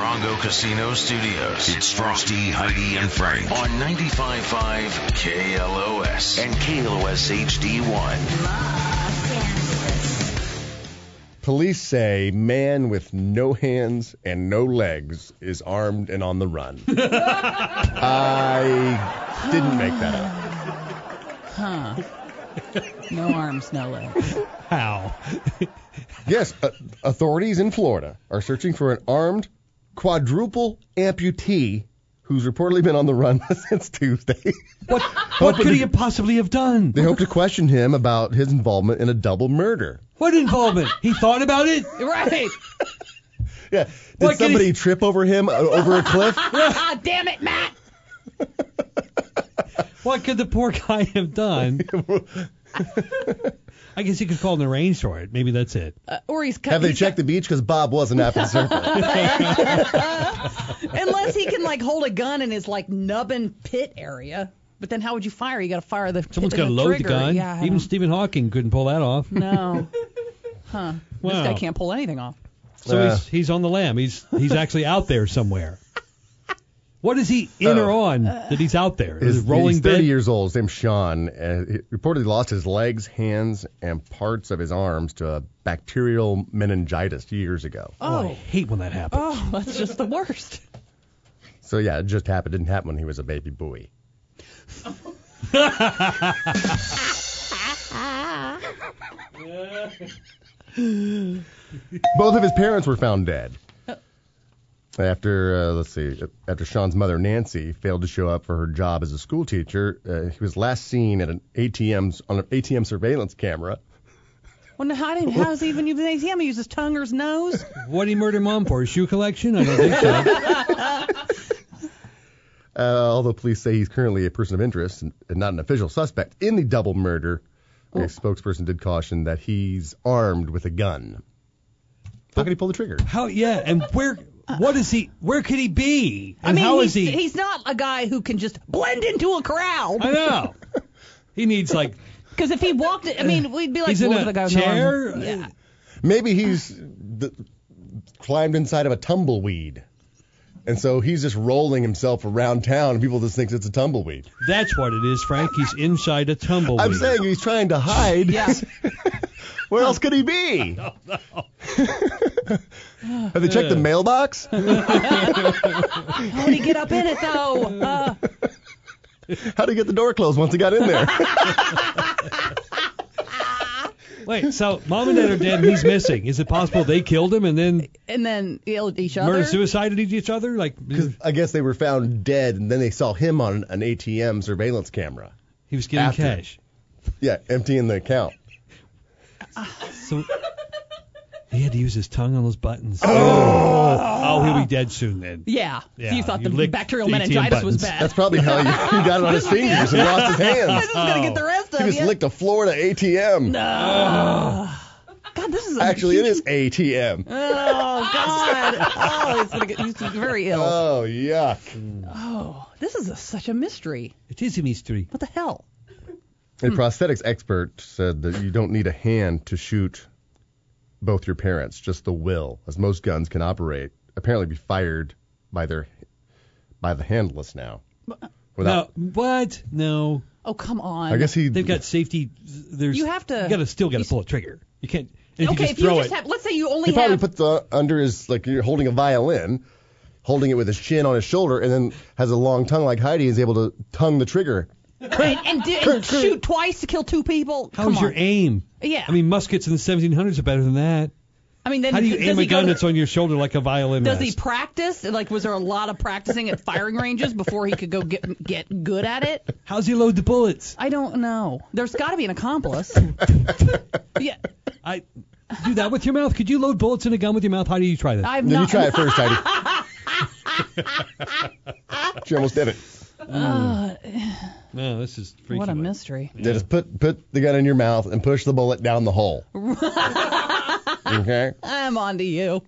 Morongo Casino Studios. It's Frosty, Heidi, and Frank on 95.5 KLOS and KLOS HD1. Police say man with no hands and no legs is armed and on the run. I didn't make that up. Huh. No arms, no legs. How? Yes, authorities in Florida are searching for an armed quadruple amputee who's reportedly been on the run since Tuesday. What could he possibly have done? They hope to question him about his involvement in a double murder. What involvement? He thought about it? Right. Yeah. Did somebody trip over him over a cliff? Damn it, Matt. What could the poor guy have done? I guess he could call an arrange for it. Maybe that's it. Or he's Have they checked the beach? Because Bob wasn't at the surface. Unless he can hold a gun in his nubbin pit area. But then how would you fire? You got to fire the. Someone's got to load trigger. the gun. Yeah, Even Stephen Hawking couldn't pull that off. No. Huh. Wow. This guy can't pull anything off. So he's on the lam. He's actually out there somewhere. What is he in or on that he's out there? He's rolling 30 bed? years old. His name's Sean. He reportedly lost his legs, hands, and parts of his arms to a bacterial meningitis years ago. Oh, I hate when that happens. Oh, that's just the worst. So, yeah, it just happened. It didn't happen when he was a baby boy. Both of his parents were found dead. After Sean's mother, Nancy, failed to show up for her job as a school teacher, he was last seen at on an ATM surveillance camera. Well, how does he even use an ATM? He uses his tongue or his nose? What did he murder Mom for? His shoe collection? I don't think so. Although police say he's currently a person of interest and not an official suspect in the double murder, a spokesperson did caution that he's armed with a gun. How can he pull the trigger? How? Yeah, and where? What is he? Where could he be? And how is he? He's not a guy who can just blend into a crowd. I know. He needs Because if he walked, we'd be like, he's in the guy a chair. Yeah. Maybe he's climbed inside of a tumbleweed, and so he's just rolling himself around town, and people just think it's a tumbleweed. That's what it is, Frank. He's inside a tumbleweed. I'm saying he's trying to hide. Yeah. Where else could he be? I don't know. Have they checked the mailbox? How did he get up in it, though? How did he get the door closed once he got in there? Wait, so Mom and Dad are dead and he's missing. Is it possible they killed him and then killed each other? murder-suicided each other? Because I guess they were found dead, and then they saw him on an ATM surveillance camera. He was getting cash. Yeah, emptying the account. So he had to use his tongue on those buttons. Oh, he'll be dead soon then. Yeah. Yeah, You thought you the licked bacterial ATM meningitis was buttons. bad. That's probably how he got it on his fingers and lost his hands. This is going to get the rest of He just licked a Florida ATM. No. God, this is Actually, it is ATM. Oh, God. Oh, he's very ill. Oh, yuck. Oh, this is such a mystery. It is a mystery. What the hell? A prosthetics expert said that you don't need a hand to shoot both your parents, just the will, as most guns can apparently be fired by the handless now. No, what? No. Oh, come on. I guess They've got safety. You have to. You still got to pull a trigger. You can't. If Okay, you just throw it. let's say you only He probably have. put the under his, like you're holding a violin, holding it with his chin on his shoulder, and then has a long tongue like Heidi is able to tongue the trigger. And shoot twice to kill two people. How's your aim? Yeah. I mean, muskets in the 1700s are better than that. I mean, then how do you aim a gun that's on your shoulder like a violin? Does he practice? Was there a lot of practicing at firing ranges before he could go get good at it? How's he load the bullets? I don't know. There's got to be an accomplice. Yeah. I do that with your mouth. Could you load bullets in a gun with your mouth? How do you try that? You try it first, Heidi. She almost did it. No, this is freaky. What a mystery. Yeah, just put the gun in your mouth and push the bullet down the hole. Okay? I'm on to you.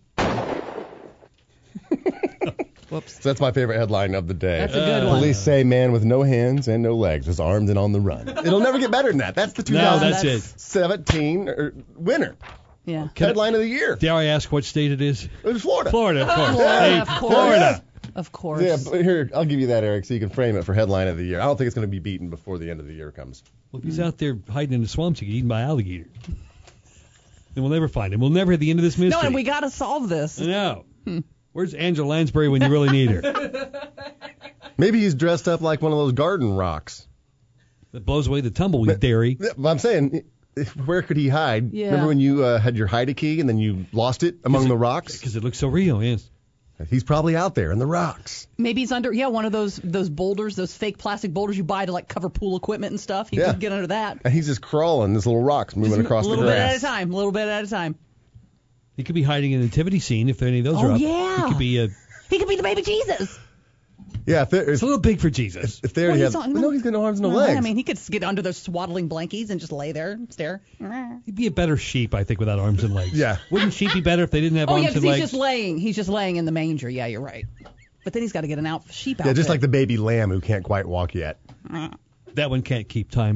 Whoops. So that's my favorite headline of the day. That's a good one. Police say man with no hands and no legs is armed and on the run. It'll never get better than that. That's the No, that's it. 2017 winner. Yeah. Headline of the year. Dare I ask what state it is? It was Florida. Florida, of course. Florida, Hey, of course. Florida. Of course. Yeah, but here, I'll give you that, Eric, so you can frame it for headline of the year. I don't think it's going to be beaten before the end of the year comes. Well, if he's out there hiding in the swamps, he get eaten by alligator. Then we'll never find him. We'll never hit the end of this mystery. No, and we got to solve this. I know. Where's Angela Lansbury when you really need her? Maybe he's dressed up like one of those garden rocks. That blows away the tumbleweed dairy. Yeah, but I'm saying, where could he hide? Yeah. Remember when you had your hide-a-key and then you lost it among the rocks? Because it looks so real, yes. He's probably out there in the rocks. Maybe he's under, one of those boulders, those fake plastic boulders you buy to like cover pool equipment and stuff. He could get under that. And he's just crawling this little rocks moving across the grass. A little bit at a time. He could be hiding in the nativity scene if any of those are up. Yeah. He could be the baby Jesus. Yeah, it's a little big for Jesus. If they already have, he's got no arms, no legs. I mean, he could get under those swaddling blankies and just lay there and stare. He'd be a better sheep, I think, without arms and legs. Yeah. Wouldn't sheep be better if they didn't have arms and legs? He's just laying in the manger. Yeah, you're right. But then he's got to get an sheep outfit. Yeah, just like the baby lamb who can't quite walk yet. That one can't keep time.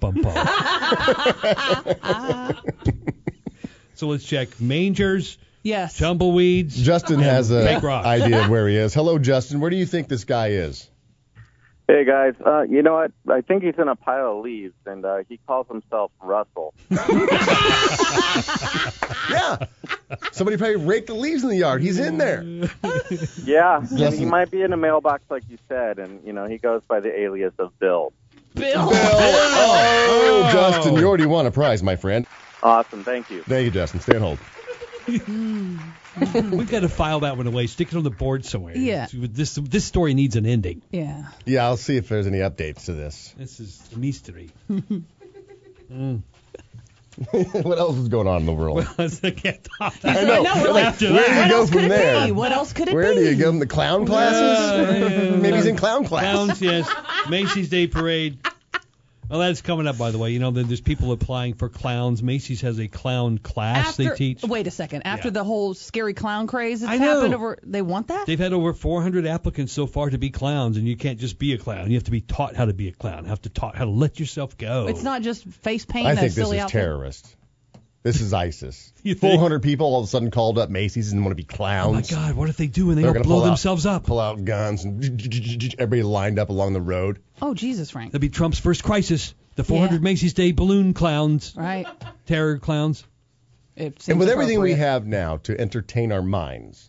So let's check mangers. Yes. Tumbleweeds. Justin has an fake rocks. idea of where he is. Hello, Justin. Where do you think this guy is? Hey, guys. You know what? I think he's in a pile of leaves, and he calls himself Russell. Yeah. Somebody probably raked the leaves in the yard. He's in there. Yeah. And he might be in a mailbox, like you said, and, he goes by the alias of Bill. Bill. Oh, Justin, you already won a prize, my friend. Awesome. Thank you. Thank you, Justin. Stay on hold. We've got to file that one away. Stick it on the board somewhere. Yeah. This story needs an ending. Yeah. Yeah, I'll see if there's any updates to this. This is a mystery. What else is going on in the world? Well, I can't top I that. know. What Where do you go from there? What else could it be? Where do you go? The clown classes? Maybe he's in clown class. Clowns, yes. Macy's Day Parade. Well, that's coming up, by the way. There's people applying for clowns. Macy's has a clown class they teach. Wait a second. After the whole scary clown craze that's I know. happened they want that? They've had over 400 applicants so far to be clowns, and you can't just be a clown. You have to be taught how to be a clown. You have to taught how to let yourself go. It's not just face paint. I and a think this silly is outfit. terrorist. This is ISIS. You think? 400 people all of a sudden called up Macy's and want to be clowns. Oh, my God. What if they do and they They're don't gonna blow pull out- themselves up? Pull out guns and everybody lined up along the road. Oh, Jesus, Frank. That'd be Trump's first crisis. The 400 Macy's Day balloon clowns. Right. Terror clowns. It seems And with everything we appropriate. have now to entertain our minds,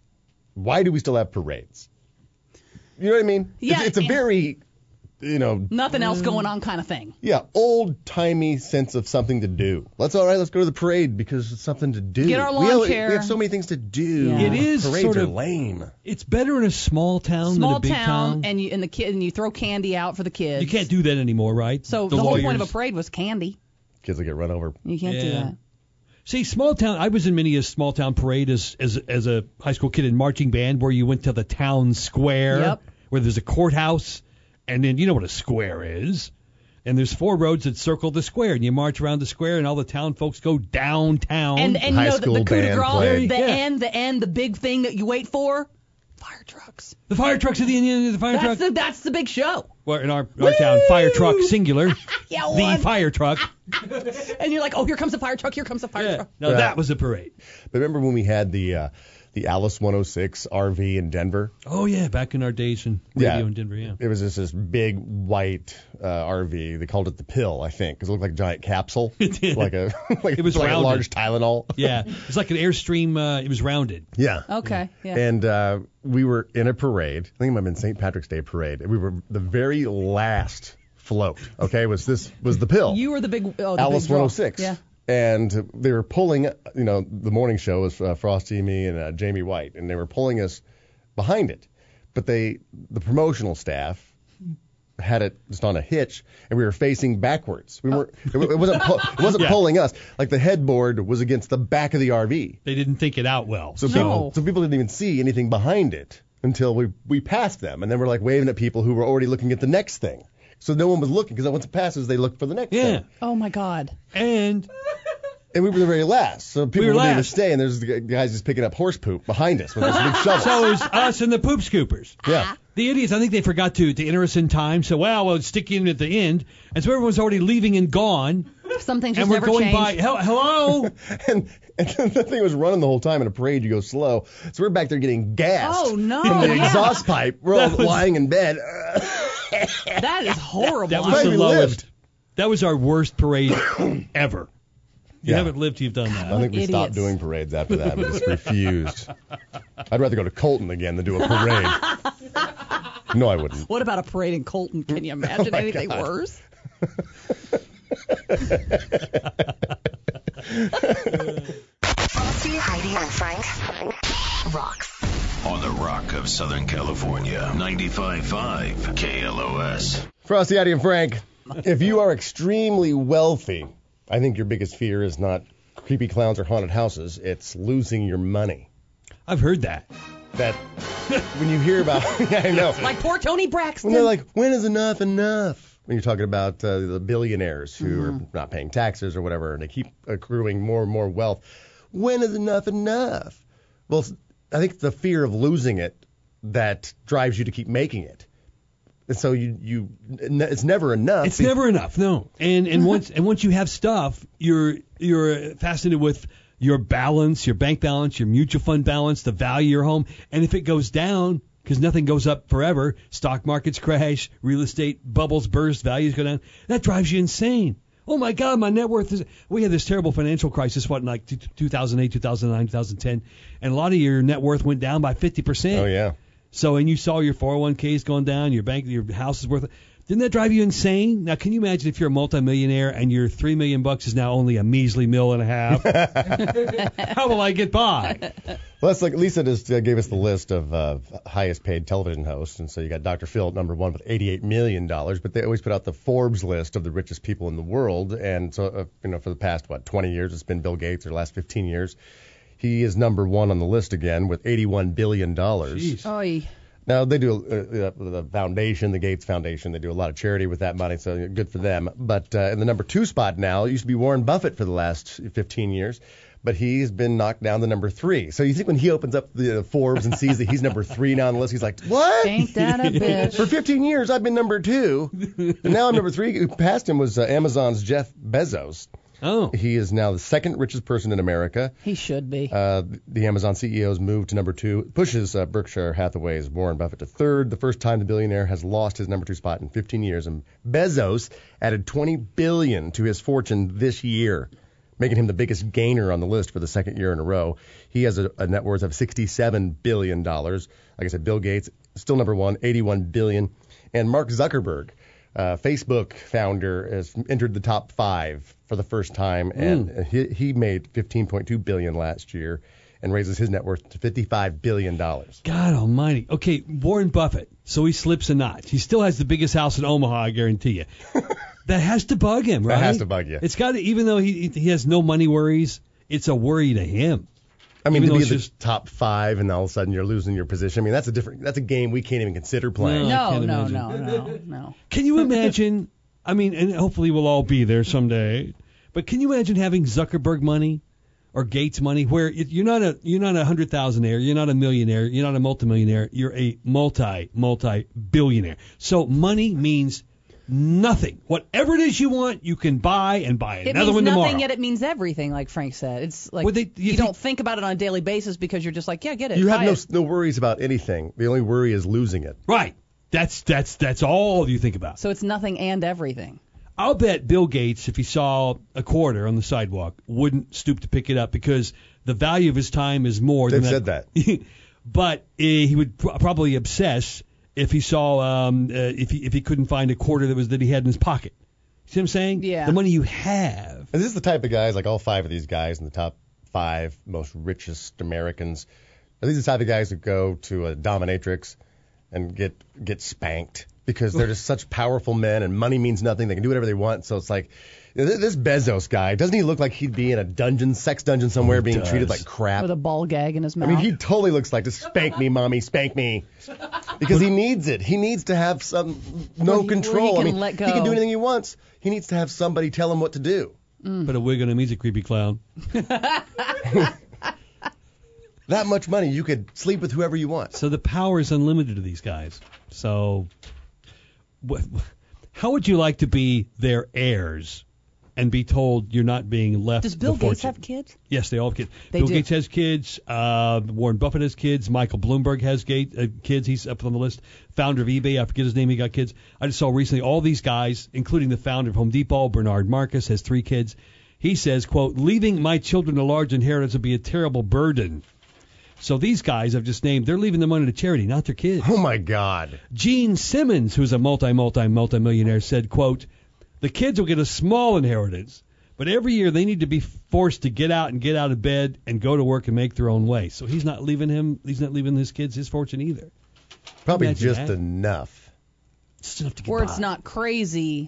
why do we still have parades? You know what I mean? Yeah, It's a very, Nothing else going on kind of thing. old-timey sense of something to do. Let's go to the parade because it's something to do. Get our lawn chair. We have so many things to do. Yeah. It is Parades sort are of lame. It's better in a small town than a big town. and you throw candy out for the kids. You can't do that anymore, right? So the whole point of a parade was candy. Kids will get run over. You can't do that. See, small town. I was in many a small town parade as a high school kid in marching band, where you went to the town square, Yep. where there's a courthouse, and then you know what a square is. And there's 4 roads that circle the square, and you march around the square, and all the town folks go downtown. And High school the coup de band grace, played. the end, the big thing that you wait for, fire trucks. the fire trucks of the fire truck. That's the big show. Well, in our town, fire truck singular. Yeah, the one. fire truck. And you're like, oh, here comes a fire truck. Here comes a fire truck. No, that was a parade. But remember when we had the Alice 106 RV in Denver? Oh yeah, back in our days in radio in Denver. Yeah. It was just this big white RV. They called it the pill, I think, because it looked like a giant capsule. It did. It was like a rounded. large Tylenol. Yeah, it's like an Airstream. It was rounded. Yeah. Okay. Yeah. And we were in a parade. I think it might have been St. Patrick's Day parade. And we were the very last float. Okay, was the pill. You were the big Alice big draw. 106. Yeah. And they were pulling, the morning show was Frosty, me, and Jamie White, and they were pulling us behind it. But the promotional staff had it just on a hitch, and we were facing backwards. We weren't. It wasn't pulling us. Like the headboard was against the back of the RV. They didn't think it out well. So No. people didn't even see anything behind it until we passed them, and then we're like waving at people who were already looking at the next thing. So no one was looking because once it passes, they look for the next thing. Oh my God. And And we were the very last, so people were wouldn't even last. stay, and there's the guys just picking up horse poop behind us with this big shovel. so it was us and the poop scoopers. Yeah. The idiots, I think they forgot to enter us in time. So, we'll stick you in at the end. And so everyone's already leaving and gone. Some things And just we're never going change. by. Hello? And the thing was running the whole time in a parade. You go slow. So we're back there getting gassed. Oh, no. From the Yeah. exhaust pipe. We're all That was- lying in bed. That is horrible. That was Glad the we lowest. lived. That was our worst parade ever. You Yeah. haven't lived, you've done I that. think we stopped Idiots. doing parades after that. We just refused. I'd rather go to Colton again than do a parade. No, I wouldn't. What about a parade in Colton? Can you imagine anything God. worse? Frosty, Heidi, and Frank rocks. On the Rock of Southern California, 95.5 KLOS. Frosty, Heidi, and Frank, if you are extremely wealthy, I think your biggest fear is not creepy clowns or haunted houses. It's losing your money. I've heard that. That when you hear about, yeah, I know. Like poor Tony Braxton. When they're like, when is enough enough? When you're talking about the billionaires who are not paying taxes or whatever, and they keep accruing more and more wealth. When is enough enough? Well, I think it's the fear of losing it that drives you to keep making it. And so it's never enough. It's never enough, no. And once you have stuff, you're fascinated with your balance, your bank balance, your mutual fund balance, the value of your home. And if it goes down, because nothing goes up forever, stock markets crash, real estate bubbles burst, values go down, that drives you insane. Oh my God, my net worth is. We had this terrible financial crisis, in like 2008, 2009, 2010, and a lot of your net worth went down by 50%. Oh yeah. So, and you saw your 401ks going down, your house is worth. Didn't that drive you insane? Now, can you imagine if you're a multimillionaire and your $3 million is now only a measly $1.5 million? How will I get by? Well, that's like Lisa just gave us the list of highest paid television hosts, and so you got Dr. Phil at number one with $88 million, but they always put out the Forbes list of the richest people in the world, and so for the past 20 years it's been Bill Gates, or the last 15 years. He is number one on the list again with $81 billion. Jeez. Oy. Now, they do the foundation, the Gates Foundation. They do a lot of charity with that money, so good for them. But in the number two spot now, it used to be Warren Buffett for the last 15 years, but he's been knocked down to number three. So you think when he opens up the Forbes and sees that he's number three now on the list, he's like, what? Ain't that a bitch? For 15 years, I've been number two, and now I'm number three. Who passed him was Amazon's Jeff Bezos. Oh. He is now the second richest person in America. He should be. The Amazon CEO's move to number two pushes Berkshire Hathaway's Warren Buffett to third. The first time the billionaire has lost his number two spot in 15 years. And Bezos added $20 billion to his fortune this year, making him the biggest gainer on the list for the second year in a row. He has a net worth of $67 billion. Like I said, Bill Gates, still number one, $81 billion. And Mark Zuckerberg, Facebook founder, has entered the top five for the first time, and he made $15.2 billion last year and raises his net worth to $55 billion. God almighty. Okay, Warren Buffett. So he slips a notch. He still has the biggest house in Omaha, I guarantee you. That has to bug him, right? That has to bug you. It's got to, even though he has no money worries, it's a worry to him. I mean, Even to though be it's in the top five and all of a sudden you're losing your position. I mean, that's a game we can't even consider playing. No. I No, can't no, imagine. no. Can you imagine? I mean, and hopefully we'll all be there someday. But can you imagine having Zuckerberg money or Gates money, where you're not a 100,000aire, you're not a millionaire, you're not a multimillionaire, you're a multi-billionaire. So money means nothing. Whatever it is you want, you can buy and buy It another means one nothing, tomorrow. yet it means everything, like Frank said. It's like Well, you don't think about it on a daily basis because you're just like, yeah, get it. You buy have it. no worries about anything. The only worry is losing it. Right. That's all you think about. So it's nothing and everything. I'll bet Bill Gates, if he saw a quarter on the sidewalk, wouldn't stoop to pick it up because the value of his time is more They've than said that. But he would probably obsess if he saw if he couldn't find a quarter that he had in his pocket. See what I'm saying? Yeah. The money you have. And this is the type of guys, like all five of these guys in the top five most richest Americans. These are the type of guys that go to a dominatrix and get spanked because they're just such powerful men and money means nothing. They can do whatever they want. So it's like, this Bezos guy, doesn't he look like he'd be in a sex dungeon somewhere He being does. treated like crap? With a ball gag in his I mouth. mean, he totally looks like, just spank me, mommy, spank me. Because he needs it. He needs to have some Where he control. can I mean, let go. he can do anything he wants. He needs to have somebody tell him what to do. Put a wig on him. He's a creepy clown. That much money, you could sleep with whoever you want. So the power is unlimited to these guys. So, how would you like to be their heirs and be told you're not being left? Does Bill the Gates fortune? have kids? Yes, they all have kids. They Bill do. Gates has kids. Warren Buffett has kids. Michael Bloomberg has kids. He's up on the list. Founder of eBay, I forget his name. He got kids. I just saw recently all these guys, including the founder of Home Depot, Bernard Marcus, has 3 kids. He says, quote, leaving my children a large inheritance would be a terrible burden. So these guys I've just named, they're leaving the money to charity, not their kids. Oh, my God. Gene Simmons, who's a multi-millionaire, said, quote, the kids will get a small inheritance, but every year they need to be forced to get out of bed and go to work and make their own way. So he's not leaving his kids his fortune either. Probably Imagine just that. enough. Just enough to get Or by. it's not crazy.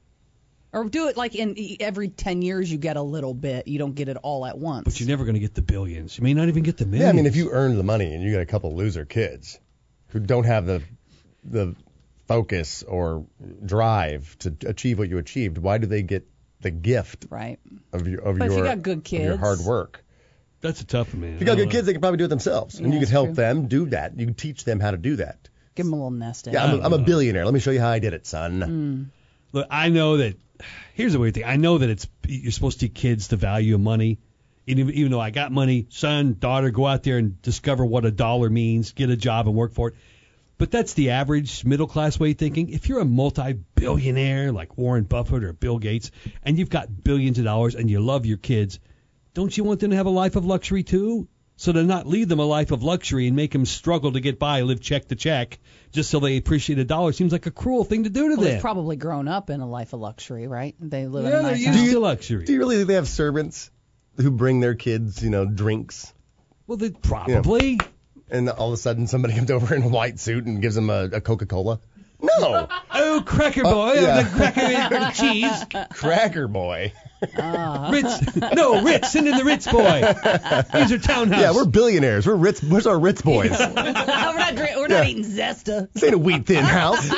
Or do it like in every 10 years you get a little bit. You don't get it all at once. But you're never going to get the billions. You may not even get the millions. Yeah, I mean, if you earn the money and you got a couple loser kids who don't have the focus or drive to achieve what you achieved, why do they get the gift Right. of your But if you got good of your kids- hard work? That's a tough one, man. If you got good kids, they can probably do it themselves, and Yeah, you can that's help true. them do that. You can teach them how to do that. Give them a little nest egg. Yeah, I'm a billionaire. Let me show you how I did it, son. Look, I know that. Here's the weird thing. I know that you're supposed to teach kids the value of money. Even though I got money, son, daughter, go out there and discover what a dollar means, get a job and work for it. But that's the average middle class way of thinking. If you're a multi-billionaire like Warren Buffett or Bill Gates, and you've got billions of dollars and you love your kids, don't you want them to have a life of luxury too? So to not leave them a life of luxury and make them struggle to get by, live check to check, just so they appreciate a dollar seems like a cruel thing to do to Well, them. they've probably grown up in a life of luxury, right? They live in Yeah, a they're nice used house. to luxury. Do you really think they have servants who bring their kids, drinks? Well, they probably. And all of a sudden somebody comes over in a white suit and gives them a Coca-Cola? No. Oh, Cracker Boy, yeah. the cracker and cheese. Cracker Boy. Ritz. No, Ritz. Send in the Ritz boy. Here's your townhouse. Yeah, we're billionaires. We're Ritz. Where's our Ritz boys? We're not eating Zesta. This ain't a wheat thin house.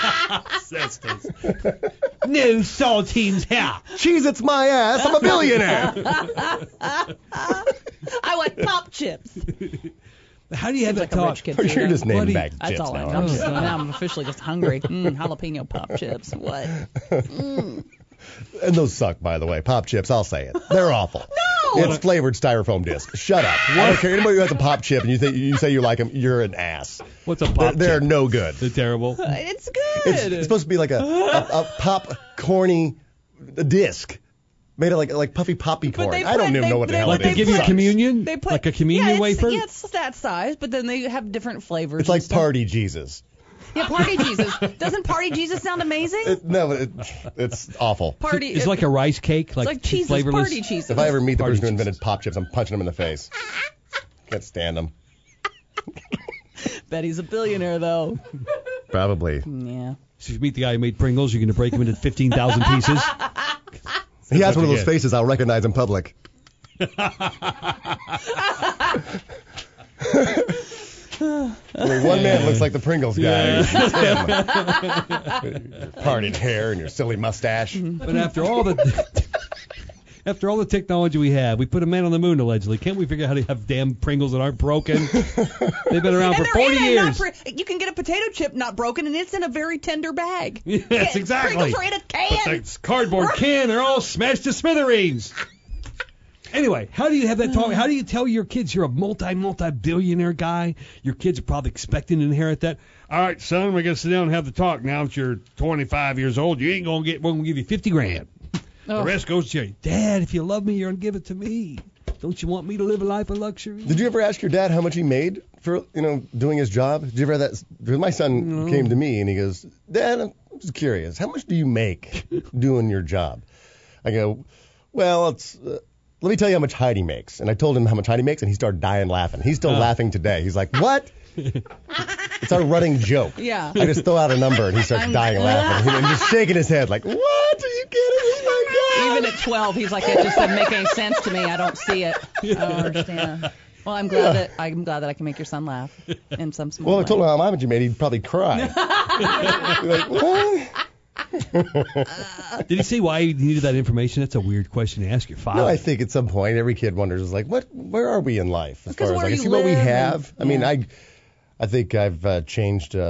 no saltines here. Cheese, it's my ass. I'm a billionaire. I want pop chips. How do you have Seems that like a talk? rich kid. Or you're just naming Buddy, back That's chips all I now. know. aren't you? Now I'm officially just hungry. Jalapeno pop chips. What? And those suck, by the way. Pop chips, I'll say it. They're awful. No. It's flavored styrofoam disc. Shut up. I don't care. Anybody who has a pop chip and you say you like them, you're an ass. What's a pop They're chip? no good. They're terrible. It's good. It's supposed to be like a pop corny disc. Made of like puffy poppy corn. they I don't put- even know what the hell Like it they is. give you a Sucks. communion? They put like a communion yeah, wafer? Yeah, it's that size, but then they have different flavors. It's and like stuff. Party Jesus. Yeah, Party Jesus. Doesn't Party Jesus sound amazing? It's awful. Party. It's like a rice cake, It's like cheeses. flavorless. Party cheeses. If I ever meet the Party person who Jesus. invented pop chips, I'm punching them in the face. Can't stand them. Bet he's a billionaire though. Probably. Yeah. So if you meet the guy who made Pringles, you're going to break him into 15,000 pieces. He has one of those again. faces I'll recognize in public. Only one man looks like the Pringles guy. It's him. Parted hair and your silly mustache. But after all the technology we have, we put a man on the moon allegedly. Can't we figure out how to have damn Pringles that aren't broken? They've been around for they're 40 in a years. you can get a potato chip not broken, and it's in a very tender bag. Yes, exactly. Pringles are in a can. But the cardboard can, they're all smashed to smithereens. Anyway, how do you have that talk? How do you tell your kids you're a multi-billionaire guy? Your kids are probably expecting to inherit that. All right, son, we're going to sit down and have the talk. Now that you're 25 years old, you ain't going to get, we're going to give you 50 grand. The rest goes to you. Dad, if you love me, you're going to give it to me. Don't you want me to live a life of luxury? Did you ever ask your dad how much he made for doing his job? Did you ever have that? Because my son came to me and he goes, Dad, I'm just curious. How much do you make doing your job? I go, well, it's. Let me tell you how much Heidi makes. And I told him how much Heidi makes, and he started dying laughing. He's still laughing today. He's like, what? It's our running joke. Yeah. I just throw out a number, and he starts dying laughing. And just shaking his head like, what? Are you kidding me? My God. Even at 12, he's like, it just doesn't make any sense to me. I don't see it. I don't understand. Well, I'm glad that I can make your son laugh in some small Well, I way. told him how much you made. He'd probably cry. Like, what? Did he say why he needed that information? That's a weird question to ask your father. No, I think at some point every kid wonders, is like, where are we in life? As Because far as where I you see what we live have. and- I mean, I think I've changed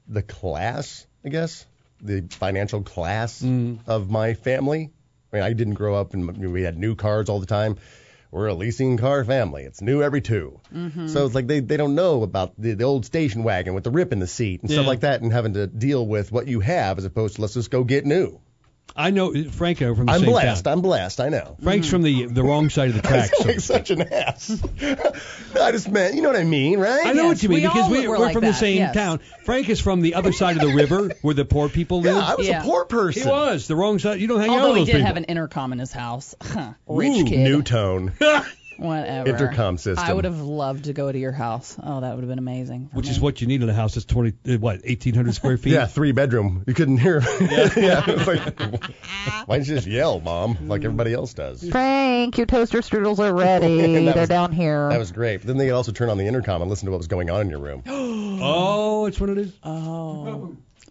the class, I guess, the financial class of my family. I mean, I didn't grow up and we had new cars all the time. We're a leasing car family. It's new every 2. So it's like they don't know about the old station wagon with the rip in the seat and stuff like that, and having to deal with what you have as opposed to let's just go get new. I know, Frank, from the I'm same blessed. town. I'm blessed. I know. Frank's from the wrong side of the tracks. I sound like such an ass. I just meant, you know what I mean, right? I know what you mean, because we're like from that, the same town. Frank is from the other side of the river where the poor people live. Yeah, I was a poor person. He was the wrong side. You don't hang out Although with he those did people. have an intercom in his house. Rich kid. New tone. Whatever. Intercom system. I would have loved to go to your house. Oh, that would have been amazing. Which is what you need in a house that's 1,800 square feet. Yeah, 3-bedroom. You couldn't hear. Yeah. It's like, why didn't you just yell, Mom, like everybody else does? Frank, your toaster strudels are ready. They're down here. That was great. But then they could also turn on the intercom and listen to what was going on in your room. Oh, it's what it is? Oh.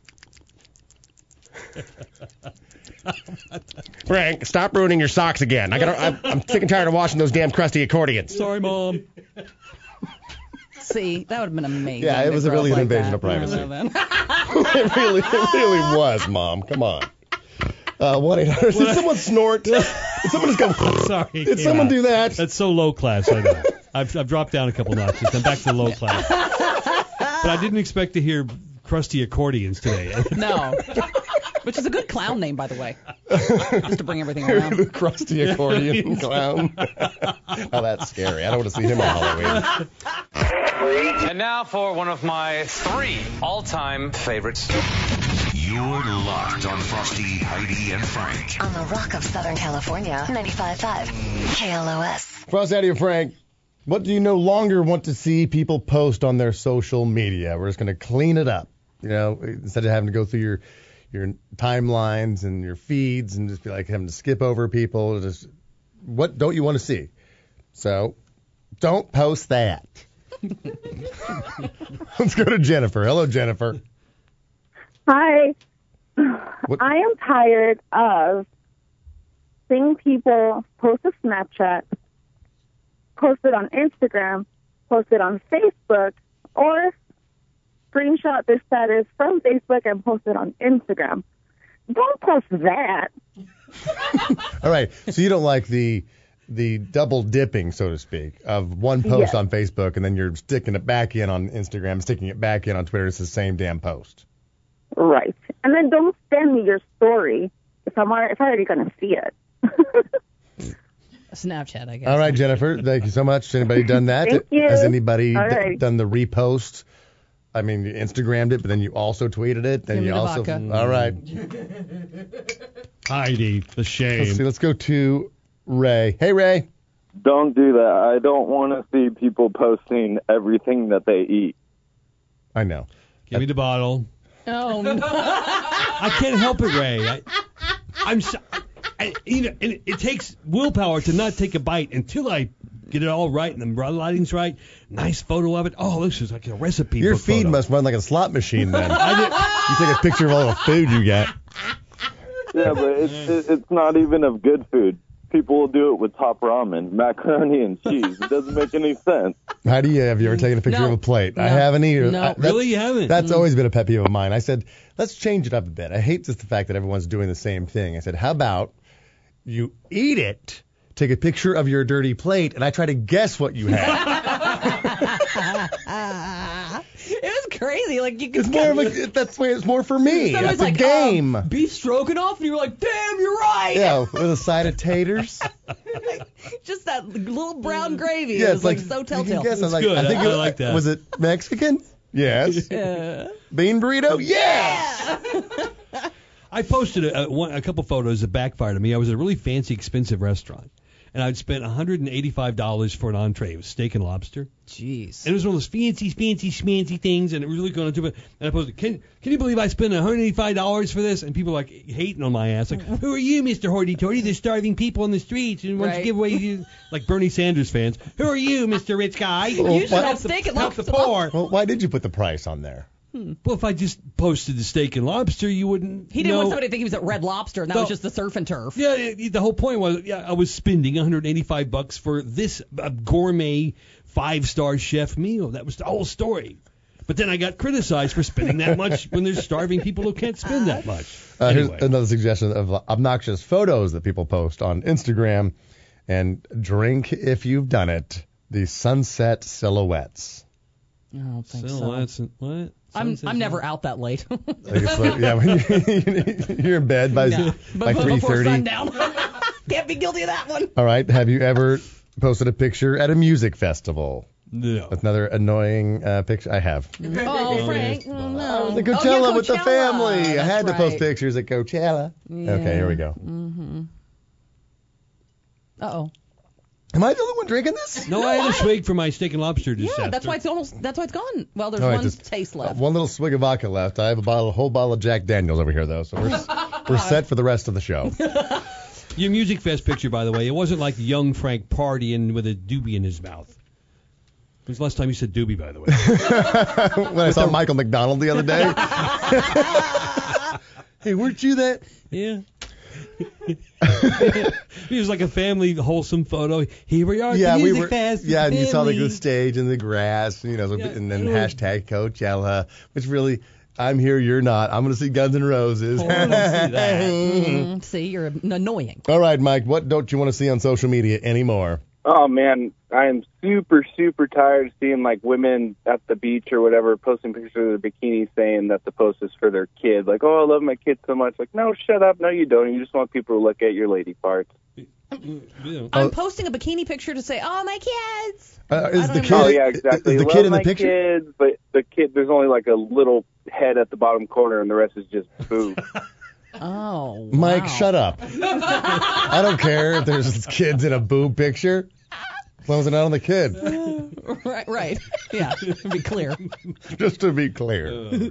Frank, stop ruining your socks again. I'm sick and tired of washing those damn crusty accordions. Sorry, Mom. See, that would have been amazing. Yeah, it was really an invasion of privacy. It really was, Mom. Come on. 1-800. Did someone snort? Did someone just go? Sorry. Did someone do that? That's so low class. I know. I've dropped down a couple notches. I'm back to low class. But I didn't expect to hear crusty accordions today. No. Which is a good clown name, by the way. Just to bring everything around. The crusty accordion clown. Oh, that's scary. I don't want to see him on Halloween. And now for one of my 3 all-time favorites. You're locked on Frosty, Heidi, and Frank. On the Rock of Southern California, 95.5 KLOS. Frost, Eddie, and Frank, what do you no longer want to see people post on their social media? We're just going to clean it up. You know, instead of having to go through your timelines and your feeds and just be like having to skip over people. Just what don't you want to see? So don't post that. Let's go to Jennifer. Hello, Jennifer. Hi. What? I am tired of seeing people post a Snapchat, post it on Instagram, post it on Facebook, or screenshot their status from Facebook and post it on Instagram. Don't post that. All right. So you don't like the double dipping, so to speak, of one post on Facebook and then you're sticking it back in on Instagram, sticking it back in on Twitter. It's the same damn post. Right. And then don't send me your story if I'm already going to see it. Snapchat, I guess. All right, Jennifer. Thank you so much. Has anybody done that? Thank you. Has anybody All right. done the repost? I mean, you Instagrammed it, but then you also tweeted it. Then Give me you the also. vodka. All right. Heidi, the shame. Let's go to Ray. Hey, Ray. Don't do that. I don't want to see people posting everything that they eat. I know. Give me the bottle. Oh, no. I can't help it, Ray. I'm so, and it takes willpower to not take a bite until I get it all right and the lighting's right. Nice photo of it. Oh, this is like a recipe. Your book feed photo. must run like a slot machine then. You take a picture of all the food you get. Yeah, but it's not even of good food. People will do it with top ramen, macaroni and cheese. It doesn't make any sense. Have you ever taken a picture No. of a plate? No. I haven't either. No. Really, you haven't? That's always been a pet peeve of mine. I said, let's change it up a bit. I hate just the fact that everyone's doing the same thing. I said, how about you eat it, take a picture of your dirty plate, and I try to guess what you had. It was crazy. Like you could. It's more of a, that's why it's more for me. Somebody's It's a like, game. Beef stroganoff, and you were like, "Damn, you're right." Yeah, with a side of taters. Just that little brown gravy. Yeah, it it's was like like so you telltale. can guess. I'm like, good. I think I like that. Was it Mexican? Yes. Yeah. Bean burrito? Yes. I posted a couple photos that backfired on me. I was at a really fancy, expensive restaurant, and I'd spent $185 for an entree. It was steak and lobster. Jeez. And it was one of those fancy, schmancy things, and it was really going to do it. And I posted, can you believe I spent $185 for this? And people like hating on my ass, like, who are you, Mr. Hoity-Toity? There's starving people on the streets, and why don't you give away, like Bernie Sanders fans. Who are you, Mr. Rich Guy? You should have steak and help lobster. the poor. Well, why did you put the price on there? Well, if I just posted the steak and lobster, you wouldn't. He didn't want somebody to think he was at Red Lobster, and that No. was just the surf and turf. Yeah, the whole point was, I was spending $185 for this gourmet 5-star chef meal. That was the whole story. But then I got criticized for spending that much when there's starving people who can't spend that much. Here's Anyway. another suggestion of obnoxious photos that people post on Instagram. And drink if you've done it. The sunset silhouettes. I don't think Silhouettes so. and what? I'm never out that late. I guess, yeah, when you're in bed by Before 3:30. sundown. Can't be guilty of that one. All right. Have you ever posted a picture at a music festival? No. That's another annoying picture. I have. Oh, Frank. Oh, no. The Coachella with the family. I That's had to post right. pictures at Coachella. Yeah. Okay, here we go. Uh-oh. Am I the only one drinking this? No, I had a swig for my steak and lobster Yeah, disaster. that's why it's gone. Well, there's All right, one just taste left. One little swig of vodka left. I have a whole bottle of Jack Daniels over here, though, so we're set for the rest of the show. Your Music Fest picture, by the way, it wasn't like young Frank partying with a doobie in his mouth. When's the last time you said doobie, by the way? When I saw Michael McDonald the other day. Hey, weren't you that? Yeah. It was like a family wholesome photo. Here we are at the Music Fest. Yeah, and you saw family. the stage and the grass, and then hashtag Coachella, which really, I'm here, you're not. I'm going to see Guns N' Roses. Oh, I don't see that. See, you're annoying. All right, Mike, what don't you want to see on social media anymore? Oh man, I am super, super tired of seeing like women at the beach or whatever posting pictures of their bikinis saying that the post is for their kid. Like, oh, I love my kid so much. Like, no, shut up. No, you don't. You just want people to look at your lady parts. Yeah. I'm posting a bikini picture to say, oh, my kids. Is the kid? Oh yeah, exactly. Is the Love kid in the my picture? Kids, but the kid, there's only like a little head at the bottom corner, and the rest is just boob. Oh, Mike, wow. shut up. I don't care if there's kids in a boob picture. As long as they're not on the kid. Right. Yeah, to be clear. Just to be clear.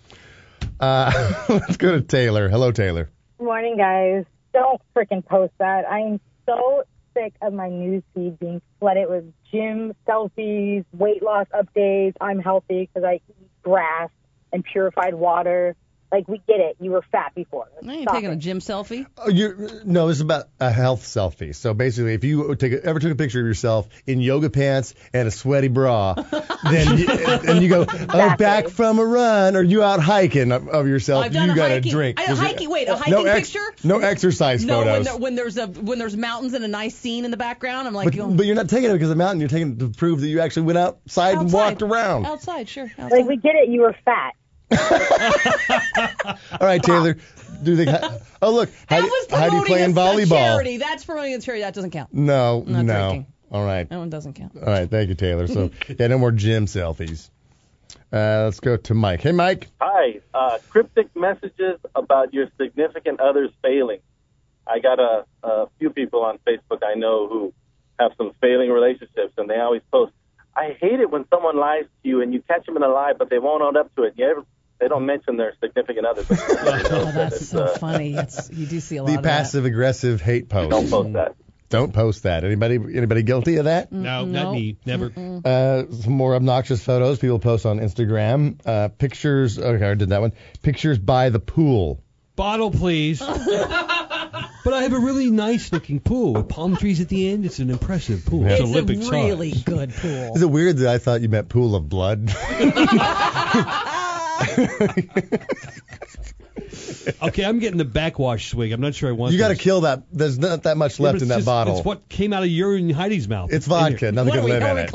Let's go to Taylor. Hello, Taylor. Morning, guys. Don't freaking post that. I am so sick of my news feed being flooded with gym selfies, weight loss updates. I'm healthy because I eat grass and purified water. Like, we get it. You were fat before. I ain't Stop taking it. a gym selfie. No, this is about a health selfie. So basically, if you ever took a picture of yourself in yoga pants and a sweaty bra, then you go, oh, back from a run, or you out hiking of yourself, I've done you a got to hiking. drink. A hiking picture? No exercise No, photos. when there's mountains and a nice scene in the background, I'm like, But you're not taking it because of the mountain. You're taking it to prove that you actually went outside and walked around. Outside, sure. Outside. Like, we get it. You were fat. All right, Taylor. Do you think? Oh, look. That was How do you play in promoting a volleyball? charity. That's promoting a charity. That doesn't count. No. Not drinking. All right. That one doesn't count. All right. Thank you, Taylor. So, yeah, no more gym selfies. Let's go to Mike. Hey, Mike. Hi. Cryptic messages about your significant other's failing. I got a few people on Facebook I know who have some failing relationships, and they always post, I hate it when someone lies to you and you catch them in a lie, but they won't own up to it. They don't mention their significant other. Oh, that's so funny. You do see a lot The of that. passive-aggressive hate post. Don't post that. Don't post that. Anybody guilty of that? No, not me. Never. Some more obnoxious photos people post on Instagram. Pictures. Okay, I did that one. Pictures by the pool. Bottle, please. But I have a really nice-looking pool with palm trees at the end. It's an impressive pool. It's Olympic a size. really good pool. Is it weird that I thought you meant pool of blood? Okay, I'm getting the backwash swig. I'm not sure I want You got to this. kill that. There's not that much Yeah, left but in it's that bottle. It's what came out of your and Heidi's mouth. It's in here. vodka. Nothing What can are we, live in Hillary it.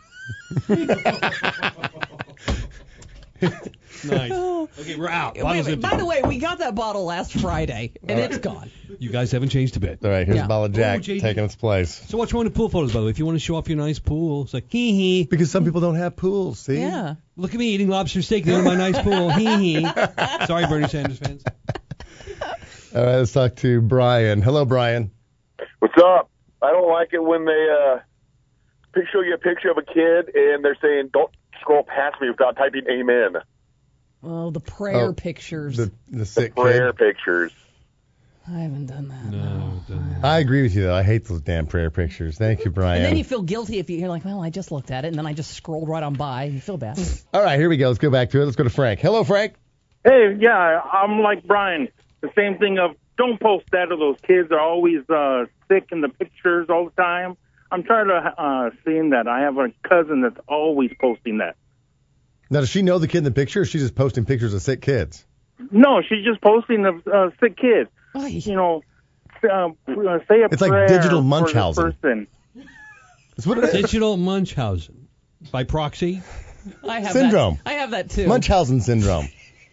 Clinton? Nice. Okay, we're out. Wait, Bottle's wait, empty. by the way, we got that bottle last Friday, and it's gone. You guys haven't changed a bit. All right, here's Yeah. a bottle of Jack JD. taking its place. So what's wrong with pool photos, by the way? If you want to show off your nice pool, it's like, hee hee. Because some people don't have pools, see? Yeah. Look at me eating lobster steak there in my nice pool. Hee hee. Sorry, Bernie Sanders fans. All right, let's talk to Brian. Hello, Brian. What's up? I don't like it when they show you a picture of a kid and they're saying, don't scroll past me without typing amen. Oh, the prayer pictures. The sick Prayer kid. pictures. I haven't done that. No. I agree with you, though. I hate those damn prayer pictures. Thank you, Brian. And then you feel guilty if you're like, well, I just looked at it, and then I just scrolled right on by. You feel bad. All right, here we go. Let's go back to it. Let's go to Frank. Hello, Frank. Hey, yeah, I'm like Brian. The same thing of don't post that of those kids are always sick in the pictures all the time. I'm tired of seeing that. I have a cousin that's always posting that. Now, does she know the kid in the picture, or is she just posting pictures of sick kids? No, she's just posting the sick kid. You know, say a It's prayer like digital for this Munchausen. person. That's what it is. Digital Munchausen. By proxy? I have Syndrome. That. I have that too. Munchausen syndrome.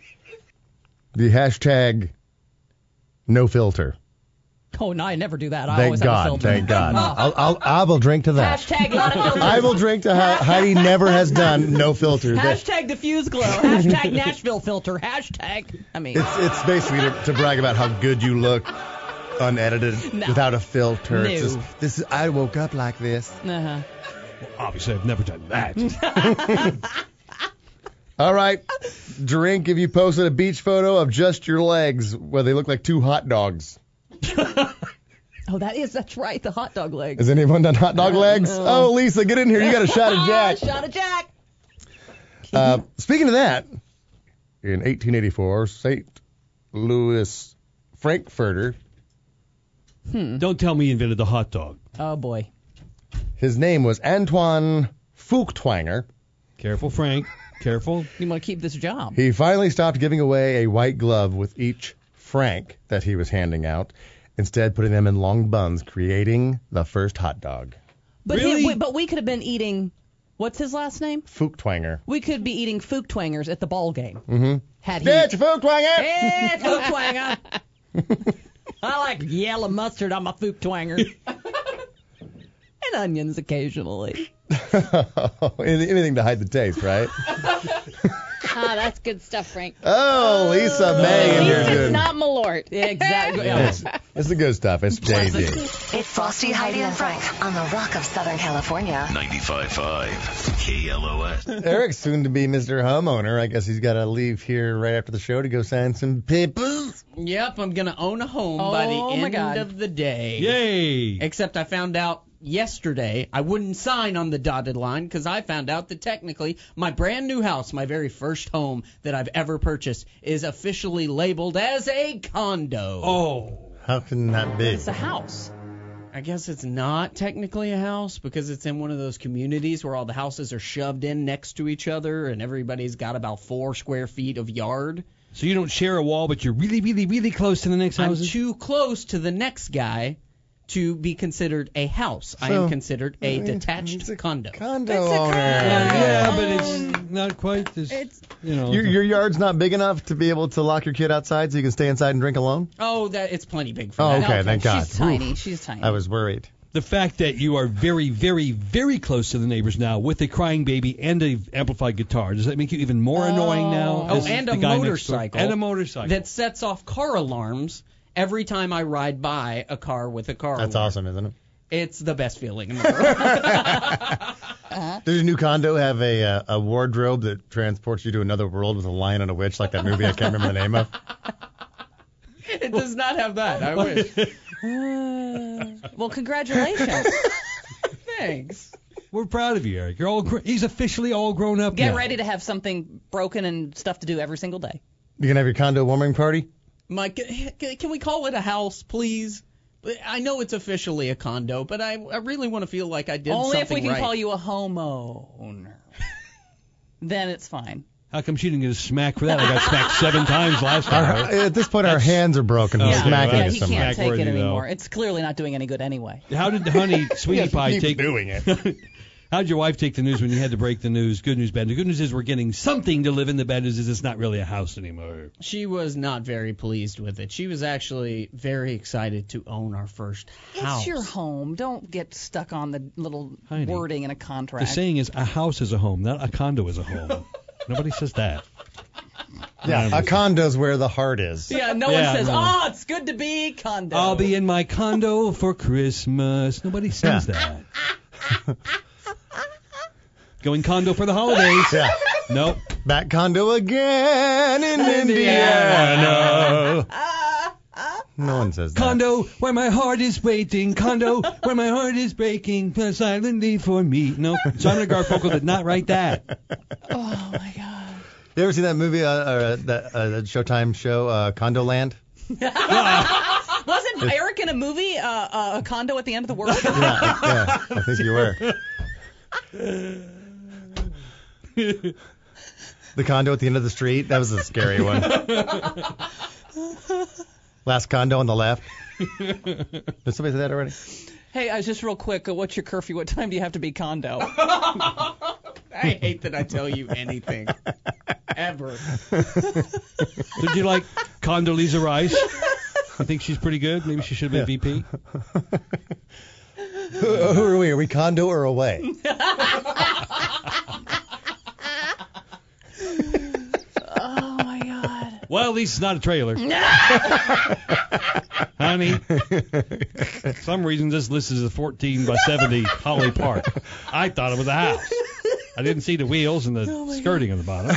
The hashtag no filter. Oh, no, I never do that. I always Thank have a God. filter. Thank God. I will drink to that. Hashtag not a filter. I will drink to Heidi never has done no filter. Hashtag diffuse glow. Hashtag Nashville filter. Hashtag. I mean, It's basically to brag about how good you look, unedited, No. without a filter. No. It's just, this is, I woke up like this. uh-huh. Obviously, I've never done that. All right, drink if you posted a beach photo of just your legs where they look like two hot dogs. Oh, that's right. The hot dog legs. Has anyone done hot dog legs? No. Oh, Lisa, get in here. You got a shot of Jack. Shot of Jack. Speaking of that, in 1884, St. Louis Frankfurter, Don't tell me you invented the hot dog. Oh, boy. his name was Antoine Feuchtwanger. Careful, Frank. Careful. You want to keep this job. He finally stopped giving away a white glove with each franc that he was handing out, instead putting them in long buns, creating the first hot dog. But Really? but we could have been eating, what's his last name? Feuchtwanger. We could be eating Feuchtwangers at the ball game. Mm-hmm. Had he... It's Feuchtwanger! Hey, Feuchtwanger! I like yellow mustard on my Feuchtwanger. And onions occasionally. Anything to hide the taste, right? That's good stuff, Frank. Oh, Lisa May. At you're least it's good. not Malort. Exactly. It's the good stuff. It's JD. It's Frosty, Heidi, and Frank on the Rock of Southern California. 95.5 KLOS. Eric's soon to be Mr. Homeowner. I guess he's got to leave here right after the show to go sign some papers. Yep, I'm going to own a home by the Oh, my end God. of the day. Yay! Except I found out yesterday I wouldn't sign on the dotted line because I found out that technically my brand new house, my very first home that I've ever purchased, is officially labeled as a condo. Oh. How can that be? It's a house. I guess it's not technically a house because it's in one of those communities where all the houses are shoved in next to each other and everybody's got about 4 square feet of yard. So you don't share a wall, but you're really, really, really close to the next I'm houses? too close to the next guy to be considered a house. I So, am considered a detached condo. Condo It's a owner. Yeah, but it's not quite as, you know. Your yard's not big enough to be able to lock your kid outside so you can stay inside and drink alone? Oh, that it's plenty big for Oh, that. okay, thank God. She's tiny. She's tiny. I was worried. The fact that you are very, very, very close to the neighbors now with a crying baby and a amplified guitar, does that make you even more annoying now? Oh, as and the a guy next door? motorcycle. And a motorcycle. That sets off car alarms every time I ride by a car with a car That's alarm. awesome, isn't it? It's the best feeling in the world. Does your new condo have a wardrobe that transports you to another world with a lion and a witch, like that movie I can't remember the name of? It does not have that. I wish. Well, congratulations. Thanks. We're proud of you, Eric. You're all he's officially all grown up Get now. ready to have something broken and stuff to do every single day. You can have your condo warming party? Mike, can we call it a house, please? I know it's officially a condo, but I really want to feel like I did Only something if we can right. call you a homeowner. Then it's fine. How come she didn't get a smack for that? I got smacked 7 times last time. At this point, our hands are broken. We're Yeah, smacking yeah, it he so can't much. take it Smack-worthy, anymore. though. It's clearly not doing any good anyway. How did Honey Sweetie Yes, Pie keep take doing it. How'd your wife take the news when you had to break the news? Good news, bad news. The good news is we're getting something to live in. The bad news is it's not really a house anymore. She was not very pleased with it. She was actually very excited to own our first house. It's your home. Don't get stuck on the little Heidi, wording in a The contract. saying is a house is a home, not a condo is a home. Nobody says that. Yeah, a condo's where the heart is. Yeah, no Yeah, one says, no. "Oh, it's good to be condo." I'll be in my condo for Christmas. Nobody says that. Going condo for the holidays. Yeah. Nope. Back condo again in Indiana. No one says that. Condo where my heart is waiting. Condo where my heart is breaking silently for me. No, Simon and Garfunkel did not write that. Oh my God. You ever seen that movie, that Showtime show, Condoland? Wasn't Eric in a movie, a condo at the end of the world? Yeah, I think you were. The condo at the end of the street? That was a scary one. Last condo on the left. Did somebody say that already? Hey, just real quick, what's your curfew? What time do you have to be condo? I hate that I tell you anything. Ever. Did you like Condoleezza Rice? I think she's pretty good. Maybe she should have been VP. Who are we? Are we condo or away? Oh, my God. Well, at least it's not a trailer. Honey, for some reason this list is a 14 by 70 Holly Park. I thought it was a house. I didn't see the wheels and the skirting on the bottom.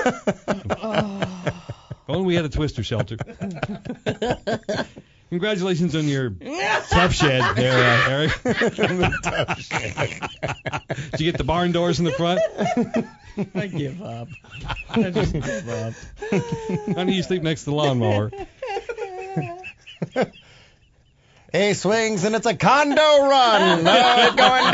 Only we had a twister shelter. Congratulations on your tough shed there, Eric. Tough shed. Did you get the barn doors in the front? I give up. I just give up. Honey, you sleep next to the lawnmower. He swings and it's a condo run. Oh, it's going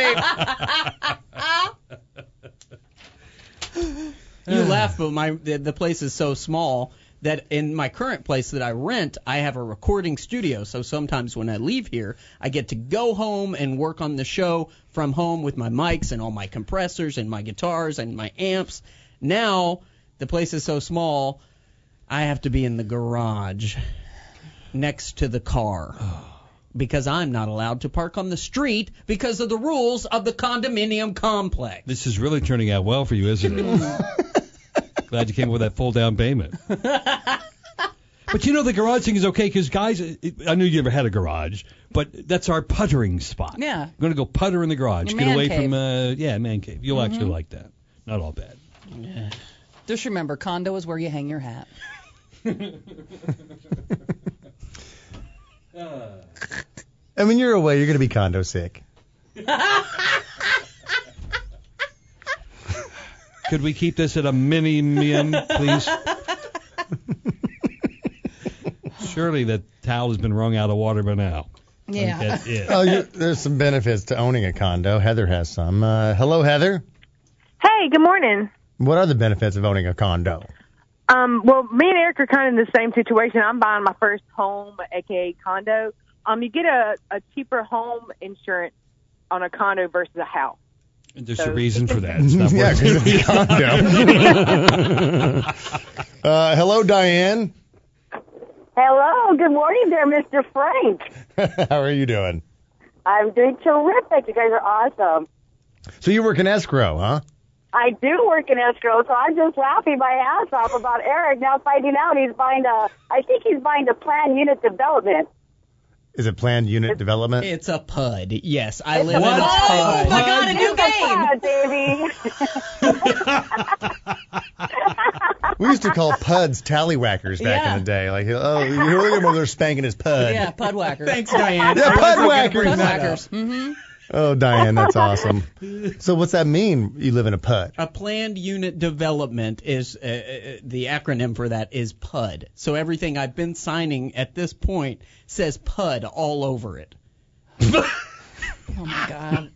deep. You laugh, but the place is so small that in my current place that I rent, I have a recording studio. So sometimes when I leave here, I get to go home and work on the show from home with my mics and all my compressors and my guitars and my amps. Now, the place is so small, I have to be in the garage next to the car. Because I'm not allowed to park on the street because of the rules of the condominium complex. This is really turning out well for you, isn't it? Glad you came up with that full down payment. But you know, the garage thing is okay because, guys, I knew you never had a garage, but that's our puttering spot. Yeah. I'm going to go putter in the garage. Your Get man away cave. from, man cave. You'll actually like that. Not all bad. Yeah. Just remember, condo is where you hang your hat. I mean, you're away. You're going to be condo sick. Could we keep this at a minimum, please? Surely the towel has been wrung out of water by now. Yeah. That's it. Oh, there's some benefits to owning a condo. Heather has some. Hello, Heather. Hey, good morning. What are the benefits of owning a condo? Well, me and Eric are kind of in the same situation. I'm buying my first home, aka condo. You get a cheaper home insurance on a condo versus a house. And there's a reason for that. It's not Yeah, worth because it's a condo. Hello, Diane. Hello, good morning there, Mr. Frank. How are you doing? I'm doing terrific. You guys are awesome. So you work in escrow, huh? I do work in escrow, so I'm just laughing my ass off about Eric now finding out he's buying I think he's buying a planned unit development. Is it planned unit development? It's a PUD. Yes, I live in a Oh, PUD. my God, a new game. baby. We used to call PUDs tallywhackers back in the day. Like, oh, you're looking over there spanking his PUD. Yeah, pud whacker. Thanks, Diane. Yeah, PUD whackers. Pud whackers. Mm-hmm. Oh, Diane, that's awesome. So what's that mean, you live in a PUD? A planned unit development is the acronym for that is PUD. So everything I've been signing at this point says PUD all over it. Oh, my God.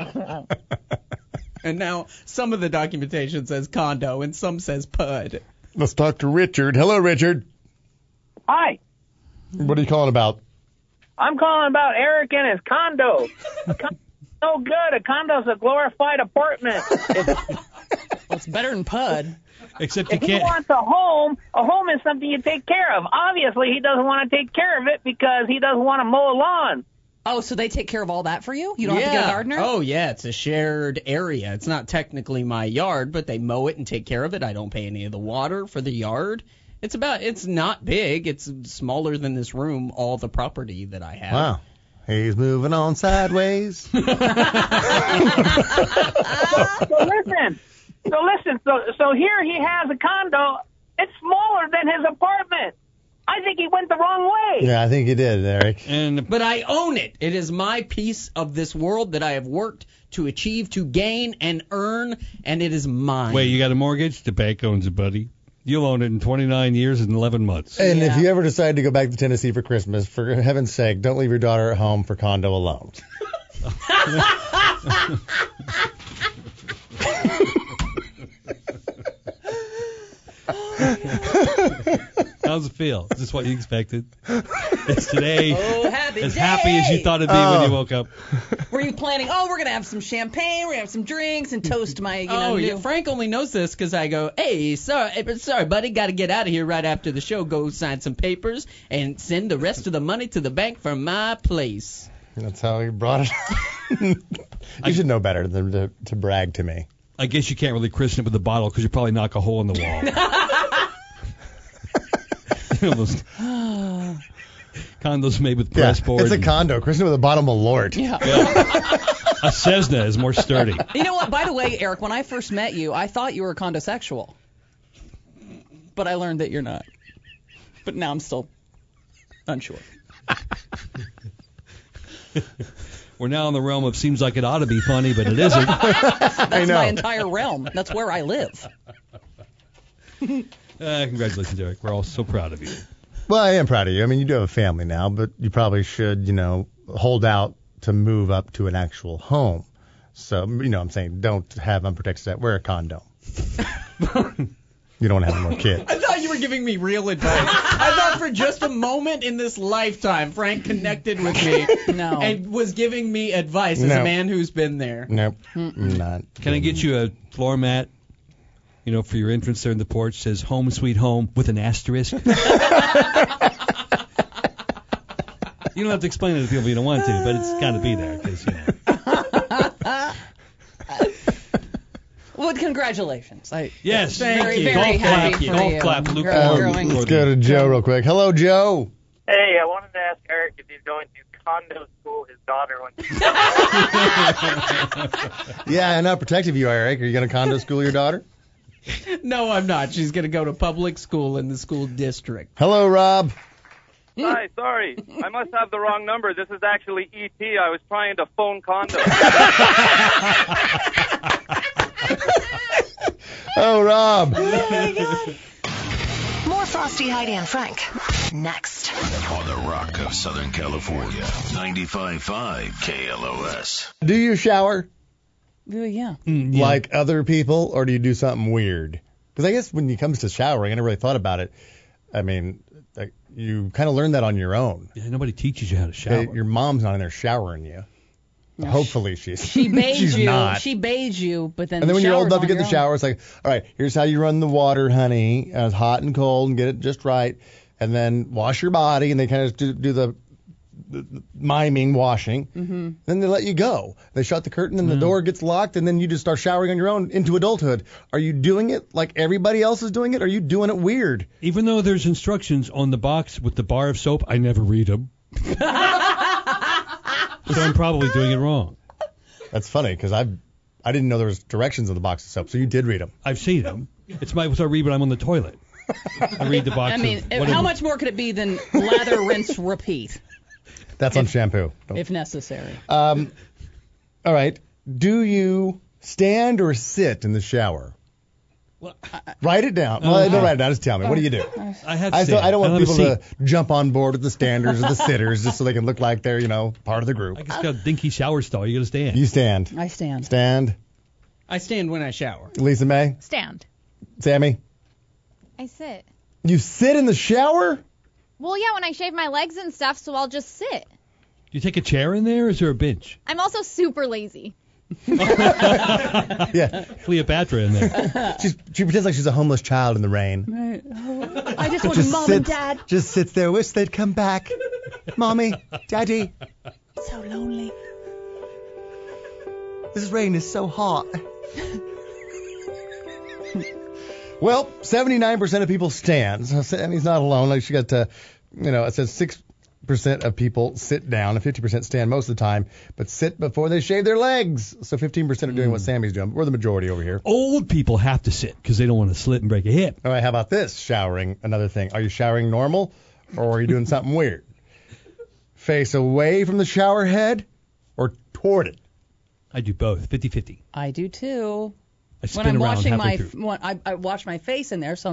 And now some of the documentation says condo and some says PUD. Let's talk to Richard. Hello, Richard. Hi. What are you calling about? I'm calling about Eric and his condo. No good. A condo's a glorified apartment. Well, it's better than PUD. Except you If he can't. wants a home is something you take care of. Obviously, he doesn't want to take care of it because he doesn't want to mow a lawn. Oh, so they take care of all that for you? You don't have to get a gardener? Oh, yeah. It's a shared area. It's not technically my yard, but they mow it and take care of it. I don't pay any of the water for the yard. It's not big. It's smaller than this room, all the property that I have. Wow. He's moving on sideways. So listen. So here he has a condo. It's smaller than his apartment. I think he went the wrong way. Yeah, I think you did, Eric. But I own it. It is my piece of this world that I have worked to achieve, to gain and earn, and it is mine. Wait, you got a mortgage? The bank owns it, buddy. You'll own it in 29 years and 11 months. And if you ever decide to go back to Tennessee for Christmas, for heaven's sake, don't leave your daughter at home for condo alone. How's it feel? Is this what you expected? It's today happy as day. happy as you thought it'd be when you woke up. Were you planning, we're going to have some champagne, we're going to have some drinks, and toast my, Yeah, Frank only knows this because I go, hey, sorry, buddy, got to get out of here right after the show. Go sign some papers and send the rest of the money to the bank from my place. That's how he brought it. You should know better than to brag to me. I guess you can't really christen it with a bottle because you probably knock a hole in the wall. Those condos made with press board. It's a condo. Christen with a bottle malort. Yeah. A Cessna is more sturdy. You know what? By the way, Eric, when I first met you, I thought you were condosexual. But I learned that you're not. But now I'm still unsure. We're now in the realm of seems like it ought to be funny, but it isn't. That's my entire realm. That's where I live. Congratulations, Eric. We're all so proud of you. Well, I am proud of you. I mean, you do have a family now, but you probably should, hold out to move up to an actual home. So, I'm saying don't have unprotected sex. Wear a condom. You don't want to have more kids. I thought you were giving me real advice. I thought for just a moment in this lifetime, Frank connected with me and was giving me advice as a man who's been there. Nope, not. Can I get you a floor mat, for your entrance there in the porch? Says home sweet home with an asterisk. You don't have to explain it to people if you don't want to, but it's got to be there because, Well, congratulations. Yes, thank you. Golf Very happy clap, for golf you. clap, Luke. Let's go to Joe real quick. Hello, Joe. Hey, I wanted to ask Eric if he's going to condo school his daughter when she's Yeah, and how protective you are, Eric. Are you going to condo school your daughter? No, I'm not. She's going to go to public school in the school district. Hello, Rob. Hi, sorry. I must have the wrong number. This is actually E.T. I was trying to phone condo. Oh, Rob. More Frosty, Heidi, and Frank. Next. On the Rock of Southern California. 95.5 KLOS. Do you shower? Yeah. Like other people, or do you do something weird? Because I guess when it comes to showering, I never really thought about it. I mean, you kind of learn that on your own. Yeah, nobody teaches you how to shower. Your mom's not in there showering you. No, Hopefully she bathes she's you. Not. She bathes you, but then. And then when you're old enough to get the the shower, it's like, all right, here's how you run the water, honey. It's hot and cold, and get it just right. And then wash your body, and they kind of do the miming washing. Mm-hmm. Then they let you go. They shut the curtain, and the door gets locked, and then you just start showering on your own into adulthood. Are you doing it like everybody else is doing it? Or are you doing it weird? Even though there's instructions on the box with the bar of soap, I never read them. So I'm probably doing it wrong. That's funny because I didn't know there was directions on the box of soap, so you did read them. I've seen them. It's what I read when I'm on the toilet. I read the box. I mean, how much more could it be than lather, rinse, repeat? That's on shampoo. If necessary. All right. Do you stand or sit in the shower? Well, write it down. Well, don't write it down. Just tell me. What do you do? I don't want people to jump on board with the standers or the sitters just so they can look like they're, part of the group. I guess got a dinky shower stall. You got to stand. You stand. I stand. Stand. I stand when I shower. Lisa May? Stand. Sammy? I sit. You sit in the shower? Well, yeah, when I shave my legs and stuff, so I'll just sit. Do you take a chair in there, or is there a bench? I'm also super lazy. Yeah. Cleopatra in there. She pretends like she's a homeless child in the rain. Right. Oh, I just want mom and dad. Just sits there, wish they'd come back. Mommy, daddy. So lonely. This rain is so hot. Well, 79% of people stand. So he's not alone. Like she got it says 6% of people sit down and 50% stand most of the time, but sit before they shave their legs. So 15% are doing what Sammy's doing. We're the majority over here. Old people have to sit because they don't want to slip and break a hip. All right, how about this? Showering, another thing. Are you showering normal or are you doing something weird? Face away from the shower head or toward it? I do both, 50-50. I do too. I spin when I'm around washing halfway through. I wash my face in there, so I'm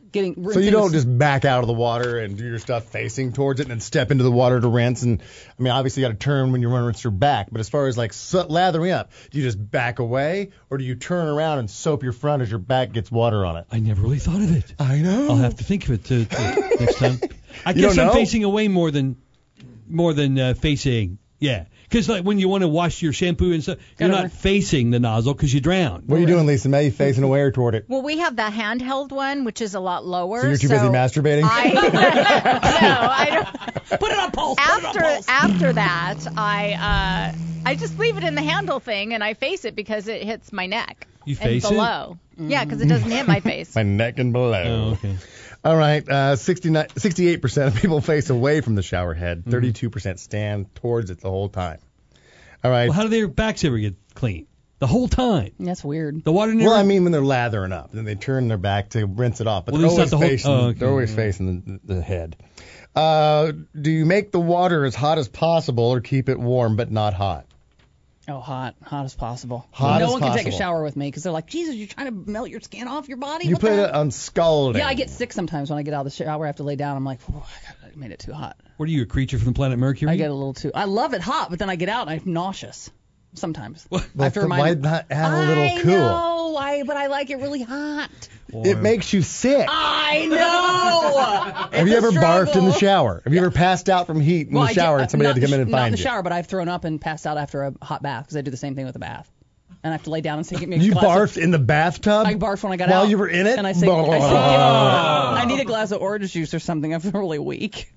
So you don't just back out of the water and do your stuff facing towards it and then step into the water to rinse. And I mean, obviously you got to turn when you want to rinse your back. But as far as like lathering up, do you just back away or do you turn around and soap your front as your back gets water on it? I never really thought of it. I know. I'll have to think of it to next time. I You guess don't I'm know? facing away more than facing. Yeah. Because like when you want to wash your shampoo and stuff, you're not facing the nozzle because you drown. What are you doing, Lisa May? You facing away or toward it? Well, we have the handheld one, which is a lot lower. So you're too busy masturbating? No, I don't. Put it on pulse. After that, I just leave it in the handle thing and I face it because it hits my neck. You face and it? below. Yeah, because it doesn't hit my face. My neck and below. Oh, okay. All right. 68% of people face away from the shower head. 32% stand towards it the whole time. All right. Well, how do their backs ever get clean? The whole time. That's weird. The water never. Well, I mean when they're lathering up, then they turn their back to rinse it off. But Well, they're it's always not the whole- facing. oh, okay, They're always yeah. facing the head. Do you make the water as hot as possible or keep it warm but not hot? Oh, hot as possible. Hot no as one can take a possible. shower with me because they're like, Jesus, you're trying to melt your skin off your body. You What put the it on scalding. Yeah, I get sick sometimes when I get out of the shower. I have to lay down. I'm like, oh, I made it too hot. What are you, a creature from the planet Mercury? I get a little too. I love it hot, but then I get out and I'm nauseous sometimes. Well, I have to remind why not have a little cool? I know, but I like it really hot. It makes you sick. I know. Have you ever barfed in the shower? Have you ever passed out from heat in the shower and somebody had to come in and not in find the you? shower, but I've thrown up and passed out after a hot bath because I do the same thing with a bath. And I have to lay down and say, give me a You glass barfed in the bathtub? I barfed when I got While out. you were in it? And I say, I need a glass of orange juice or something. I feel really weak.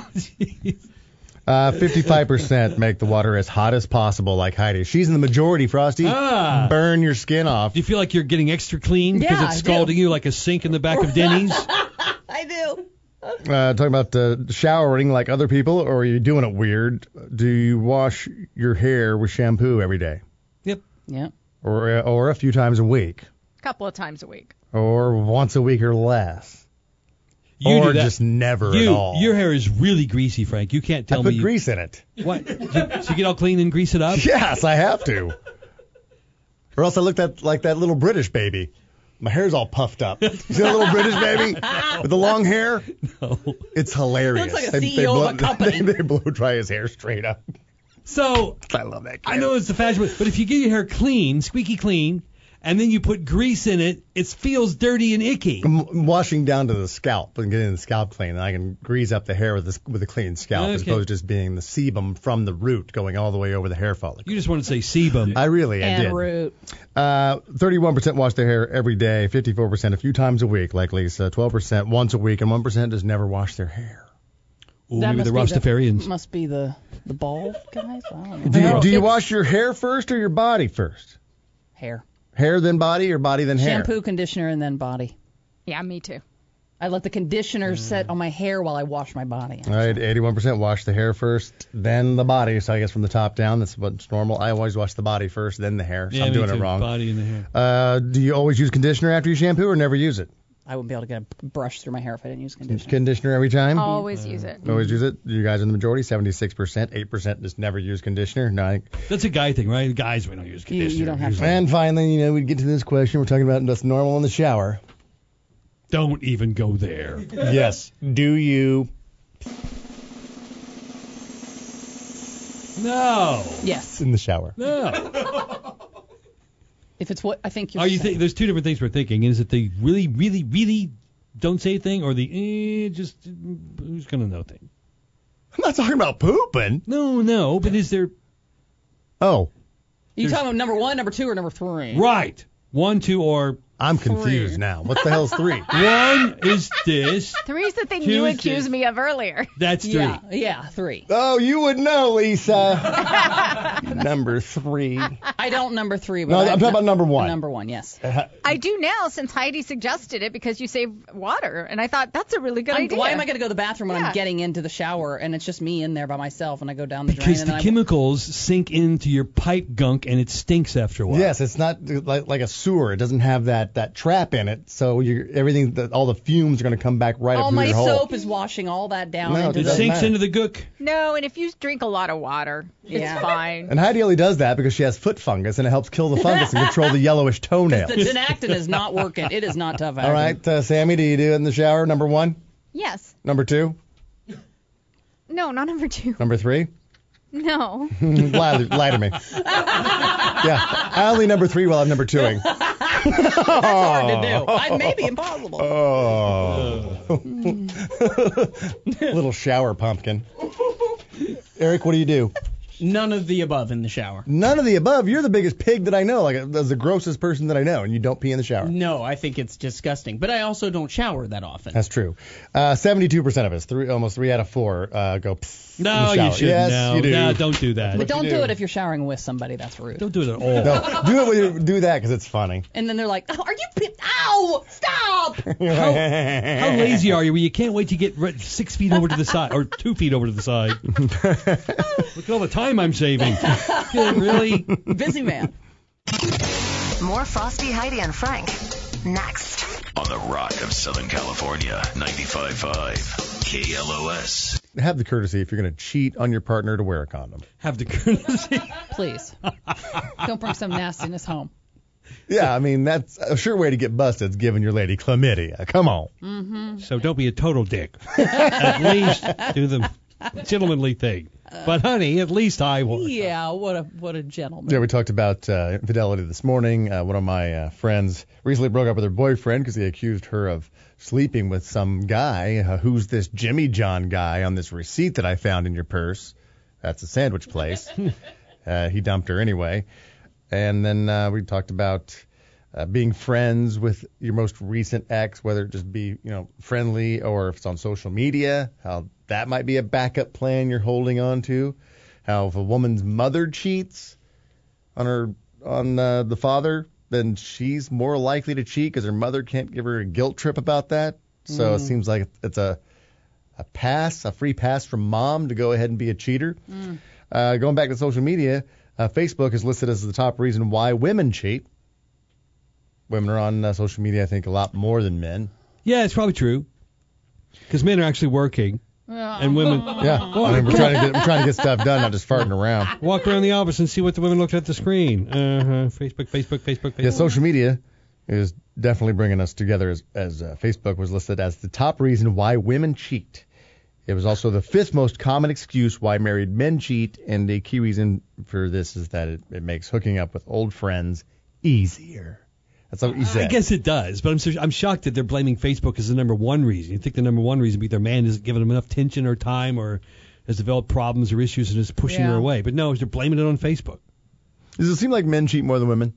55% make the water as hot as possible, like Heidi. She's in the majority, Frosty. Burn your skin off. Do you feel like you're getting extra clean because Yeah, it's I scalding you like a sink in the back of Denny's? I do. Talking about showering like other people, or are you doing it weird? Do you wash your hair with shampoo every day? Yeah. Or a few times a week? A couple of times a week. Or once a week or less? You or do that. just never at all? Your hair is really greasy, Frank. You can't tell I put me. grease in it. What? So you get all clean and grease it up? Yes, I have to. Or else I look like that little British baby. My hair's all puffed up. You see that little British baby with the long hair? No. It's hilarious. He looks like a CEO of a company. They blow dry his hair straight up. So I love that kid. I know it's the fashion, but if you get your hair clean, squeaky clean, and then you put grease in it, it feels dirty and icky. I'm washing down to the scalp and getting the scalp clean, and I can grease up the hair with a clean scalp as Okay. opposed to just being the sebum from the root going all the way over the hair follicle. You just want to say sebum. I And did. root. 31% wash their hair every day, 54% a few times a week, like Lisa, 12% once a week, and 1% just never wash their hair. Ooh, That maybe the must be Rastafarians. Must be the bald guys. I don't know. Do you wash your hair first or your body first? Hair. Hair then body or body then hair? Shampoo, conditioner, and then body. Yeah, me too. I let the conditioner set on my hair while I wash my body. All right, 81% wash the hair first, then the body. So I guess from the top down, that's what's normal. I always wash the body first, then the hair. So Yeah, I'm me doing too. it wrong. Body and the hair. Do you always use conditioner after you shampoo or never use it? I wouldn't be able to get a brush through my hair if I didn't use conditioner. Conditioner every time? Always use it. Always use it? You guys are in the majority, 76%. 8% just never use conditioner. No, That's a guy thing, right? Guys, we don't use conditioner. You don't have to. And finally, we get to this question. We're talking about what's normal in the shower. Don't even go there. Yes. Do you? No. Yes. In the shower. No. If it's what I think you're Are you saying. there's two different things we're thinking. Is it the really, really, really don't say a thing, or the just who's gonna know thing? I'm not talking about pooping. No, but is there? Oh. you talking about number 1, number 2, or number 3? Right. 1, 2, or I'm confused now. What the hell's 3? 1 is this. Three's the thing Two you is accused this. me of earlier. That's 3. Yeah, 3. Oh, you would know, Lisa. Number 3. I don't number 3. But No, I'm talking about number 1. Number 1, yes. I do now since Heidi suggested it because you save water, and I thought that's a really good idea. Why am I going to go to the bathroom when Yeah. I'm getting into the shower and it's just me in there by myself and I go down the drain Because and the then chemicals sink into your pipe gunk and it stinks after a while. Yes, it's not like a sewer. It doesn't have that that trap in it, so all the fumes are going to come back right up All through my your hole. soap is washing all that down No, into it the doesn't matter. Into the gook. No, and if you drink a lot of water, it's fine. And Heidi only does that because she has foot fungus, and it helps kill the fungus and control the yellowish toenails. The Genactin is not working. It is not tough. All right, Sammy, do you do it in the shower? Number 1? Yes. Number 2? No, not number 2. Number 3? No. lie to me. Yeah, I only number 3 while I'm number 2ing. That's hard to do. It may be impossible. Oh. Little shower pumpkin. Eric, what do you do? None of the above in the shower. None of the above? You're the biggest pig that I know. Like, that's the grossest person that I know, and you don't pee in the shower. No, I think it's disgusting. But I also don't shower that often. That's true. 72% of us, almost 3 out of 4, go pfft in the No, shower. you shouldn't. Yes, No, you do. no, don't do that. But don't do it if you're showering with somebody. That's rude. Don't do it at all. No, do that because it's funny. And then they're like, oh, are you ow, stop. How lazy are you where you can't wait to get 6 feet over to the side or 2 feet over to the side? Look at all the time I'm saving. Really? Busy man. More Frosty, Heidi, and Frank next. On the Rock of Southern California, 95.5 KLOS. Have the courtesy if you're going to cheat on your partner to wear a condom. Have the courtesy. Please. Don't bring some nastiness home. Yeah, I mean, that's a sure way to get busted is giving your lady chlamydia. Come on. Mm-hmm. So don't be a total dick. At least do the gentlemanly thing. But honey, at least I was. Yeah, what a gentleman. Yeah, we talked about infidelity this morning. One of my friends recently broke up with her boyfriend because he accused her of sleeping with some guy. Who's this Jimmy John guy on this receipt that I found in your purse? That's a sandwich place. He dumped her anyway. And then we talked about being friends with your most recent ex, whether it just be friendly or if it's on social media, how that might be a backup plan you're holding on to. How if a woman's mother cheats on the father, then she's more likely to cheat because her mother can't give her a guilt trip about that. So it seems like it's a free pass from mom to go ahead and be a cheater. Going back to social media, Facebook is listed as the top reason why women cheat. Women are on social media, I think, a lot more than men. Yeah, it's probably true. Because men are actually working. And women. Yeah, I mean, we're trying to get stuff done, not just farting around. Walk around the office and see what the women looked at the screen. Facebook. Yeah, social media is definitely bringing us together as Facebook was listed as the top reason why women cheat. It was also the 5th most common excuse why married men cheat, and a key reason for this is that it makes hooking up with old friends easier. That's what you said. I guess it does, but I'm shocked that they're blaming Facebook as the number one reason. You think the number one reason would be their man isn't giving them enough attention or time or has developed problems or issues and is pushing her away. But no, they're blaming it on Facebook. Does it seem like men cheat more than women?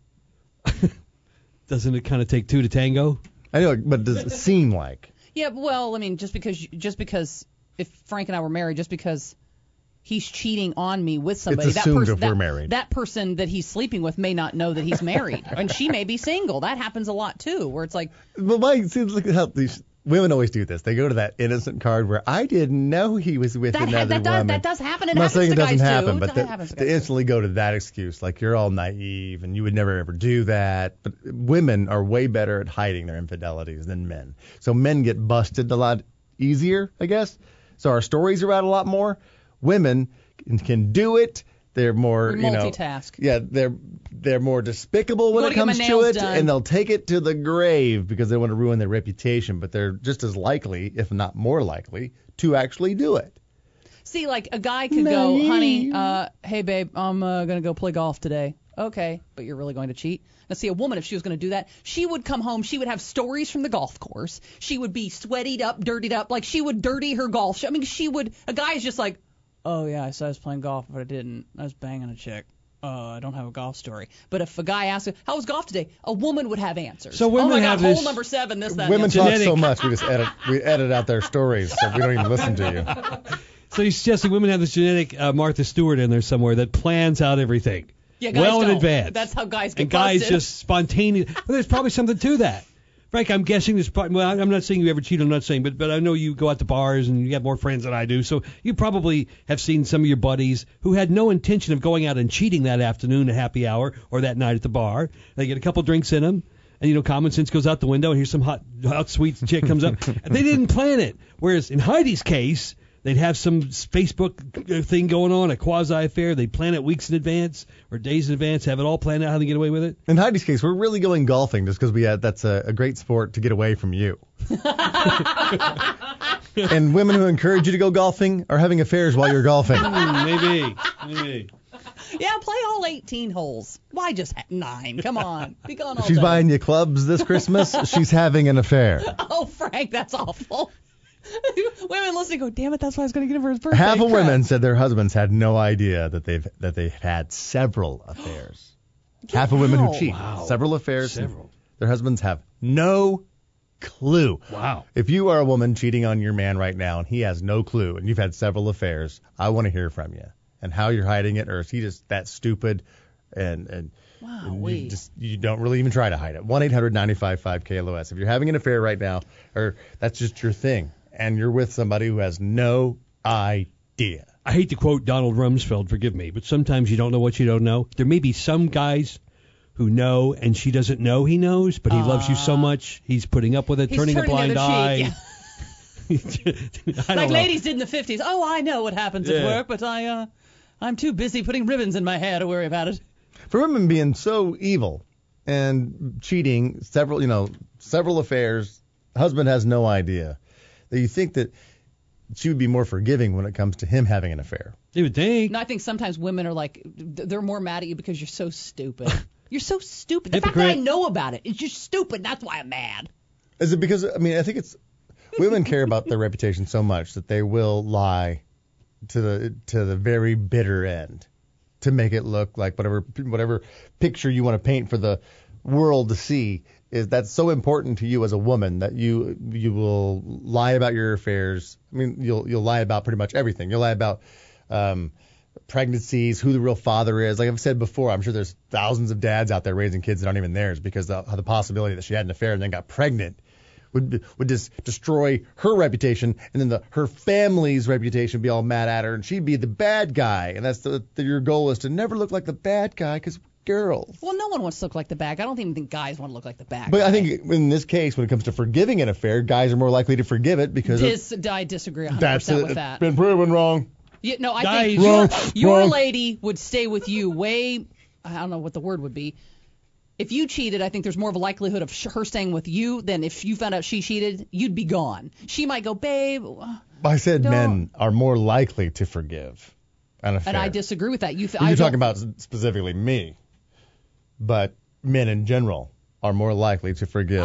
Doesn't it kind of take two to tango? I know, but does it seem like? Yeah, well, I mean, just because if Frank and I were married, just because he's cheating on me with somebody, It's assumed if we're married. That person that he's sleeping with may not know that he's married, and she may be single. That happens a lot too, where it's like. But look at how these women always do this. They go to that innocent card where I didn't know he was with another woman. That does happen. And I'm not saying it doesn't happen, too. but they instantly go to that excuse, like you're all naive and you would never ever do that. But women are way better at hiding their infidelities than men. So men get busted a lot easier, I guess. So our stories are out a lot more. Women can do it. They're more, multitask. They're more despicable when it comes to it, and they'll take it to the grave because they want to ruin their reputation. But they're just as likely, if not more likely, to actually do it. See, like a guy could go, honey, hey babe, I'm gonna go play golf today. Okay, but you're really going to cheat? Now, see, a woman, if she was going to do that, she would come home, she would have stories from the golf course. She would be sweatied up, dirtied up, like she would dirty her golf. A guy is just like, oh, yeah, I said I was playing golf, but I didn't. I was banging a chick. I don't have a golf story. But if a guy asks, how was golf today? A woman would have answers. So women oh, my God, have hole this number 7, this, that, Women and talk so much, we edit out their stories, so we don't even listen to you. So you're suggesting women have this genetic Martha Stewart in there somewhere that plans out everything Yeah, guys well in don't. advance. That's how guys get And guys busted. just spontaneous. Well, there's probably something to that. Frank, I'm guessing there's probably, well, I'm not saying you ever cheat, I'm not saying, but I know you go out to bars and you have more friends than I do, so you probably have seen some of your buddies who had no intention of going out and cheating that afternoon at happy hour or that night at the bar. They get a couple drinks in them, And common sense goes out the window, and here's some hot sweet chick comes up. And they didn't plan it. Whereas in Heidi's case, they'd have some Facebook thing going on, a quasi affair. They'd plan it weeks in advance or days in advance, have it all planned out how they get away with it. In Heidi's case, we're really going golfing just because that's a great sport to get away from you. And women who encourage you to go golfing are having affairs while you're golfing. Maybe. Yeah, play all 18 holes. Why just 9? Come on. Be gone all She's day. buying you clubs this Christmas. She's having an affair. Oh, Frank, that's awful. Women listening go, damn it, that's what I was going to get him for his birthday. Half of Crap. women said their husbands had no idea that they've had several affairs. Half of women who cheat, several affairs. Their husbands have no clue. Wow. If you are a woman cheating on your man right now and he has no clue and you've had several affairs, I want to hear from you and how you're hiding it, or is he just that stupid and you don't really even try to hide it. 1-800-955-KLOS. If you're having an affair right now, or that's just your thing, and you're with somebody who has no idea. I hate to quote Donald Rumsfeld, forgive me, but sometimes you don't know what you don't know. There may be some guys who know, and she doesn't know he knows, but he loves you so much, he's putting up with it, turning a blind eye. Like ladies did in the 50s. Oh, I know what happens at work, but I'm too busy putting ribbons in my hair to worry about it. For women being so evil and cheating, several affairs, husband has no idea, that you think that she would be more forgiving when it comes to him having an affair. You would think. No, I think sometimes women are like, they're more mad at you because you're so stupid. You're so stupid. The Hypocrite. fact that I know about it, it's just stupid. That's why I'm mad. Is it because, I think it's, women care about their reputation so much that they will lie to the very bitter end to make it look like whatever picture you want to paint for the world to see. Is that's so important to you as a woman that you will lie about your affairs. You'll lie about pretty much everything. You'll lie about pregnancies, who the real father is. Like I've said before, I'm sure there's thousands of dads out there raising kids that aren't even theirs because of the possibility that she had an affair and then got pregnant would just destroy her reputation, and then her family's reputation would be all mad at her, and she'd be the bad guy. And that's your goal is to never look like the bad guy because girls. Well, no one wants to look like the bad guy. I don't even think guys want to look like the bad But guy. I think in this case, when it comes to forgiving an affair, guys are more likely to forgive it because I disagree 100% with that. It's been proven wrong. Yeah, no, I Guys. think your Wrong. lady would stay with you way, I don't know what the word would be. If you cheated, I think there's more of a likelihood of her staying with you than if you found out she cheated, you'd be gone. She might go, babe. I said men are more likely to forgive an affair. And I disagree with that. You're talking about specifically me, but men in general are more likely to forgive.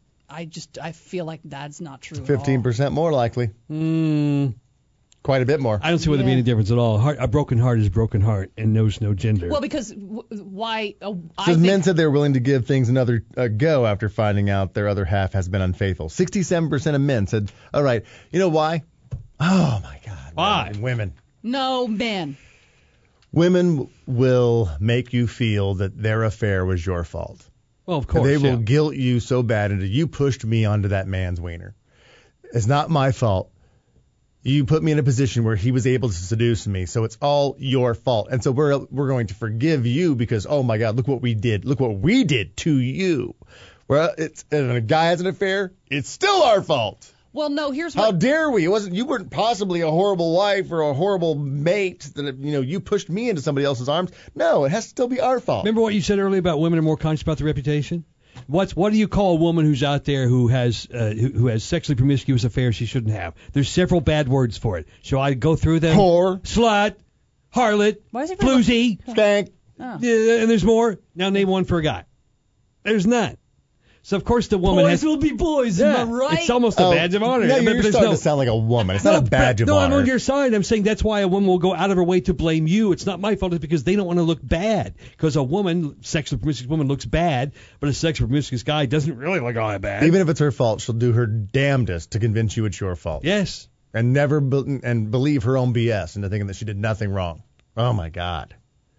I feel like that's not true. 15% more likely. Quite a bit more. I don't see where there'd be any difference at all. A broken heart is a broken heart and knows no gender. Well, because why? Because men said they're willing to give things another go after finding out their other half has been unfaithful. 67% of men said, all right, you know why? Oh, my God. Why? Women. No, men. Women will make you feel that their affair was your fault. Well, of course. They will guilt you so bad into you pushed me onto that man's wiener. It's not my fault. You put me in a position where he was able to seduce me, so it's all your fault. And so we're going to forgive you because, oh my God, look what we did. Look what we did to you. Well, and a guy has an affair, it's still our fault. Well, no, here's How dare we? You weren't possibly a horrible wife or a horrible mate that you pushed me into somebody else's arms. No, it has to still be our fault. Remember what you said earlier about women are more conscious about their reputation? What do you call a woman who's out there who has sexually promiscuous affairs she shouldn't have? There's several bad words for it. Shall I go through them? Whore, slut, harlot, floozy, skank. And there's more. Now name one for a guy. There's none. So of course the woman Boys will be boys, am I right? It's almost a badge of honor. No, But you're there's starting to sound like a woman. It's not a badge of no, honor. I'm on your side. I'm saying that's why a woman will go out of her way to blame you. It's not my fault. It's because they don't want to look bad. Because a woman, sexually promiscuous woman, looks bad, but a sexually promiscuous guy doesn't really look all that bad. Even if it's her fault, she'll do her damnedest to convince you it's your fault. Yes. And never believe her own BS into thinking that she did nothing wrong. Oh my God.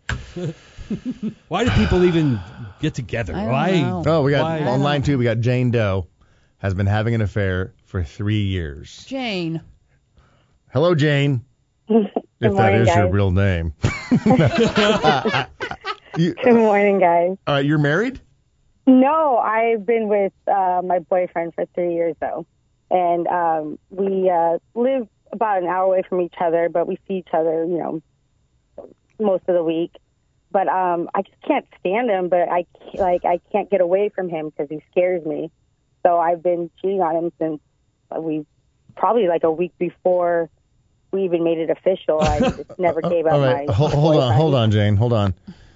Why do people even get together? Why? Oh, we got on line 2. We got Jane Doe, has been having an affair for 3 years. Jane. Hello, Jane. If that morning, is your guys. real name. Good morning, guys. All right, you're married? No, I've been with my boyfriend for 3 years, though. And we live about an hour away from each other, but we see each other, most of the week. But I just can't stand him, but I can't get away from him because he scares me. So I've been cheating on him since probably like a week before we even made it official. I just never gave up All right, my hold on, Jane, hold on.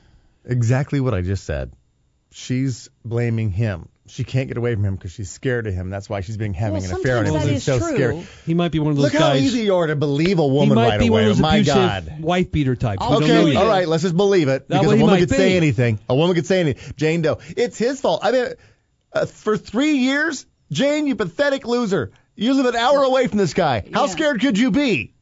Exactly what I just said. She's blaming him. She can't get away from him because she's scared of him. That's why she's having an affair on him. That He's is so true. scared. He might be one of those Look guys. how easy you are to believe a woman He might right be away. one of those My abusive God. wife beater types. We don't know Okay, yet. all right, let's just believe it. That's Because what a he woman might could say be. anything. A woman could say anything. Jane Doe. It's his fault. I mean, for 3 years, Jane, you pathetic loser. You live an hour away from this guy. How scared could you be?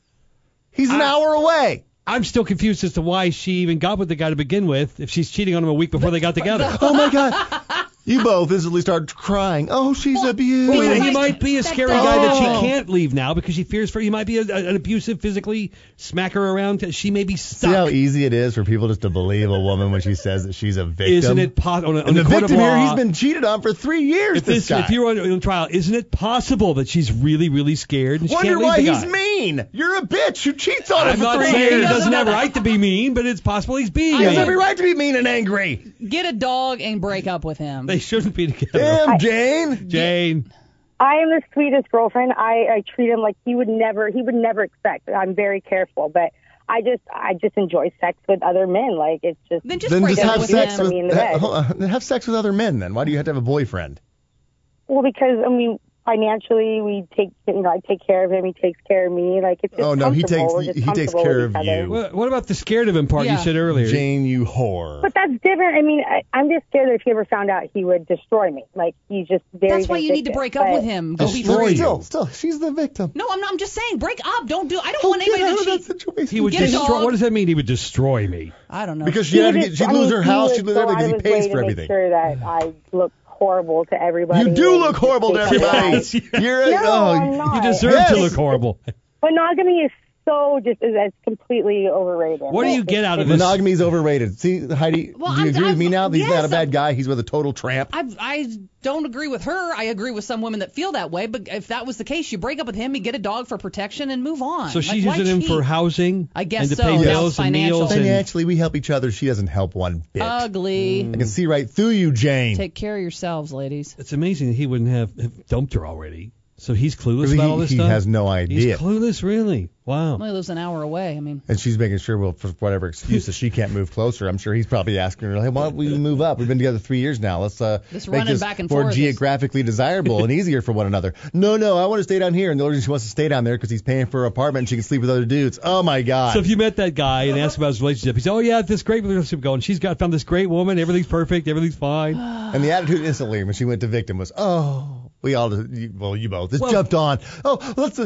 He's an hour away. I'm still confused as to why she even got with the guy to begin with if she's cheating on him a week before they got together. Oh, my God. You both instantly start crying. Oh, she's abused. Well, he might be a scary guy that she can't leave now because she fears for. He might be an abusive, physically smack her around. She may be stuck. See how easy it is for people just to believe a woman when she says that she's a victim? Isn't it possible? And the victim here, he's been cheated on for 3 years. If you're on trial, isn't it possible that she's really, really scared and she Wonder can't leave why the he's guy? mean. You're a bitch who cheats on I'm him for not 3 saying years. he doesn't have a right to be mean, but it's possible he's being He has mean. every right to be mean and angry. Get a dog and break up with him. They shouldn't be together. Damn, Jane. Jane. I am the sweetest girlfriend. I treat him like he would never expect. I'm very careful, but I just enjoy sex with other men. Like it's just then Then just have sex for me in the bed. have sex with other men. Then why do you have to have a boyfriend? Well, because financially we I take care of him. He takes care of me. Like it's just Oh no, he comfortable. We're takes just he takes comfortable care with of each other. you. What about the scared of him part you said earlier? Jane, you whore. But that's different. I mean, I'm just scared that if he ever found out, he would destroy me. Like he's just very. That's why you need to vindictive. break up But- with him. Go be free. Still, she's the victim. No, I'm not. I'm just saying, break up. Don't do. I don't want anybody to cheat. He would Get a destroy. dog. What does that mean? He would destroy me. I don't know. Because she'd lose her house, she'd lose everything because he pays for Make everything. sure that I look horrible to everybody. You do and look horrible to take everybody. care of You're No, I'm not. You deserve Yes. to look horrible. Monogamy is so it's completely overrated. What do you get out of this? Monogamy is overrated. See, Heidi, Well, do you agree with me now? He's yes, not a bad guy. He's with a total tramp. I don't agree with her. I agree with some women that feel that way. But if that was the case, you break up with him, you get a dog for protection, and move on. So she's why using him cheat? for housing. I guess and to so. pay That's bills and financial. meals. And Financially, we help each other. She doesn't help one bit. Ugly. I can see right through you, Jane. Take care of yourselves, ladies. it's amazing that he wouldn't have dumped her already. So he's clueless He- about all this he stuff. has no idea. He's clueless, really. Wow. Well, he lives an hour away. I mean, And she's making sure, well, for whatever excuse that she can't move closer, I'm sure he's probably asking her, hey, why don't we move up? We've been together 3 years now. Let's This make running this back and more forth is- geographically desirable and easier for one another. No, I want to stay down here. And the only reason she wants to stay down there because he's paying for her apartment and she can sleep with other dudes. Oh, my God. So if you met that guy and asked about his relationship, he said, oh, yeah, this great relationship going. She's found this great woman. Everything's perfect. Everything's fine. And the attitude instantly when she went to victim was, oh, we all, you both just jumped on. Oh, let's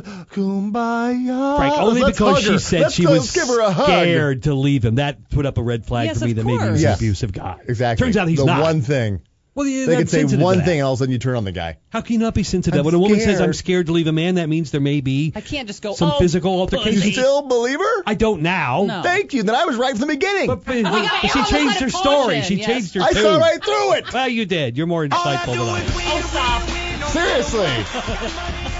kumbaya. Frank, only Let's because hug she her. said Let's she go, was let's give her a hug. scared to leave him. That put up a red flag Yes, for me of that maybe he was course. an Yes. abusive guy. Exactly. Turns out he's the not. one thing. Well, yeah, They that's could say sensitive one to that. thing and all of a sudden you turn on the guy. How can you not be sensitive? I'm When a woman says, scared. I'm scared to leave a man, that means there may be I can't just go. some oh, physical altercation. You still believe her? I don't now. No. Thank you. Then I was right from the beginning. But she all changed her had a story. caution, She yes. changed her I tune. saw right through it. Well, you did. You're more insightful than I am. Seriously.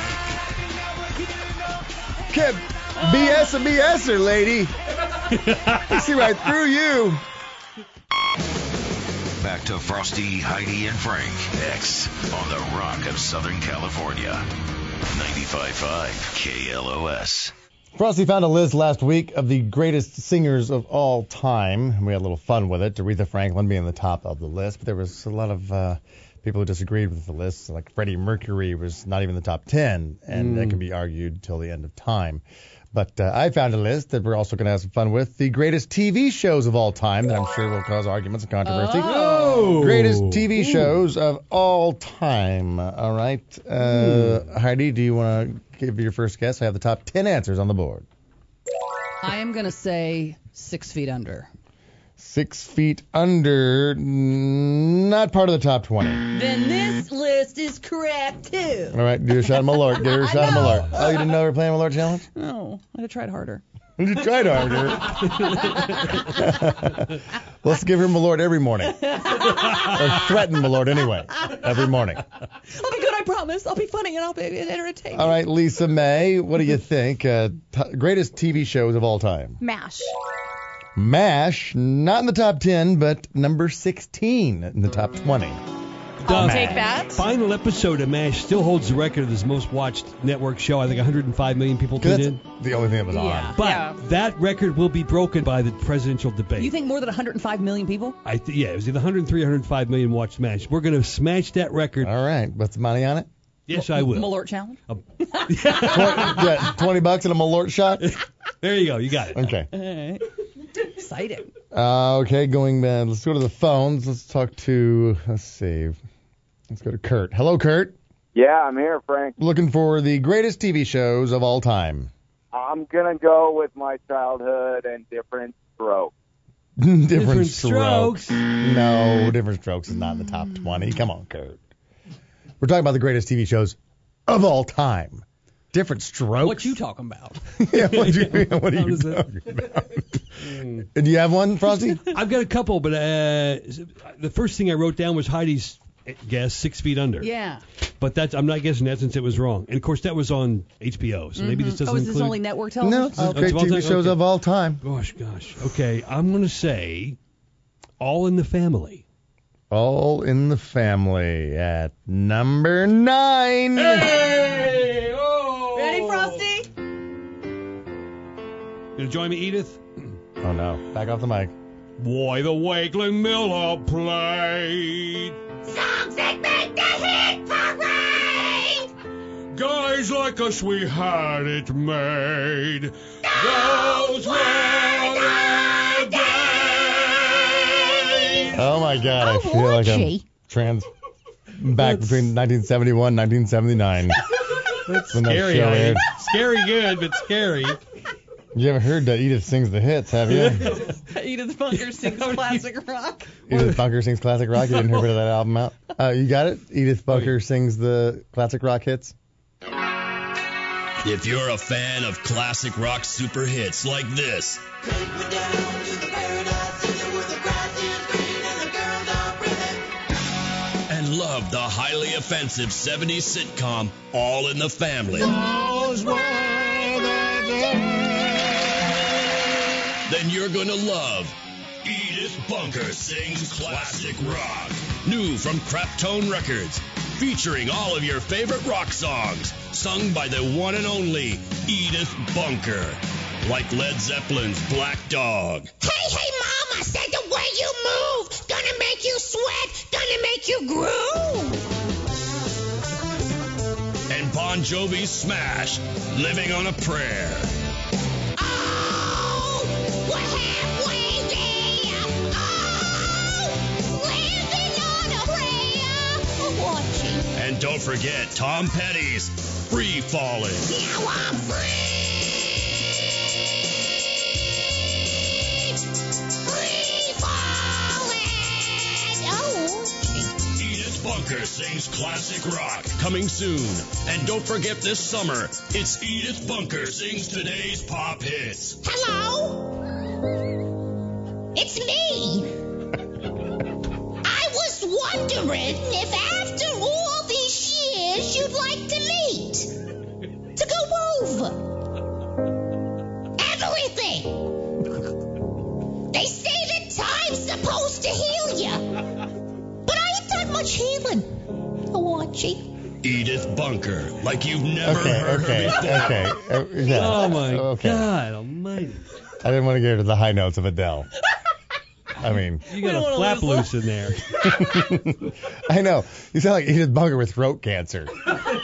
Can't BS a BSer, lady. I see right through you. Back to Frosty, Heidi, and Frank. Next on the Rock of Southern California. 95.5 KLOS. Frosty found a list last week of the greatest singers of all time. We had a little fun with it. Aretha Franklin being the top of the list, but there was a lot of people who disagreed with the list. Like Freddie Mercury was not even the top 10, and that can be argued till the end of time. But I found a list that we're also going to have some fun with. The greatest TV shows of all time that I'm sure will cause arguments and controversy. Oh. Greatest TV shows of all time. All right. Heidi, do you want to give your first guess? I have the top 10 answers on the board. I am gonna say 6 feet under. 6 feet under, not part of the top 20. Then this list is crap too. All right, do a shot of Malort. Get her a shot of Malort. Oh, you didn't know we were playing Malort Challenge? No, I'd have tried harder. You tried to argue her. Let's give her Malort every morning. Or threaten Malort anyway, every morning. I'll be good, I promise. I'll be funny and I'll be entertaining. All right, Lisa May, what do you think? Greatest TV shows of all time? MASH. MASH, not in the top 10, but number 16 in the top 20. I'll take that. Final episode of MASH still holds the record of this most watched network show. I think 105 million people tuned in. The only thing that was on. But that record will be broken by the presidential debate. You think more than 105 million people? Yeah, it was either 103 or 105 million watched MASH. We're going to smash that record. All right. What's the money on it? Yes, I will. Malort challenge? $20 and a Malort shot? There you go. You got it. Okay. All right. Exciting. Okay, let's go to the phones. Let's talk to, let's go to Kurt. Hello, Kurt. Yeah, I'm here, Frank. Looking for the greatest TV shows of all time. I'm going to go with my childhood and Different Strokes. Different Strokes? No, Different Strokes is not in the top 20. Come on, Kurt. We're talking about the greatest TV shows of all time. Different Strokes? What you talking about? Yeah, what are you talking about? Do you have one, Frosty? I've got a couple, but the first thing I wrote down was Heidi's guess, 6 Feet Under. Yeah. But I'm not guessing that since it was wrong. And, of course, that was on HBO, so maybe this doesn't is this include... only network television? No, great TV shows of all time. Gosh. Okay, I'm going to say All in the Family. All in the Family at number 9. Hey! Oh! Ready, Frosty? Gonna join me, Edith? Oh, no. Back off the mic. Why the Wakeling Miller played. Songs that make the hit parade. Guys like us, we had it made. Those were the days. Oh, my God. I feel like I'm back between 1971 and 1979. That's when that scary. show aired. Scary good, but scary. You haven't heard that Edith sings the hits, have you? Edith Bunker sings classic rock. Edith Bunker sings classic rock. You didn't hear that album out? You got it? Edith Bunker sings the classic rock hits. If you're a fan of classic rock super hits like this, and love the highly offensive 70s sitcom All in the Family, then you're going to love Edith Bunker Sings Classic Rock. New from Craptone Records. Featuring all of your favorite rock songs. Sung by the one and only Edith Bunker. Like Led Zeppelin's Black Dog. Hey, Mama said the way you move, gonna make you sweat, gonna make you groove. And Bon Jovi's Smash, Living on a Prayer. And don't forget Tom Petty's Free Fallin'. Now I'm free. Free falling. Oh. Edith Bunker Sings Classic Rock. Coming soon. And don't forget this summer, it's Edith Bunker Sings Today's Pop Hits. Hello? It's me. I was wondering if after all these years you'd like to meet. To go over everything. They say that time's supposed to heal you. But I ain't done much healing. Oh, Archie. Edith Bunker, like you've never heard her before. Yeah. Oh, my God almighty. I didn't want to get to the high notes of Adele. I mean, you got a flap loose in there. I know. You sound like Edith Bunker with throat cancer. You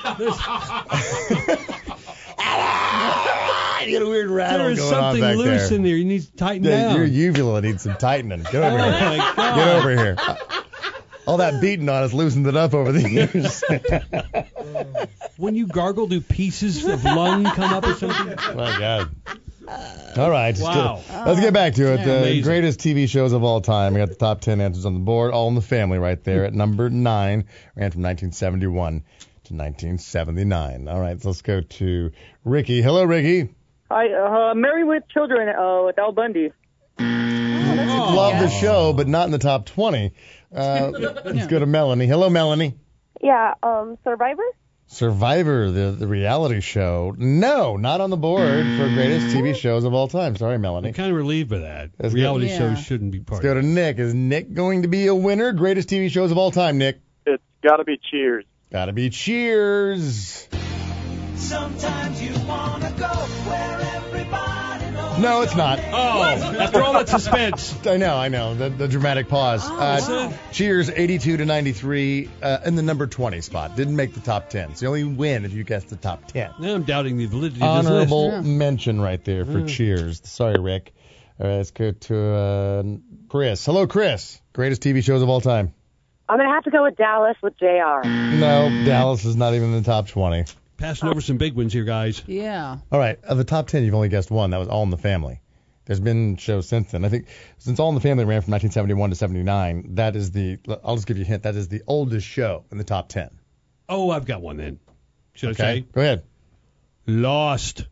got a weird rattle There's going on something back loose there. in there. You need to tighten down. Your uvula needs some tightening. Get over here. my God. Get over here. All that beating on us loosened it up over the years. When you gargle, do pieces of lung come up or something? My God. All right. Wow. Let's get back to it. The Amazing. greatest TV shows of all time. We got the top 10 answers on the board. All in the Family right there at number 9. Ran from 1971 to 1979. All right. So let's go to Ricky. Hello, Ricky. Hi, Married with Children with Al Bundy. Love the show, but not in the top 20. Let's go to Melanie. Hello, Melanie. Yeah, Survivor? Survivor, the reality show. No, not on the board for greatest TV shows of all time. Sorry, Melanie. I'm kind of relieved by that. Let's Reality go- shows shouldn't be part Let's go of to it. Nick. Is Nick going to be a winner? Greatest TV shows of all time, Nick. It's got to be Cheers. Gotta be Cheers. Sometimes you wanna go where everybody knows. No, it's not. Oh, after all that suspense. I know. The dramatic pause. Cheers, 82 to 93 in the number 20 spot. Didn't make the top 10. So you only win if you guess the top 10. Now I'm doubting the validity of this Honorable list. mention right there for Cheers. Sorry, Rick. All right, let's go to Chris. Hello, Chris. Greatest TV shows of all time. I'm going to have to go with Dallas with JR. No, Dallas is not even in the top 20. Passing over some big ones here, guys. Yeah. All right, of the top 10, you've only guessed one. That was All in the Family. There's been shows since then. I think since All in the Family ran from 1971 to 79, that is I'll just give you a hint, that is the oldest show in the top 10. Oh, I've got one then. Should Okay, I say? go ahead. Lost.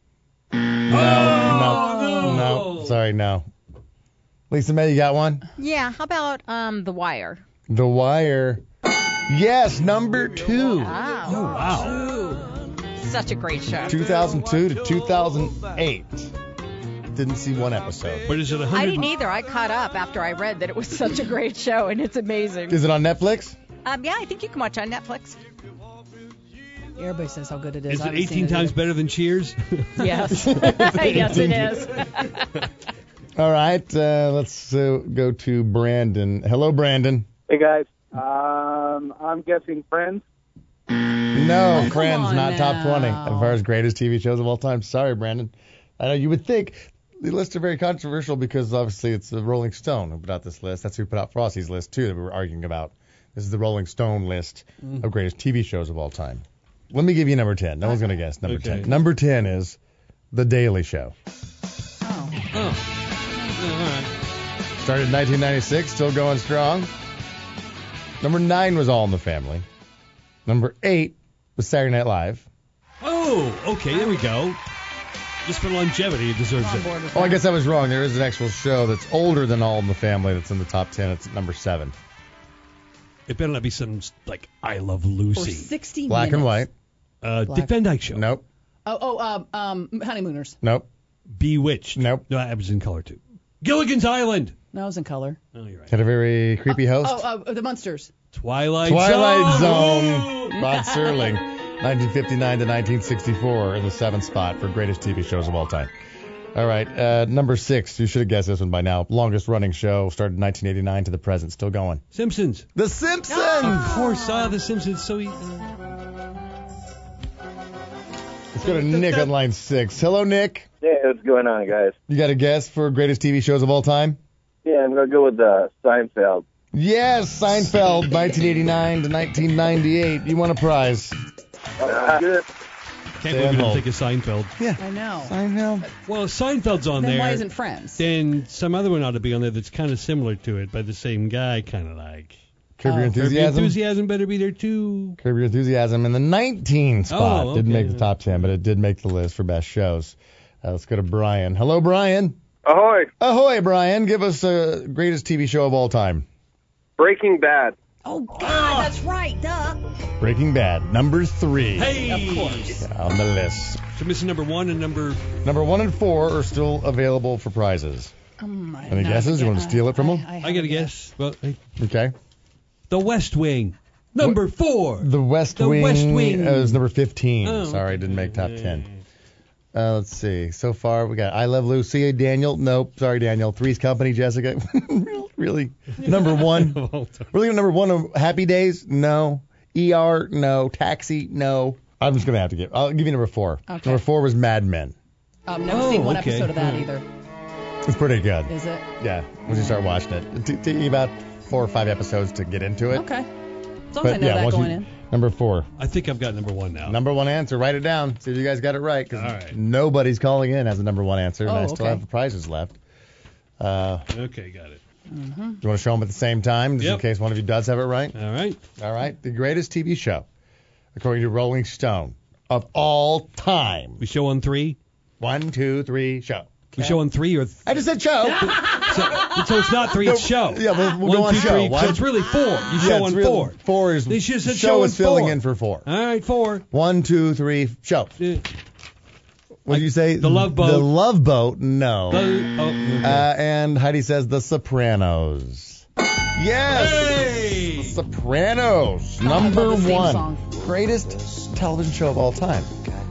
No. Sorry, no. Lisa May, you got one? Yeah, how about The Wire? The Wire. Yes, number 2. Wow. Oh, wow. Such a great show. 2002 to 2008. Didn't see one episode. But is it 100? I didn't either. I caught up after I read that it was such a great show, and it's amazing. Is it on Netflix? Yeah, I think you can watch on Netflix. Everybody says how good it is. Is I it haven't seen 18 times either. better than Cheers? Yes. Yes, it is. All right, let's go to Brandon. Hello, Brandon. Hey, guys. I'm guessing Friends. No, Friends, on not top 20 now. as far as greatest TV shows of all time. Sorry, Brandon. I know you would think the lists are very controversial because obviously it's the Rolling Stone who put out this list. That's who put out Frosty's list, too, that we were arguing about. This is the Rolling Stone list of greatest TV shows of all time. Let me give you number 10. No one's going to guess number 10. Number 10 is The Daily Show. Started in 1996, still going strong. Number 9 was All in the Family. Number 8 was Saturday Night Live. Oh, okay, there we go. Just for longevity, it deserves it. Oh, I guess I was wrong. There is an actual show that's older than All in the Family that's in the top 10. It's at number 7. It better not be something like I Love Or Lucy. 60 Black minutes. and white. Dick Van Dyke Show. Nope. Honeymooners. Nope. Bewitched. Nope. No, that was in color too. Gilligan's Island. No, it was in color. Oh, you're right. Had a very creepy host. The Munsters. Twilight Zone. Rod Serling. 1959 to 1964 in the 7th spot for greatest TV shows of all time. All right, number 6. You should have guessed this one by now. Longest running show, started in 1989 to the present, still going. Simpsons. The Simpsons. Of course, The Simpsons. So Let's go to Nick on line 6. Hello, Nick. Hey, what's going on, guys? You got a guess for greatest TV shows of all time? Yeah, I'm going to go with Seinfeld. Yes, Seinfeld, 1989 to 1998. You won a prize. Good. Can't believe you didn't think of Seinfeld. Yeah. I know. Seinfeld. Well, Seinfeld's on Then there. why isn't Friends? Then some other one ought to be on there that's kind of similar to it by the same guy, kind of like. Curb Your Curb Your Enthusiasm. Enthusiasm better be there too. Curb Your Enthusiasm in the 19 spot. Oh, Didn't okay. make the top 10, but it did make the list for best shows. Let's go to Brian. Hello, Brian. Ahoy. Ahoy, Brian. Give us a greatest TV show of all time. Breaking Bad. Oh, God, that's right. Duh. Breaking Bad, number 3. Hey! Of course. On the list. So missing number 1 and number... Number 1 and 4 are still available for prizes. Any no, guesses? You want to steal it from them? I got to guess. Well, Okay. The West Wing. Number 4. The West The Wing, West Wing. is number 15. Oh, Sorry, didn't make top 10. Let's see. So far, we got I Love Lucy, Daniel. Nope. Sorry, Daniel. Three's Company, Jessica. Really? Number 1. Really, number 1 Happy Days? No. ER? No. Taxi? No. I'm just going to have to give. I'll give you number 4. Okay. Number 4 was Mad Men. Never seen one okay. episode of that either. It's pretty good. Is it? Yeah, once you start watching it. It took you about 4 or 5 episodes to get into it. Okay. As long as I know that once going you- in. Number 4. I think I've got number 1 now. Number 1 answer. Write it down. See if you guys got it right. Because All right. nobody's calling in as a number 1 answer, and I still okay. have the prizes left. Okay, got it. Do you want to show them at the same time, just in Yep. case one of you does have it right? All right. All right. The greatest TV show, according to Rolling Stone, of all time. We show on 3? 1, 2, 3, show. We're showing 3 or... I just said show. So it's not 3, it's show. Yeah, we'll go 1, on 2, show. 3. So it's really 4. You show on 4. 4 is... They should have said show show is on filling 4. in for 4. All right, 4. 1, 2, 3, show. What did you say? The Love Boat. The Love Boat, no. Okay. And Heidi says The Sopranos. Yes! Hey! The Sopranos, number love the theme 1. song. Greatest television show of all time.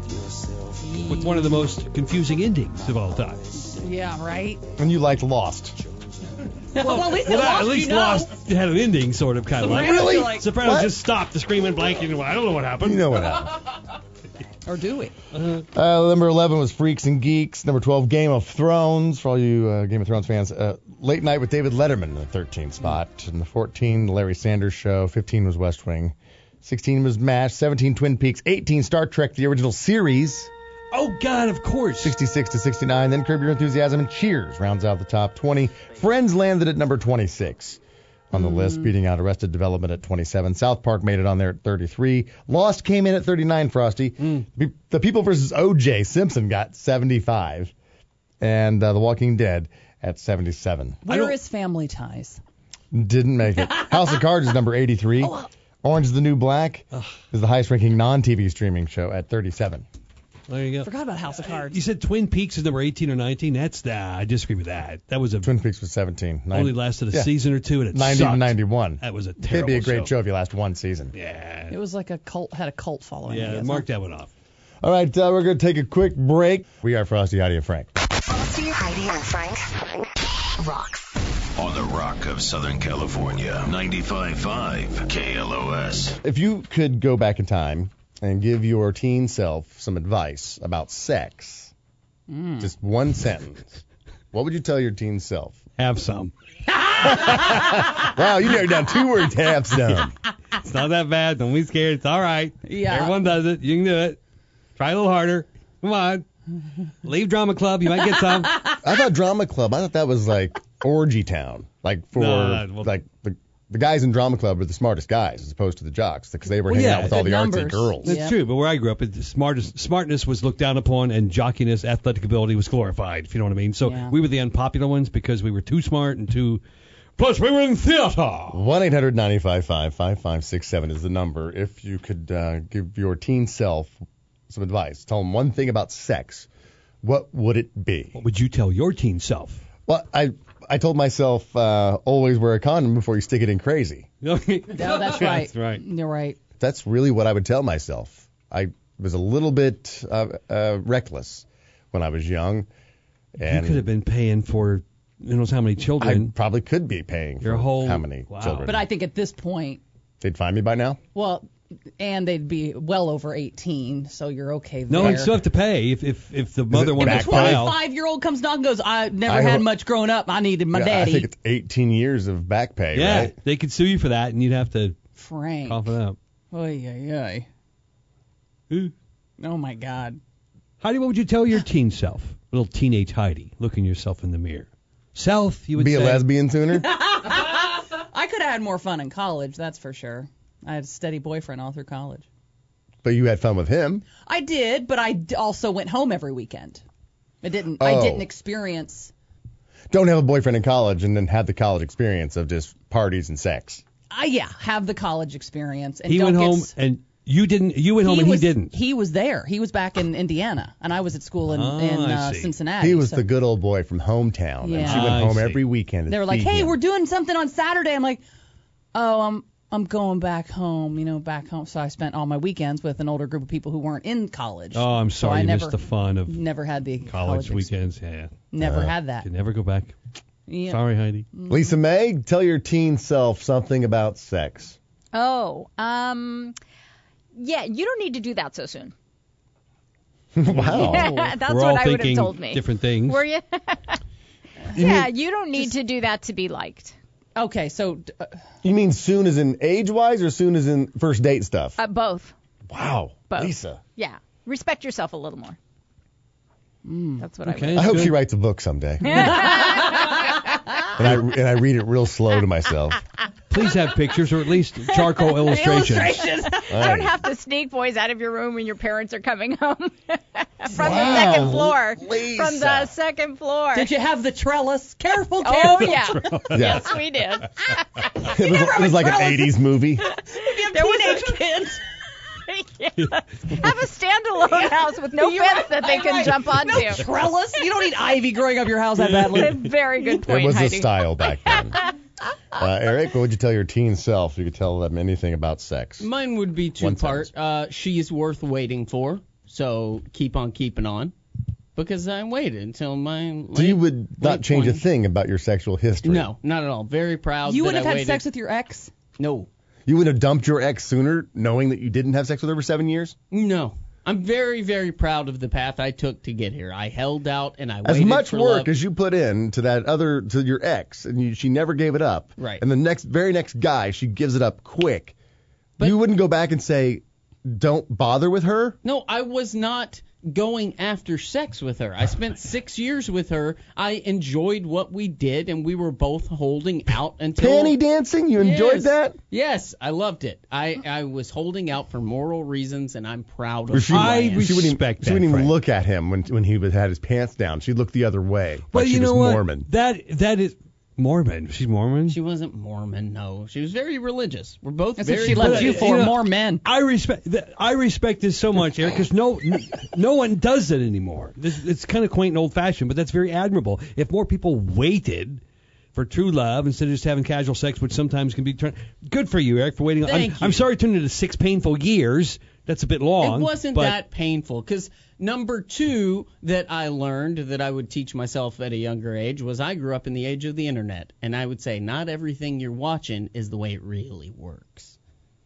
With one of the most confusing endings of all time. Yeah, right? And you liked Lost. Well, at least, At least Lost had an ending, sort of, kind of like. Sopranos, Really? you're like, Sopranos what? just stopped. The screaming, blanking. I don't know what happened. You know what happened. or do we? Number 11 was Freaks and Geeks. Number 12, Game of Thrones, for all you Game of Thrones fans. Late Night with David Letterman in the 13th spot. And the 14, The Larry Sanders Show. 15 was West Wing. 16 was MASH. 17, Twin Peaks. 18, Star Trek, the original series. Oh, God, of course. 66 to 69. Then Curb Your Enthusiasm and Cheers rounds out the top 20. Friends landed at number 26 on the list, beating out Arrested Development at 27. South Park made it on there at 33. Lost came in at 39, Frosty. The People vs. O.J. Simpson got 75. And The Walking Dead at 77. Where is Family Ties? Didn't make it. House of Cards is number 83. Orange is the New Black is the highest ranking non-TV streaming show at 37. There you go. Forgot about House of Cards. You said Twin Peaks is number 18 or 19. I disagree with that. That was Twin Peaks was 17. Only lasted a season or two, and it 90 sucked. to 91. That was a terrible It'd be a great show if you last one season. Yeah. It was like a cult, had a cult following. Yeah, mark that one off. All right, we're going to take a quick break. We are Frosty, Heidi, and Frank. Frosty, Heidi, and Frank rocks. On the Rock of Southern California, 95.5 KLOS. If you could go back in time and give your teen self some advice about sex, just one sentence, what would you tell your teen self? Have some. Wow, you narrowed down 2 words, have some. It's not that bad. Don't be scared. It's all right. Yeah. Everyone does it. You can do it. Try a little harder. Come on. Leave drama club. You might get some. I thought drama club, I thought that was like orgy town. Like for like the guys in drama club were the smartest guys as opposed to the jocks because they were hanging out with all the artsy girls. That's true, but where I grew up, smartness was looked down upon, and jockiness, athletic ability was glorified, if you know what I mean. So we were the unpopular ones because we were too smart and too... Plus, we were in theater. 1-800-955-5567 is the number. If you could give your teen self some advice, tell them one thing about sex, what would it be? What would you tell your teen self? Well, I told myself always wear a condom before you stick it in crazy. Yeah, that's right. That's right. You're right. That's really what I would tell myself. I was a little bit reckless when I was young. And you could have been paying for who knows how many children. I probably could be paying your for whole how many children. But I think at this point, they'd find me by now. Well, and they'd be well over 18, so you're okay there. No, you still have to pay if the mother wanted to file. If a 25-year-old comes knocking and goes, I never had much growing up. I needed my daddy. I think it's 18 years of back pay, yeah, right? They could sue you for that, and you'd have to Frank. cough it up. Oy. Oh, my God. Heidi, what would you tell your teen self? Little teenage Heidi, looking yourself in the mirror. Self, you would be say. a lesbian sooner? I could have had more fun in college, that's for sure. I had a steady boyfriend all through college. But you had fun with him. I did, but I also went home every weekend. I didn't experience. Don't have a boyfriend in college and then have the college experience of just parties and sex. Have the college experience. And he went home and you didn't. You went home and he didn't. He was there. He was back in Indiana, and I was at school in Cincinnati. He was the good old boy from hometown, and she went home every weekend. They were like, "Hey, we're doing something on Saturday." I'm like, "Oh, I'm going back home, back home." So I spent all my weekends with an older group of people who weren't in college. Oh, I'm sorry, you missed the fun of never had the college weekends. Yeah, never had that. You never go back. Yeah. Sorry, Heidi. Lisa May, tell your teen self something about sex. Oh, yeah, you don't need to do that so soon. Wow. That's We're what all I would have thinking told me. different things. Were you? You don't need to do that to be liked. Okay, so you mean soon as in age-wise or soon as in first date stuff? Both. Wow, Both. Lisa. Yeah, respect yourself a little more. That's what I would. I hope she writes a book someday. And I read it real slow to myself. Please have pictures or at least charcoal illustrations. I don't have to sneak boys out of your room when your parents are coming home from the second floor. Lisa. From the second floor. Did you have the trellis? Careful, Oh, careful. yeah. Yeah. Yes, we did. It was like an 80s movie. There were teenage kids. Yeah. Have a standalone house with no fence that they can jump onto. No trellis. You don't need ivy growing up your house that badly. Very good point, It was Heidi. a style back then. Eric, what would you tell your teen self if you could tell them anything about sex? Mine would be two-part. She is worth waiting for, so keep on keeping on. Because I waited until my So you would not change a 20s. thing about your sexual history? No, not at all. Very proud You that wouldn't I have had waited. sex with your ex? No. You would have dumped your ex sooner, knowing that you didn't have sex with her for 7 years? No. I'm very, very proud of the path I took to get here. I held out and I As waited much for work love. as you put in to your ex, and she never gave it up. Right. And the very next guy, she gives it up quick. You wouldn't go back and say, don't bother with her? No, I was not going after sex with her. I spent 6 years with her. I enjoyed what we did, and we were both holding out until... Panty dancing? You enjoyed Yes. that? Yes, I loved it. I was holding out for moral reasons, and I'm proud of She who I wouldn't am. even, she wouldn't even look at him when he had his pants down. She'd look the other way. Well, like you she was know what? Mormon. That is Mormon. She's Mormon. She wasn't Mormon, no. She was very religious. We're both That's what very she left religious. you for, more men. I respect this so much, Eric, because no one does it anymore. It's kind of quaint and old-fashioned, but that's very admirable. If more people waited for true love instead of just having casual sex, which sometimes can be good for you, Eric, for waiting. Thank you. I'm sorry it turned into 6 painful years. That's a bit long. It wasn't but that painful because number two that I learned that I would teach myself at a younger age was I grew up in the age of the internet, and I would say not everything you're watching is the way it really works.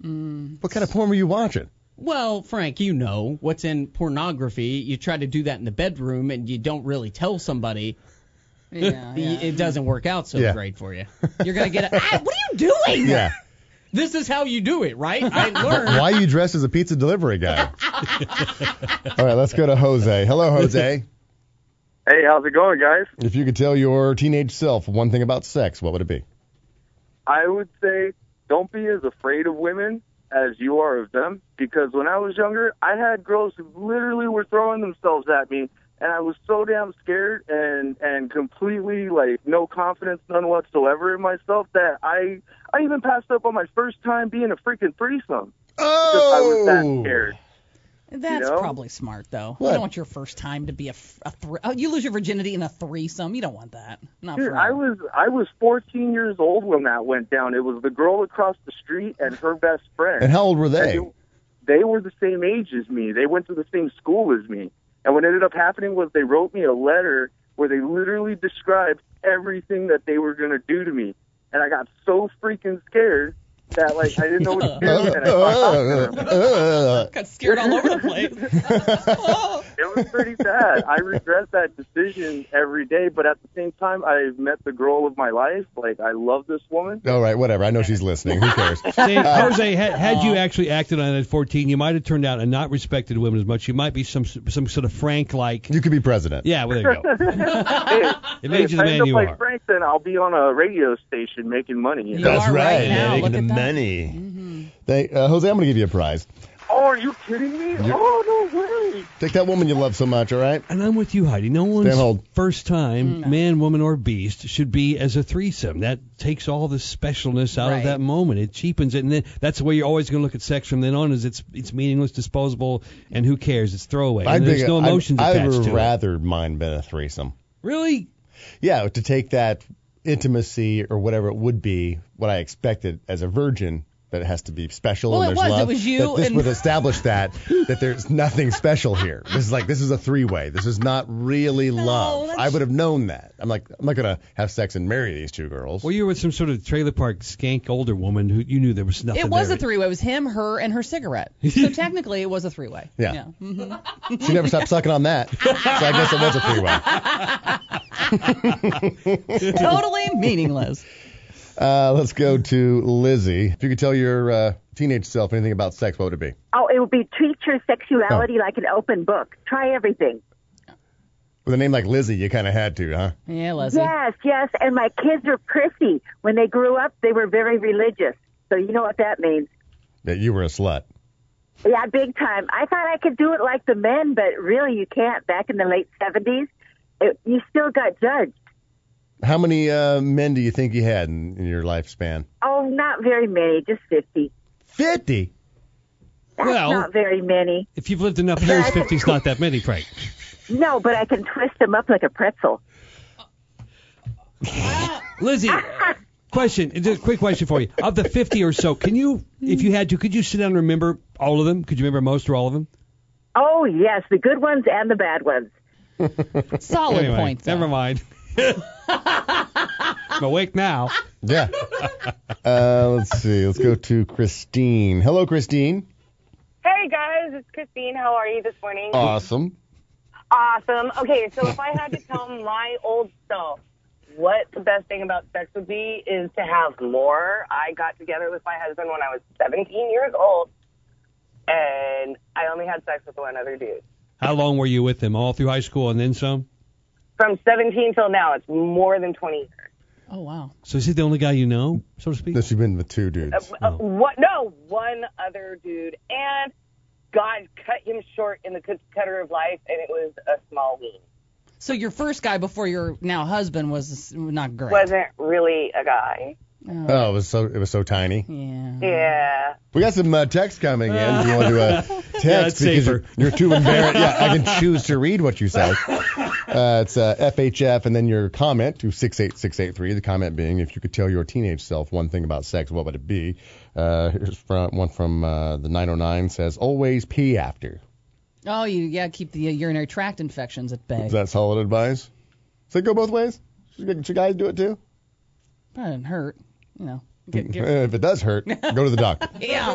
What kind of porn were you watching? Well, Frank, you know what's in pornography. You try to do that in the bedroom, and you don't really tell somebody. Yeah. It doesn't work out so great for you. You're going to get it. What are you doing? Yeah. This is how you do it, right? I learned. Why are you dressed as a pizza delivery guy? All right, let's go to Jose. Hello, Jose. Hey, how's it going, guys? If you could tell your teenage self one thing about sex, what would it be? I would say don't be as afraid of women as you are of them, because when I was younger, I had girls who literally were throwing themselves at me, and I was so damn scared and completely, like, no confidence, none whatsoever in myself that I even passed up on my first time being a freaking threesome. Because I was that scared. That's probably smart, though. What? You don't want your first time to be you lose your virginity in a threesome. You don't want that. Not Dude, for I was 14 years old when that went down. It was the girl across the street and her best friend. And how old were they? They were the same age as me. They went to the same school as me. And what ended up happening was they wrote me a letter where they literally described everything that they were going to do to me. And I got so freaking scared that, like, I didn't know what to do. And I got scared all over the place. It was pretty bad. I regret that decision every day, but at the same time, I've met the girl of my life. Like, I love this woman. All right, whatever. I know she's listening. Who cares? Say, Jose, had you actually acted on it at 14, you might have turned out and not respected women as much. You might be some sort of Frank like. You could be president. Yeah, well, there you go. It makes you the if I man end up you like are. Frank, then I'll be on a radio station making money. You know? That's right. now. Making Look the at that. money. Mm-hmm. Jose, I'm going to give you a prize. Oh, are you kidding me? Oh, no way. Take that woman you love so much, all right? And I'm with you, Heidi. No Stand hold. one's first time, man, woman, or beast, should be as a threesome. That takes all the specialness out of that moment. It cheapens it, and then that's the way you're always going to look at sex from then on. Is it's meaningless, disposable, and who cares? It's throwaway. And there's no emotions I attached would to it. rather mine been a threesome. Really? Yeah, to take that intimacy or whatever it would be, what I expected as a virgin, that it has to be special Well, and it there's was. love. It was you that this and- would establish that there's nothing special here. This is a three-way. This is not really love. I would have known that. I'm not gonna have sex and marry these two girls. Well, you were with some sort of trailer park skank older woman who you knew there was nothing It was there. a three-way. It was him, her, and her cigarette. So technically, it was a three-way. Yeah. Mhm. She never stopped sucking on that, so I guess it was a three-way. Totally meaningless. Let's go to Lizzie. If you could tell your teenage self anything about sex, what would it be? Oh, it would be treat your sexuality like an open book. Try everything. With a name like Lizzie, you kind of had to, huh? Yeah, Leslie. Yes. And my kids are prissy. When they grew up, they were very religious. So you know what that means. That you were a slut. Yeah, big time. I thought I could do it like the men, but really you can't. Back in the late 70s, you still got judged. How many men do you think you had in your lifespan? Oh, not very many, just 50. 50? That's not very many. If you've lived enough years, 50's not that many, Frank. No, but I can twist them up like a pretzel. Lizzie, question, just a quick question for you. Of the 50 or so, can you, if you had to, could you sit down and remember all of them? Could you remember most or all of them? Oh, yes, the good ones and the bad ones. Solid Anyway, points. Never mind. I'm awake now. Yeah. Let's see. Let's go to Christine. Hello, Christine. Hey, guys. It's Christine. How are you this morning? Awesome. Awesome. Okay, so if I had to tell my old self what the best thing about sex would be is to have more. I got together with my husband when I was 17 years old, and I only had sex with one other dude. How long were you with him? All through high school and then some? From 17 till now, it's more than 20 years. Oh, wow. So is he the only guy you know, so to speak? No, she's been with two dudes. One other dude. And God cut him short in the cutter of life, and it was a small ween. So your first guy before your now husband was not great. Wasn't really a guy. Oh, it was so tiny. Yeah. We got some text coming in. If you want to text it's because safer. you're too embarrassed. Yeah, I can choose to read what you say. It's FHF and then your comment to 68683. The comment being, if you could tell your teenage self one thing about sex, what would it be? Here's one from the 909 says, always pee after. Oh, you got to keep the urinary tract infections at bay. Is that solid advice? Does it go both ways? Should guys do it too? That doesn't hurt. You know. If it does hurt, go to the doctor.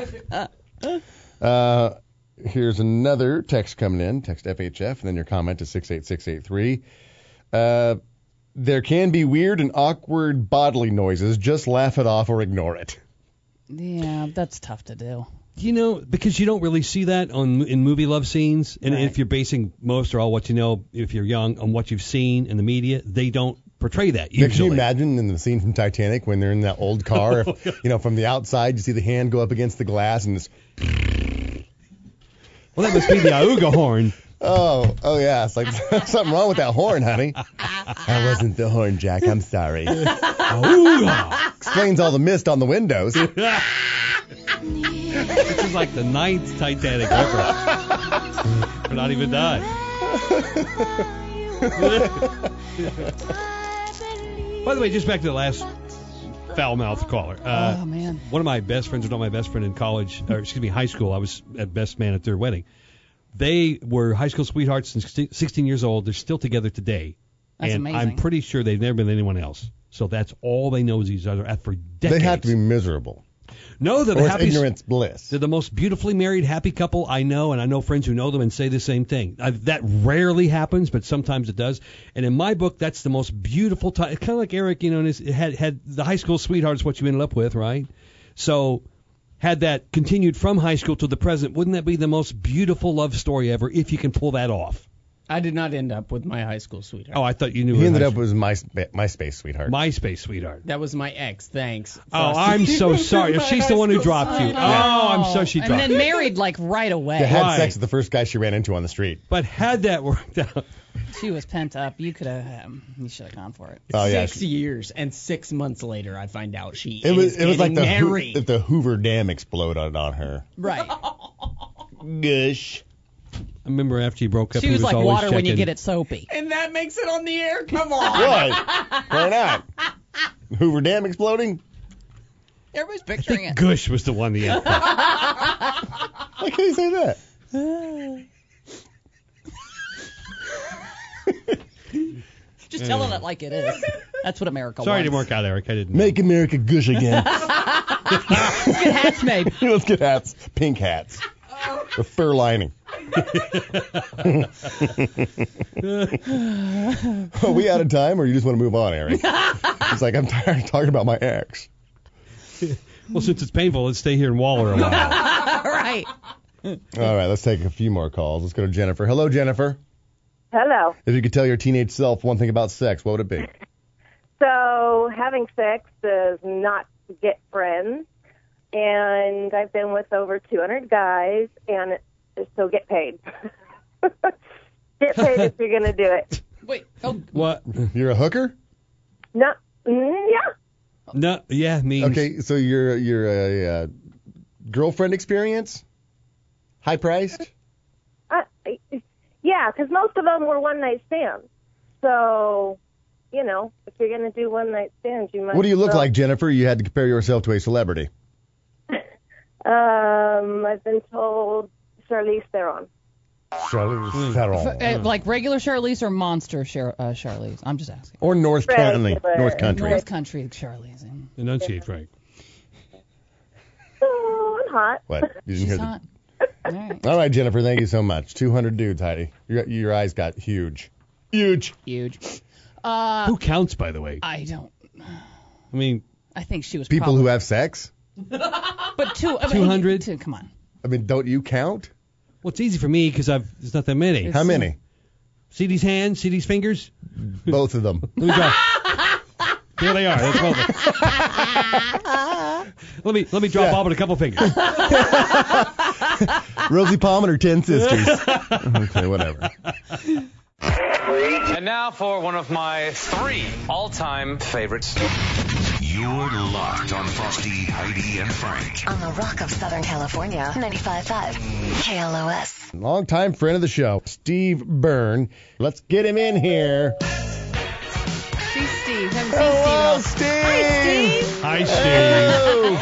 Yeah. Here's another text coming in. Text FHF and then your comment to 68683. There can be weird and awkward bodily noises. Just laugh it off or ignore it. Yeah, that's tough to do. You know, because you don't really see that in movie love scenes, and Right. if you're basing most or all what you know, if you're young, on what you've seen in the media, they don't portray that usually. Can you imagine in the scene from Titanic when they're in that old car, if, from the outside you see the hand go up against the glass and it's... Well, that must be the Auga horn. Oh yeah, it's like something wrong with that horn, honey. That wasn't the horn, Jack. I'm sorry. Explains all the mist on the windows. This is like the 9th Titanic ever. We're not even done. By the way, just back to the last foul-mouthed caller. Oh, man. One of my best friends, not my best friend in college, or excuse me, high school. I was at best man at their wedding. They were high school sweethearts since 16 years old. They're still together today. That's and amazing. I'm pretty sure they've never been with anyone else. So that's all they know is each other for decades. They have to be miserable. No, they're the Or it's happiest. ignorance bliss. They're the most beautifully married, happy couple I know, and I know friends who know them and say the same thing. That rarely happens, but sometimes it does. And in my book, that's the most beautiful time. It's kind of like Eric, had the high school sweetheart is what you ended up with, right? So had that continued from high school to the present, wouldn't that be the most beautiful love story ever if you can pull that off? I did not end up with my high school sweetheart. Oh, I thought you knew. He ended up with MySpace sweetheart. MySpace sweetheart. That was my ex. Thanks. Oh, I'm so sorry. If she's the one who dropped you. Oh, I'm sorry she dropped And then you. married like right away. They had sex with the first guy she ran into on the street. But had that worked out. She was pent up. You could have. You should have gone for it. Oh, yeah. 6 years and 6 months later, I find out she It was like married. the Hoover Dam exploded on her. Right. Gush. I remember after you broke up, She he was like always water when you checking. get it soapy. And that makes it on the air? Come on. Why? Why not? Hoover Dam exploding? Everybody's I picturing think it. Gush was the one. Why can't you say that? Just telling it like it is. That's what America Sorry it wants. didn't work out, Eric. I didn't. Make America gush again. Let's get hats made. Let's get hats. Pink hats. With fur lining. Are we out of time, or you just want to move on, Eric? It's like, I'm tired of talking about my ex. Well, since it's painful, let's stay here and waller a while. Right. All right, let's take a few more calls. Let's go to Jennifer. Hello, Jennifer. Hello. If you could tell your teenage self one thing about sex, what would it be? So having sex does not get friends, and I've been with over 200 guys, and so get paid. Get paid if you're going to do it. Wait. Oh. What? You're a hooker? No. Yeah. No. Yeah. Means. Okay. So you're a girlfriend experience? High priced? Yeah, because most of them were one night stands. So, you know, if you're going to do one night stands, you might. What do you look like, Jennifer? You had to compare yourself to a celebrity. I've been told Charlize Theron. Charlize Theron. Like regular Charlize or monster Charlize? I'm just asking. Or North Country. North Country Charlize. Enunciate, Frank. Oh, I'm hot. What? You didn't She's hear hot. All right, Jennifer, thank you so much. 200 dudes, Heidi. Your eyes got huge. Huge. Who counts, by the way? I don't. I mean, I think she was people who have sex? But 200? Come on. I mean, don't you count? Well, it's easy for me because there's not that many. How many? See these hands? See these fingers? Both of them. Let me go. There they are. That's both of them. Let me drop off with a couple fingers. Rosie Palmer and her 10 sisters. Okay, whatever. And now for one of my 3 all-time favorites. You're locked on Frosty, Heidi, and Frank. On the Rock of Southern California, 95.5 KLOS. Longtime friend of the show, Steve Byrne. Let's get him in here. See Steve. Haven't seen Steve. Hi, Steve.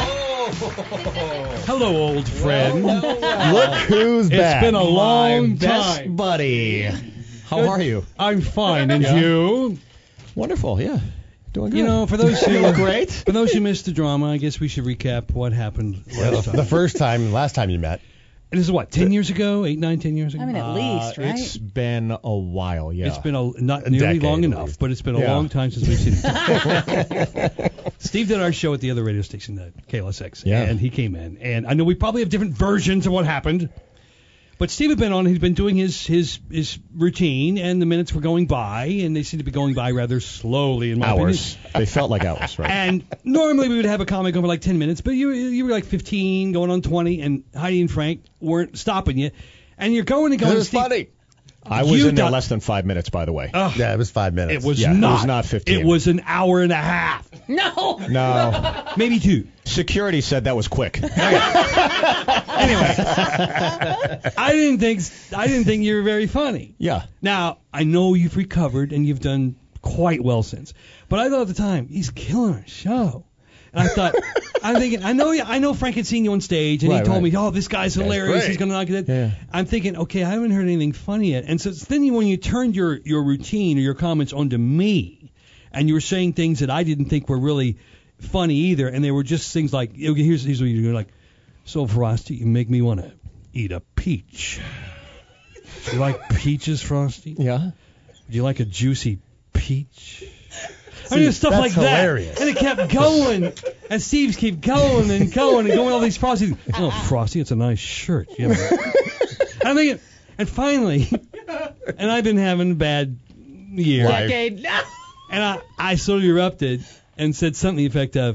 Hello, old friend. Look who's back. It's been a long best time. buddy. How Good. are you? I'm fine, and Yeah. you? Wonderful, yeah. Doing good. You know, for those who look great. For those who missed the drama, I guess we should recap what happened last time. The last time you met. And this is what, 10 years ago? 8, 9, 10 years ago? I mean, at least, right? It's been a while, yeah. It's been not nearly decade, long at enough, least. but it's been a long time since we've seen each other. Steve did our show at the other radio station, KLSX, and he came in. And I know we probably have different versions of what happened, but Steve had been on. He's been doing his routine, and the minutes were going by, and they seem to be going by rather slowly in my hours. opinion. They felt like hours, right? And normally we would have a comic over like 10 minutes, but you were like 15, going on 20, and Heidi and Frank weren't stopping you. And you're going and going. It was Steve, funny. I was in there less than 5 minutes, by the way. Yeah, it was 5 minutes. It was Yeah, not. it was not 15. It was an hour and a half. No. No. Maybe 2. Security said that was quick. Anyway, I didn't think you were very funny. Yeah. Now I know you've recovered and you've done quite well since, but I thought at the time he's killing our show. And I thought, I'm thinking, I know Frank had seen you on stage, and he told me, oh, this guy's hilarious. He's going to knock it in. Yeah. I'm thinking, okay, I haven't heard anything funny yet. And so then when you turned your routine or your comments onto me, and you were saying things that I didn't think were really funny either, and they were just things like, okay, here's what you're doing, like, so Frosty, you make me want to eat a peach. Do you like peaches, Frosty? Yeah. Do you like a juicy peach? I mean, stuff like hilarious. that. And it kept going. And Steve's keep going and going and going all these Frosty. Oh, Frosty, it's a nice shirt. I'm thinking, and finally, and I've been having a bad year. Decade. And I sort of erupted and said something to the effect of,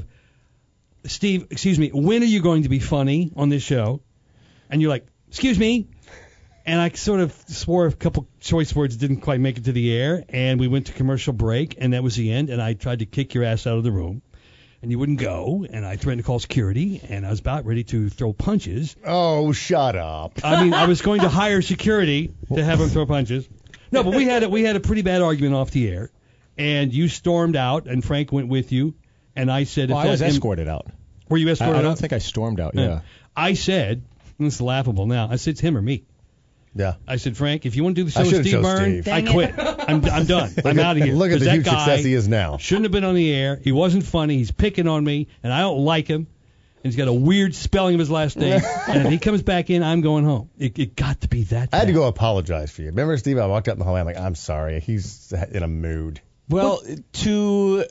Steve, excuse me, when are you going to be funny on this show? And you're like, excuse me. And I sort of swore a couple choice words didn't quite make it to the air, and we went to commercial break, and that was the end, and I tried to kick your ass out of the room, and you wouldn't go, and I threatened to call security, and I was about ready to throw punches. Oh, shut up. I mean, I was going to hire security to have him throw punches. No, but we had a pretty bad argument off the air, and you stormed out, and Frank went with you, and I said... Well, I was escorted out. Were you escorted out? I don't think I stormed out, yeah. I said, and it's laughable now, I said it's him or me. Yeah. I said, Frank, if you want to do the show I with should've Steve chose Byrne, Steve. I quit. I'm done. I'm out of here. Look at 'Cause the that huge guy success he is now. Shouldn't have been on the air. He wasn't funny. He's picking on me, and I don't like him. And he's got a weird spelling of his last name. And if he comes back in, I'm going home. It got to be that I had to bad. go apologize for you. Remember, Steve, I walked out in the hallway. I'm like, I'm sorry. He's in a mood. Well, to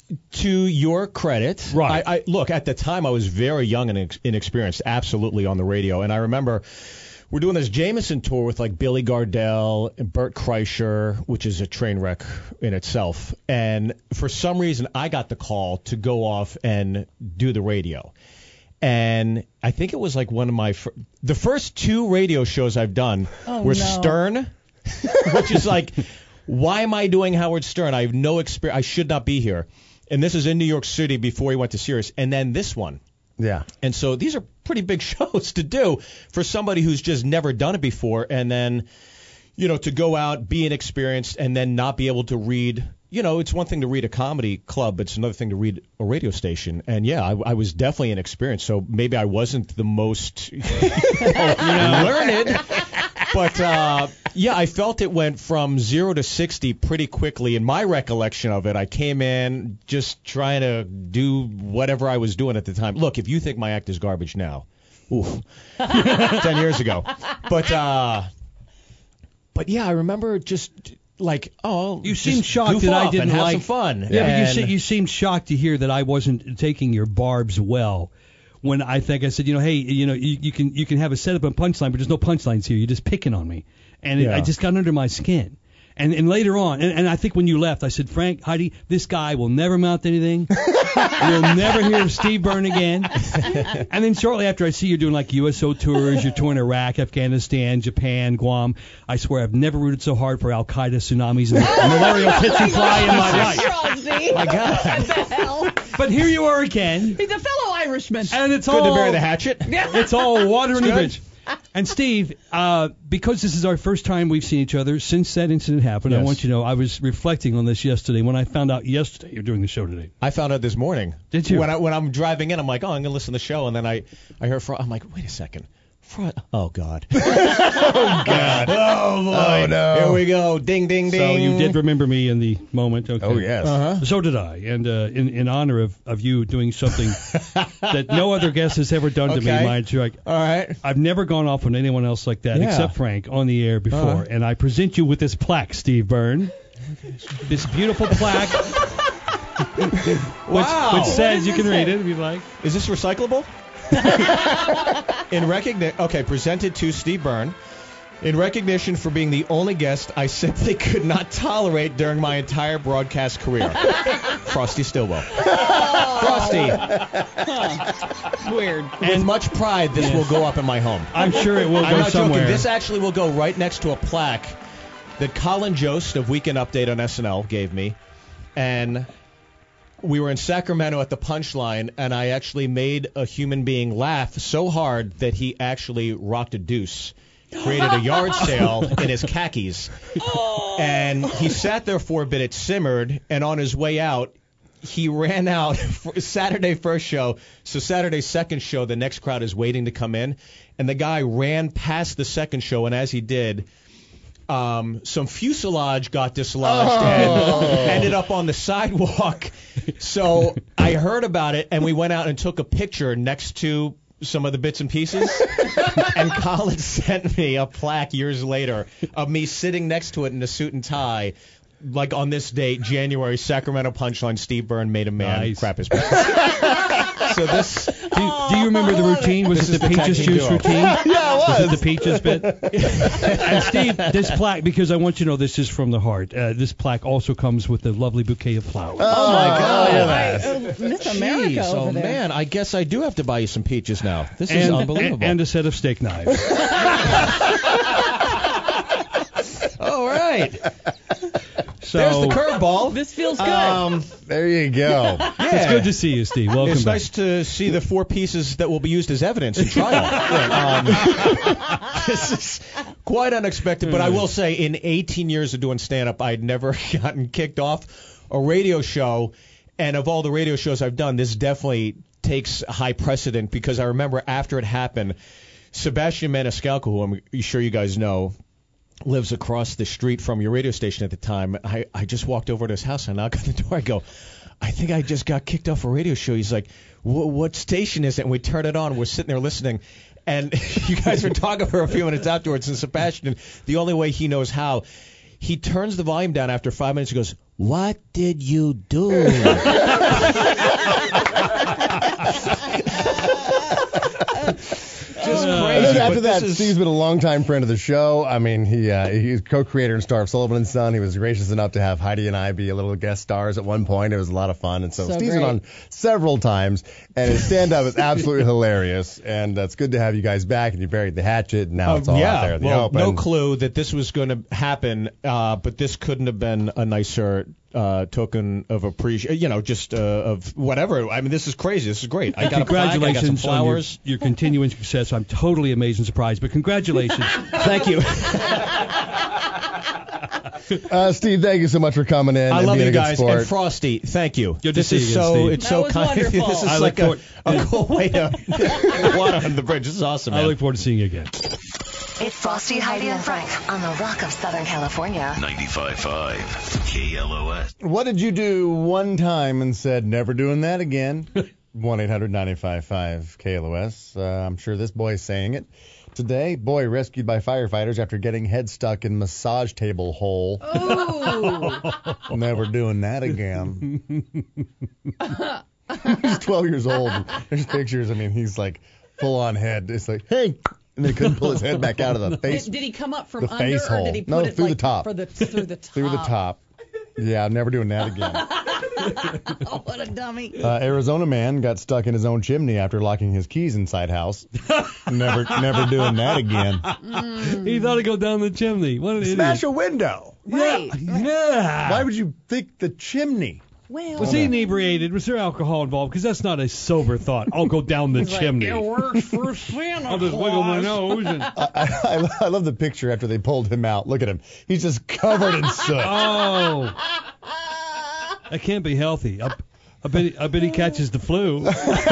your credit, right. I look, at the time I was very young and inexperienced, absolutely, on the radio. And I remember we're doing this Jameson tour with like Billy Gardell and Bert Kreischer, which is a train wreck in itself. And for some reason, I got the call to go off and do the radio. And I think it was like one of my the first 2 radio shows I've done were Stern, which is like, why am I doing Howard Stern? I have no experience. I should not be here. And this is in New York City before he went to Sirius. And then this one. Yeah. And so these are pretty big shows to do for somebody who's just never done it before. And then, to go out, be inexperienced, and then not be able to read. It's one thing to read a comedy club, but it's another thing to read a radio station. And, yeah, I was definitely inexperienced. So maybe I wasn't the most learned. But, yeah, I felt it went from 0 to 60 pretty quickly. In my recollection of it, I came in just trying to do whatever I was doing at the time. Look, if you think my act is garbage now, 10 years ago. But yeah, I remember just like, you seemed shocked that I didn't have some fun. Yeah, but you seemed shocked to hear that I wasn't taking your barbs well. When I think I said, hey, you can have a setup and punchline, but there's no punchlines here. You're just picking on me, and I just got under my skin. And later on, and I think when you left, I said, Frank, Heidi, this guy will never mount anything. You'll never hear of Steve Byrne again. And then shortly after, I see you're doing like USO tours. You're touring Iraq, Afghanistan, Japan, Guam. I swear I've never rooted so hard for Al Qaeda tsunamis and malarial tsetse fly in my life. My God. What the hell? But here you are again. He's a fellow Irishman. And it's good all to bury the hatchet. It's all water in the bridge. And Steve, because this is our first time we've seen each other since that incident happened, Yes. I want you to know I was reflecting on this yesterday when I found out yesterday you're doing the show today. I found out this morning. Did you? When I'm driving in, I'm like, I'm going to listen to the show. And then I heard, I'm like, wait a second. Oh, God. Oh, God. Oh, boy. Oh, no. Here we go. Ding, ding, ding. So you did remember me in the moment. Okay. Oh, yes. Uh-huh. So did I. And in honor of you doing something that no other guest has ever done to me, Okay. mind you, All right. I've never gone off on anyone else like that Yeah. except Frank on the air before. Uh-huh. And I present you with this plaque, Steve Byrne. This beautiful plaque. Wow. Which says, you can read it if you like. Is this recyclable? In recognition, presented to Steve Byrne. In recognition for being the only guest I simply could not tolerate during my entire broadcast career. Frosty Stillwell. Frosty. Weird. With much pride, this will go up in my home. I'm sure it will I'm go not somewhere. joking. This actually will go right next to a plaque that Colin Jost of Weekend Update on SNL gave me. And we were in Sacramento at the Punchline, and I actually made a human being laugh so hard that he actually rocked a deuce. Created a yard sale in his khakis. And he sat there for a bit, it simmered, and on his way out, he ran out for Saturday first show. So Saturday second show, the next crowd is waiting to come in. And the guy ran past the second show, and as he did, some fuselage got dislodged and ended up on the sidewalk. So I heard about it, and we went out and took a picture next to some of the bits and pieces. And Colin sent me a plaque years later of me sitting next to it in a suit and tie. Like on this date, January, Sacramento Punchline, Steve Byrne made a man crap his pants. So this. Do you remember the routine? Was it the peaches juice routine? Yeah, it was. Was it the peaches bit? And Steve, this plaque, because I want you to know this is from the heart. This plaque also comes with a lovely bouquet of flowers. Oh my God! Miss America Jeez, over there. Man, I guess I do have to buy you some peaches now. This is unbelievable. And a set of steak knives. All right. So There's the curveball. This feels good. There you go. It's good to see you, Steve. Welcome It's back. nice to see the 4 pieces that will be used as evidence in trial. This is quite unexpected, but I will say in 18 years of doing stand-up, I'd never gotten kicked off a radio show, and of all the radio shows I've done, this definitely takes high precedent because I remember after it happened, Sebastian Maniscalco, who I'm sure you guys know, lives across the street from your radio station at the time. I just walked over to his house. I knock on the door. I go, I think I just got kicked off a radio show. He's like, what station is it? And we turn it on. We're sitting there listening. And you guys were talking for a few minutes afterwards. And Sebastian, the only way he knows how, he turns the volume down after 5 minutes. He goes, what did you do? Just crazy. after that, Steve's been a longtime friend of the show. I mean, he's co-creator and star of Sullivan and Son. He was gracious enough to have Heidi and I be a little guest stars at one point. It was a lot of fun. And so Steve's been on several times, and his stand-up is absolutely hilarious. And it's good to have you guys back, and you buried the hatchet, and now it's all out there in the open. No clue that this was going to happen, but this couldn't have been a nicer token of appreciation, of whatever. I mean, this is crazy. This is great. I got a flag, I got some flowers. On your continuing success. I'm totally amazed and surprised, but congratulations. Thank you. Steve, thank you so much for coming in. I and love being you a good guys. sport. And Frosty, thank you. Good to see you again, Steve. It's so kind. Wonderful. This is like a cool way to water under the bridge. This is awesome, man. I look forward to seeing you again. It's Frosty, Heidi, and Frank on the Rock of Southern California. 95.5 KLOS. What did you do one time and said, never doing that again? 1-800-95.5 KLOS. I'm sure this boy is saying it. Today, boy rescued by firefighters after getting head stuck in massage table hole. Oh. Never doing that again. He's 12 years old. There's pictures. I mean, he's like full on head. It's like, hey. And they couldn't pull his head back out of the face. Did he come up from the under, face or hole. did he put No, it through like the top. through the top? Through the top. Yeah, I'm never doing that again. Oh, what a dummy. Arizona man got stuck in his own chimney after locking his keys inside house. Never doing that again. He thought he'd go down the chimney. What an Smash idiot. a window. Right. Yeah. Why would you think the chimney? Well, Was he inebriated? Was there alcohol involved? Because that's not a sober thought. I'll go down the chimney. It works for Santa I'll just wiggle my nose. And... I love the picture after they pulled him out. Look at him. He's just covered in soot. Oh. That can't be healthy. I bet he catches the flu.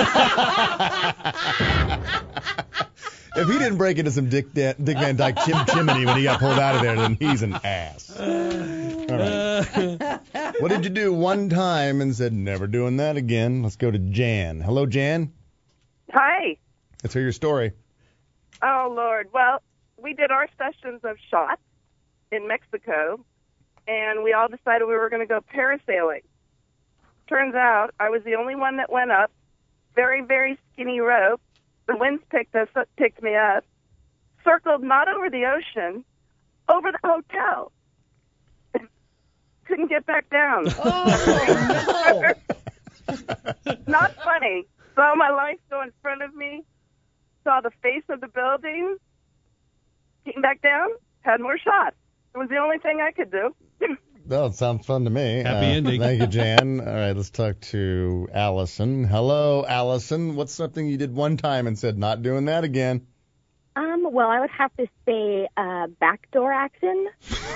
If he didn't break into some Dick Van Dyke chimney when he got pulled out of there, then he's an ass. All right. What did you do one time and said, never doing that again? Let's go to Jan. Hello, Jan. Hi. Let's hear your story. Oh, Lord. Well, we did our sessions of shots in Mexico, and we all decided we were going to go parasailing. Turns out I was the only one that went up. Very, very skinny rope. The winds picked me up, circled not over the ocean, over the hotel. Couldn't get back down. Oh, no. Not funny. Saw my life go in front of me, saw the face of the building, came back down, had more shots. It was the only thing I could do. Well, it sounds fun to me. Happy ending. Thank you, Jan. All right, let's talk to Allison. Hello, Allison. What's something you did one time and said, not doing that again? Well, I would have to say backdoor action.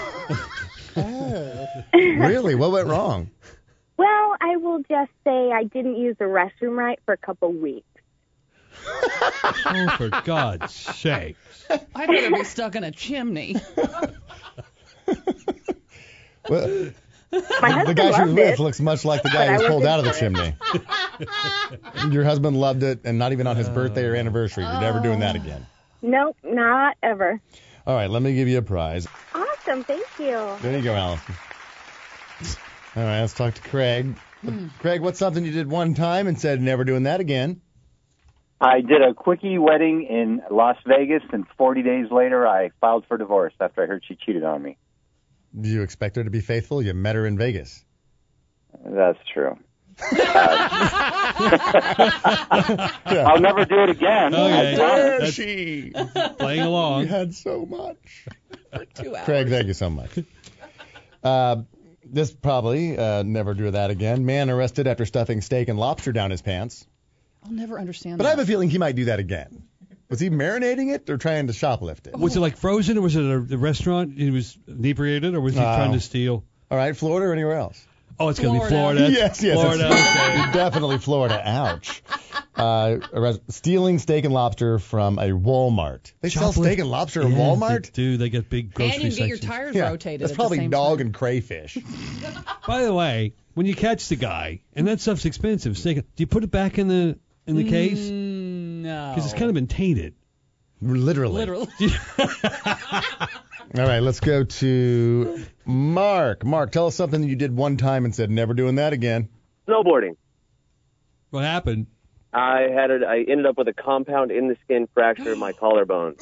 Really? What went wrong? Well, I will just say I didn't use the restroom right for a couple weeks. Oh, for God's sake. I'd rather be stuck in a chimney. Well, the guy she was with looks much like the guy who was pulled out of the chimney. Your husband loved it, and not even on his birthday or anniversary. You're never doing that again. Nope, not ever. All right, let me give you a prize. Awesome, thank you. There you go, Allison. All right, let's talk to Craig. Craig, what's something you did one time and said, never doing that again? I did a quickie wedding in Las Vegas, and 40 days later, I filed for divorce after I heard she cheated on me. Do you expect her to be faithful? You met her in Vegas. That's true. I'll never do it again. Okay. There she Playing along. You had so much. For 2 hours. Craig, thank you so much. This probably never do that again. Man arrested after stuffing steak and lobster down his pants. I'll never understand But that. I have a feeling he might do that again. Was he marinating it or trying to shoplift it? Was it like frozen, or was it a restaurant? He was inebriated, or was he trying to steal? All right, Florida or anywhere else? Oh, it's going to be Florida. Yes. Florida. It's definitely Florida. Ouch. Stealing steak and lobster from a Walmart. They sell steak and lobster at Walmart? They do. They get big grocery And you get your sections. tires rotated That's at probably the same dog time. and crayfish. By the way, when you catch the guy, and that stuff's expensive, steak, do you put it back in the case? No. Because it's kind of been tainted. Literally. All right, let's go to Mark. Mark, tell us something you did one time and said, never doing that again. Snowboarding. What happened? I ended up with a compound in the skin fracture of my collarbone.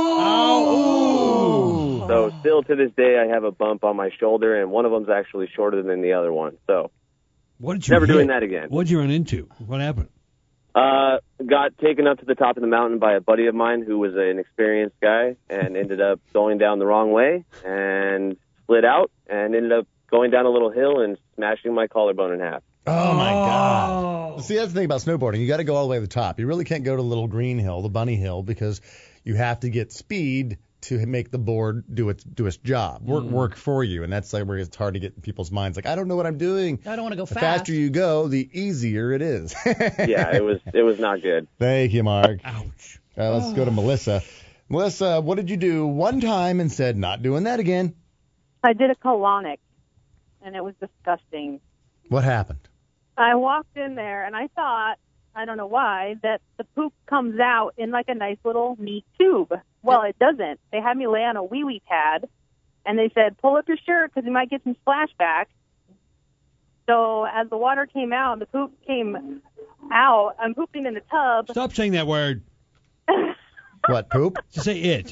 Oh. So still to this day, I have a bump on my shoulder, and one of them's actually shorter than the other one. So never doing that again. What'd you run into? What happened? Got taken up to the top of the mountain by a buddy of mine who was an experienced guy, and ended up going down the wrong way and slid out, and ended up going down a little hill and smashing my collarbone in half. Oh, my God. See, that's the thing about snowboarding. You got to go all the way to the top. You really can't go to the little green hill, the bunny hill, because you have to get speed to make the board do its job, work for you. And that's like where it's hard to get in people's minds. Like, I don't know what I'm doing. I don't want to go The fast. faster you go, the easier it is. Yeah, it was not good. Thank you, Mark. Ouch. Let's go to Melissa. Melissa, what did you do one time and said, not doing that again? I did a colonic, and it was disgusting. What happened? I walked in there, and I thought, I don't know why, that the poop comes out in like a nice little neat tube. Well, it doesn't. They had me lay on a wee-wee pad, and they said, pull up your shirt because you might get some splashback. So as the water came out, the poop came out. I'm pooping in the tub. Stop saying that word. What, poop? Just say it.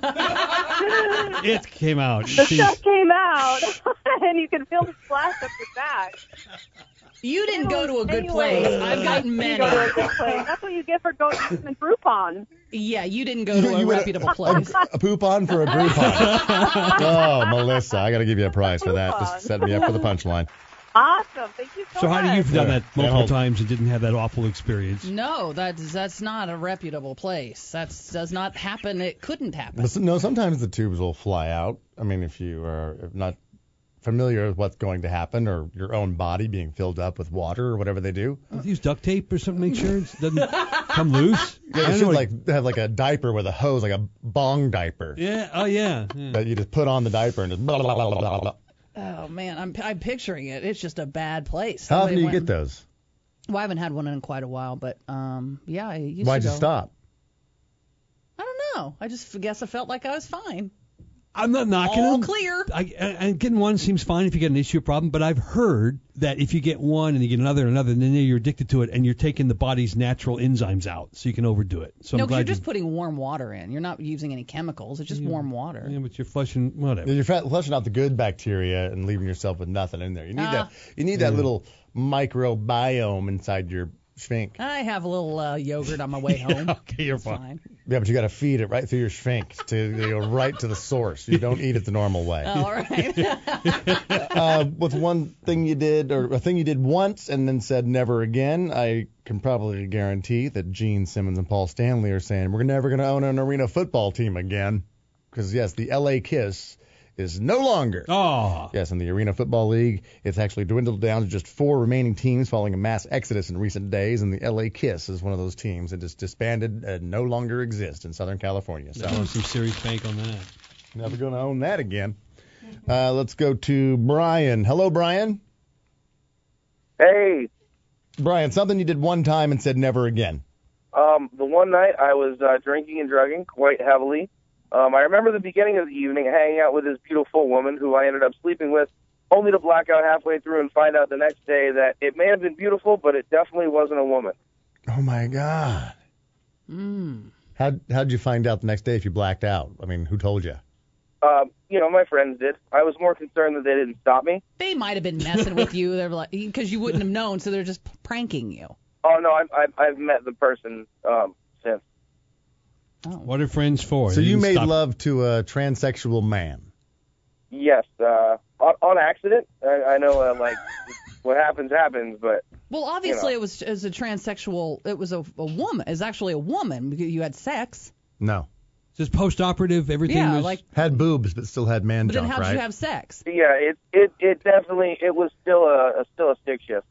It came out. The stuff came out, and you can feel the splash up your back. You didn't go to a good place. I've gotten many. You go to a good place. That's what you get for going to the Groupon. Yeah, you didn't go to a reputable place. A poop-on for a Groupon. Oh, Melissa, I got to give you a prize for that. Just set me up for the punchline. Awesome. Thank you so So much. how do you've done that multiple times and didn't have that awful experience? No, that's not a reputable place. That does not happen. It couldn't happen. Listen, no, sometimes the tubes will fly out. I mean, if you are not familiar with what's going to happen, or your own body being filled up with water or whatever they do. Use duct tape or something to make sure it doesn't come loose. Yeah, you should have like a diaper with a hose, like a bong diaper. Yeah. Oh yeah. That you just put on the diaper and just blah, blah, blah, blah, blah. Oh man, I'm picturing it. It's just a bad place. How often do you get those? Well, I haven't had one in quite a while, but yeah, I used Why'd to you go. stop? I don't know. I just guess I felt like I was fine. I'm not knocking All them. clear. And getting one seems fine if you get an issue or problem, but I've heard that if you get one and you get another and then you're addicted to it and you're taking the body's natural enzymes out, so you can overdo it. So No, I'm because you're glad just putting warm water in. You're not using any chemicals. It's just warm water. Yeah, but you're flushing whatever. You're flushing out the good bacteria and leaving yourself with nothing in there. You need that. You need that little microbiome inside your sphinx. I have a little yogurt on my way home. Okay, you're fine. Yeah, but you got to feed it right through your sphinx to go right to the source. You don't eat it the normal way. All right. With one thing you did, or a thing you did once and then said never again, I can probably guarantee that Gene Simmons and Paul Stanley are saying we're never going to own an arena football team again. Because, yes, the L.A. Kiss is no longer. Oh. Yes, in the Arena Football League, it's actually dwindled down to just 4 remaining teams following a mass exodus in recent days, and the L.A. Kiss is one of those teams that just disbanded and no longer exists in Southern California. So Some serious bank on that. Never going to own that again. Let's go to Brian. Hello, Brian. Hey. Brian, something you did one time and said never again. The one night I was drinking and drugging quite heavily. I remember the beginning of the evening hanging out with this beautiful woman who I ended up sleeping with, only to black out halfway through and find out the next day that it may have been beautiful, but it definitely wasn't a woman. Oh, my God. How'd you find out the next day if you blacked out? I mean, who told you? My friends did. I was more concerned that they didn't stop me. They might have been messing with you. They're like, because you wouldn't have known, so they're just pranking you. Oh, no, I've met the person since. What are friends for? So you made love to a transsexual man? Yes, on accident. I know, what happens, but... Well, obviously it was as a transsexual. It was a woman. It's actually a woman because you had sex. No. Just post-operative, everything Yeah, was... like- Had boobs, but still had man But then junk, how right? did you have sex? Yeah, it definitely, it was still a stick shift.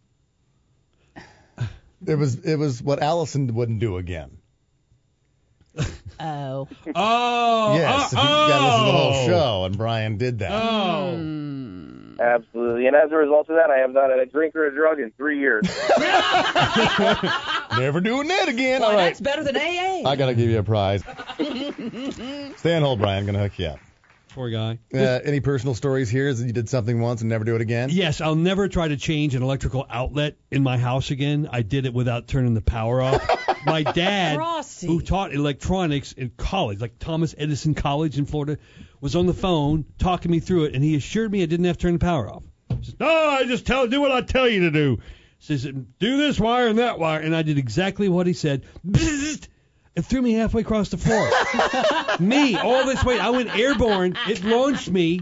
It was what Allison wouldn't do again. Oh. Oh. Yes, you got to listen to the whole show, and Brian did that. Absolutely. And as a result of that, I have not had a drink or a drug in 3 years. Never doing that again. Well, All right. that's better than AA. I got to give you a prize. Stay on hold, Brian. I'm going to hook you up. Poor guy. Any personal stories here? Is that you did something once and never do it again? Yes, I'll never try to change an electrical outlet in my house again. I did it without turning the power off. My dad, Frosty. who taught electronics in college, like Thomas Edison College in Florida, was on the phone talking me through it, and he assured me I didn't have to turn the power off. He says, no, I just do what I tell you to do. He says, do this wire and that wire, and I did exactly what he said. It threw me halfway across the floor. Me, all this weight. I went airborne. It launched me.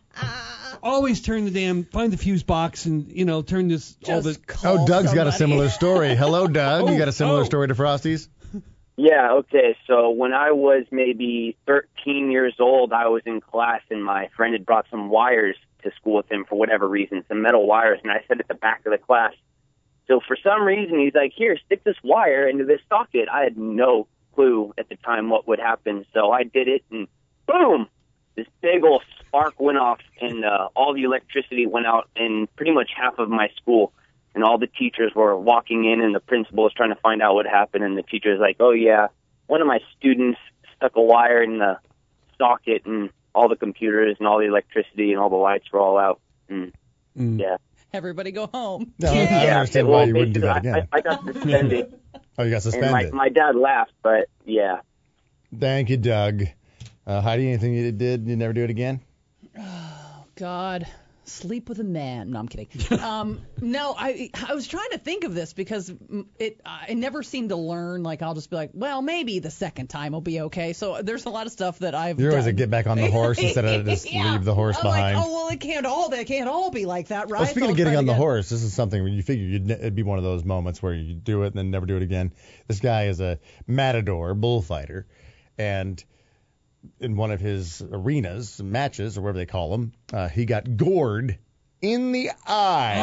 Always find the fuse box and, turn this. Oh, Doug's got a similar story. Hello, Doug. You got a similar story to Frosty's? Yeah, okay. So when I was maybe 13 years old, I was in class and my friend had brought some wires to school with him for whatever reason, some metal wires, and I sat at the back of the class. So for some reason, he's like, here, stick this wire into this socket. I had no clue at the time what would happen, so I did it, and boom, this big old spark went off, and all the electricity went out in pretty much half of my school, and all the teachers were walking in, and the principal was trying to find out what happened, and the teacher was like, oh yeah, one of my students stuck a wire in the socket, and all the computers and all the electricity and all the lights were all out, and yeah. Everybody go home. No, I don't understand why you wouldn't do that again. I got suspended. Oh, you got suspended. And my dad laughed, but yeah. Thank you, Doug. Heidi, anything you did, you never do it again? Oh, God. Sleep with a man. No, I'm kidding. No, I was trying to think of this because I never seem to learn. Like, I'll just be like, well, maybe the second time will be okay. So there's a lot of stuff that I've You're done. always a get back on the horse instead of just leave the horse behind. Like, oh, well, they can't all be like that, right? Well, speaking of getting on the horse, this is something where you figure it'd be one of those moments where you do it and then never do it again. This guy is a matador, bullfighter, and in one of his arenas, matches, or whatever they call them, he got gored in the eye.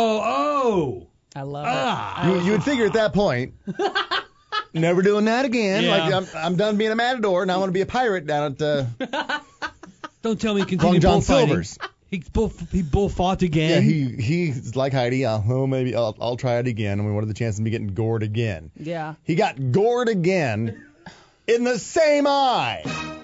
Oh! I love it. You would figure at that point, never doing that again. Yeah. Like, I'm done being a matador, now I want to be a pirate down at Don't tell me he Long continued John bullfighting. Silver's. He bull fought again. Yeah, he's like Heidi. Maybe I'll try it again. I mean, what are the chances of me getting gored again? Yeah. He got gored again in the same eye.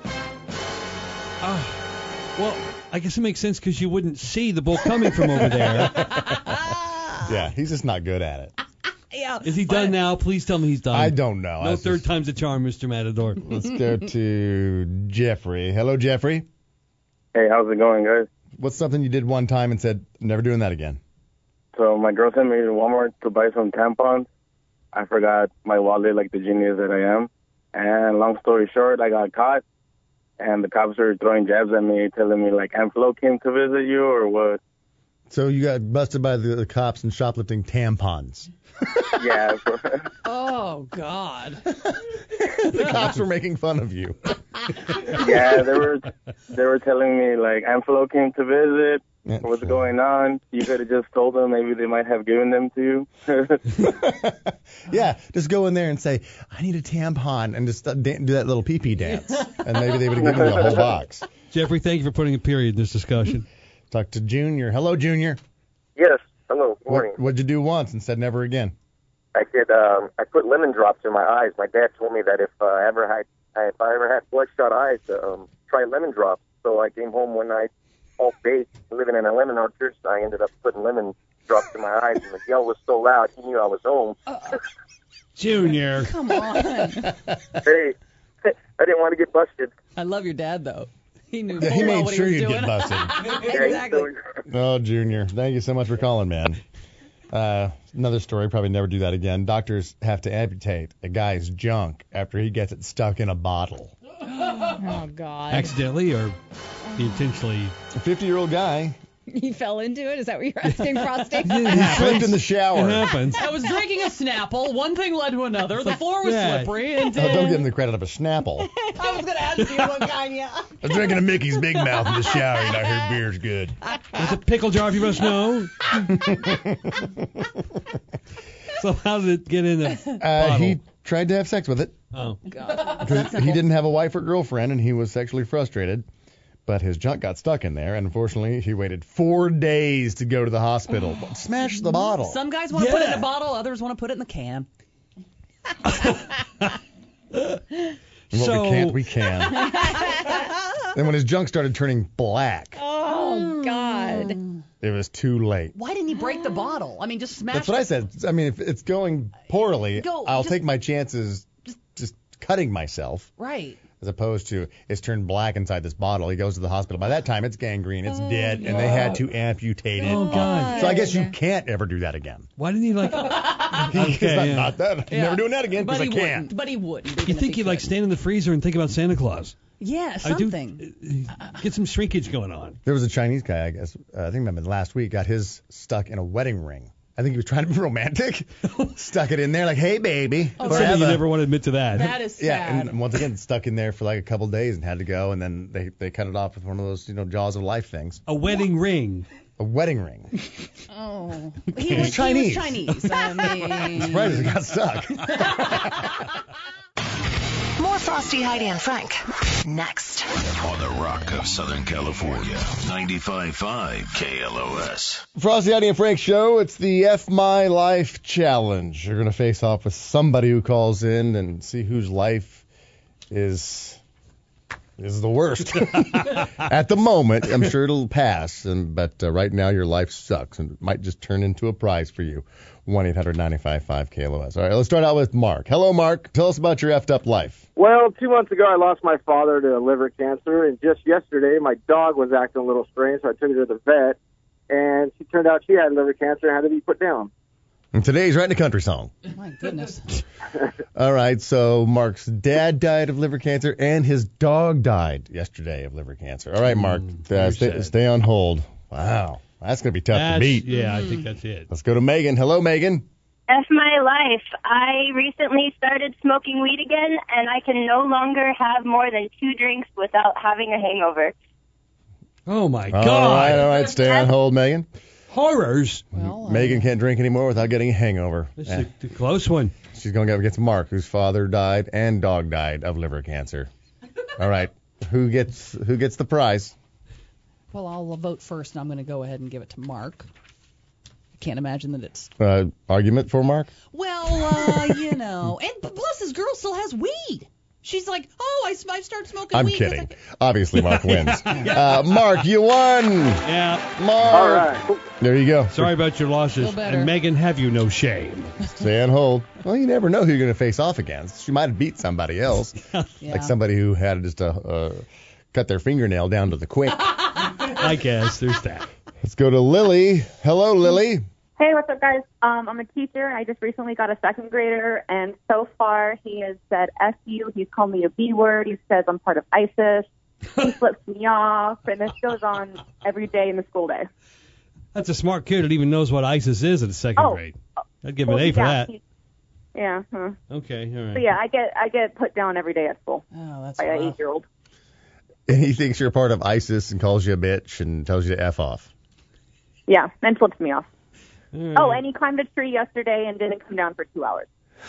Well, I guess it makes sense because you wouldn't see the bull coming from over there. Yeah, he's just not good at it. Yeah. Is he done now? Please tell me he's done. I don't know. No third time's a charm, Mr. Matador. Let's go to Jeffrey. Hello, Jeffrey. Hey, how's it going, guys? What's something you did one time and said, never doing that again? So my girl sent me to Walmart to buy some tampons. I forgot my wallet like the genius that I am. And long story short, I got caught. And the cops were throwing jabs at me, telling me, like, Flo came to visit you or what? So you got busted by the cops and shoplifting tampons. Yeah. Oh, God. The cops were making fun of you. Yeah, they were telling me, like, Flo came to visit. What's going on? You could have just told them. Maybe they might have given them to you. Yeah, just go in there and say, I need a tampon, and just do that little pee-pee dance. And maybe they would have given you the whole box. Jeffrey, thank you for putting a period in this discussion. Talk to Junior. Hello, Junior. Yes. Hello. Good morning. What'd you do once and said never again? I did. I put lemon drops in my eyes. My dad told me that if I ever had bloodshot eyes, try lemon drops. So I came home one night, all baked, living in a lemon orchard. So I ended up putting lemon drops in my eyes, and the yell was so loud he knew I was home. Junior. Come on. Hey, I didn't want to get busted. I love your dad, though. He knew. Yeah, he full well made what sure he was you'd doing. get busted. Exactly. Oh, Junior, thank you so much for calling, man. Another story, probably never do that again. Doctors have to amputate a guy's junk after he gets it stuck in a bottle. Oh, God. Accidentally or intentionally? A 50-year-old guy. He fell into it? Is that what you're asking, Frosty? He slipped in the shower. It happens. I was drinking a Snapple. One thing led to another. The floor was slippery. And don't give him the credit of a Snapple. I was going to ask you what kind, yeah. I was drinking a Mickey's Big Mouth in the shower, and I heard beer's good. With a pickle jar, if you must know. So how did it get in the bottle? He tried to have sex with it. Oh. God. Because he didn't have a wife or girlfriend, and he was sexually frustrated. But his junk got stuck in there, and unfortunately, he waited 4 days to go to the hospital. Smash the bottle. Some guys want to put it in a bottle. Others want to put it in the can. And what we can't, we can. And when his junk started turning black, Oh, God. it was too late. Why didn't he break the bottle? I mean, just smash That's what I said. I mean, if it's going poorly, I'll take my chances just cutting myself. Right. As opposed to it's turned black inside this bottle. He goes to the hospital. By that time, it's gangrene. It's dead, and they had to amputate it. Oh, God. So I guess you can't ever do that again. Why didn't he like? Not that. I'm never doing that again because I can't. But he wouldn't. You think he'd like stand in the freezer and think about Santa Claus? Yeah, I do- something. Get some shrinkage going on. There was a Chinese guy, I guess, I think last week, got his stuck in a wedding ring. I think he was trying to be romantic. Stuck it in there like, hey, baby. That's something you never want to admit to that. That is sad. Yeah, and once again, stuck in there for like a couple days and had to go, and then they cut it off with one of those, jaws of life things. A wedding ring. A wedding ring. Oh. He was Chinese. He was Chinese. I mean. I'm surprised it got stuck. More Frosty, Heidi, and Frank next. On the Rock of Southern California, 95.5 KLOS. Frosty, Heidi, and Frank show. It's the F My Life Challenge. You're going to face off with somebody who calls in and see whose life is the worst. At the moment, I'm sure it'll pass, but right now your life sucks, and it might just turn into a prize for you. 1-800-955-KLOS. All right, let's start out with Mark. Hello, Mark. Tell us about your effed up life. Well, 2 months ago, I lost my father to liver cancer, and just yesterday, my dog was acting a little strange, so I took her to the vet, and she turned out she had liver cancer and had to be put down. And today he's writing a country song. My goodness. All right, so Mark's dad died of liver cancer, and his dog died yesterday of liver cancer. All right, Mark, stay on hold. Wow, that's going to be tough to beat. Yeah, I think that's it. Let's go to Megan. Hello, Megan. F my life. I recently started smoking weed again, and I can no longer have more than 2 drinks without having a hangover. Oh, my God. All right, stay on hold, Megan. Horrors. Megan can't drink anymore without getting a hangover. This is a close one. She's going to go against Mark, whose father died and dog died of liver cancer. All right, who gets the prize? Well, I'll vote first, and I'm going to go ahead and give it to Mark. I can't imagine that it's... Argument for Mark? Well, and plus his girl still has weed. She's like, I started smoking I'm weed. kidding. Obviously, Mark wins. Mark, you won. Yeah. Mark. All right. There you go. Sorry about your losses. And Megan, have you no shame? Stay on hold. Well, you never know who you're going to face off against. She might have beat somebody else, like somebody who had just cut their fingernail down to the quick. I guess there's that. Let's go to Lily. Hello, Lily. Hey, what's up, guys? I'm a teacher. I just recently got a second grader, and so far he has said F you. He's called me a B word. He says I'm part of ISIS. He flips me off, and this goes on every day in the school day. That's a smart kid that even knows what ISIS is at the second grade. I'd give him an A for that. Yeah. Okay, all right. So yeah, I get put down every day at school by an 8-year-old. And he thinks you're part of ISIS and calls you a bitch and tells you to F off. Yeah, and flips me off. Right. Oh, and he climbed a tree yesterday and didn't come down for 2 hours.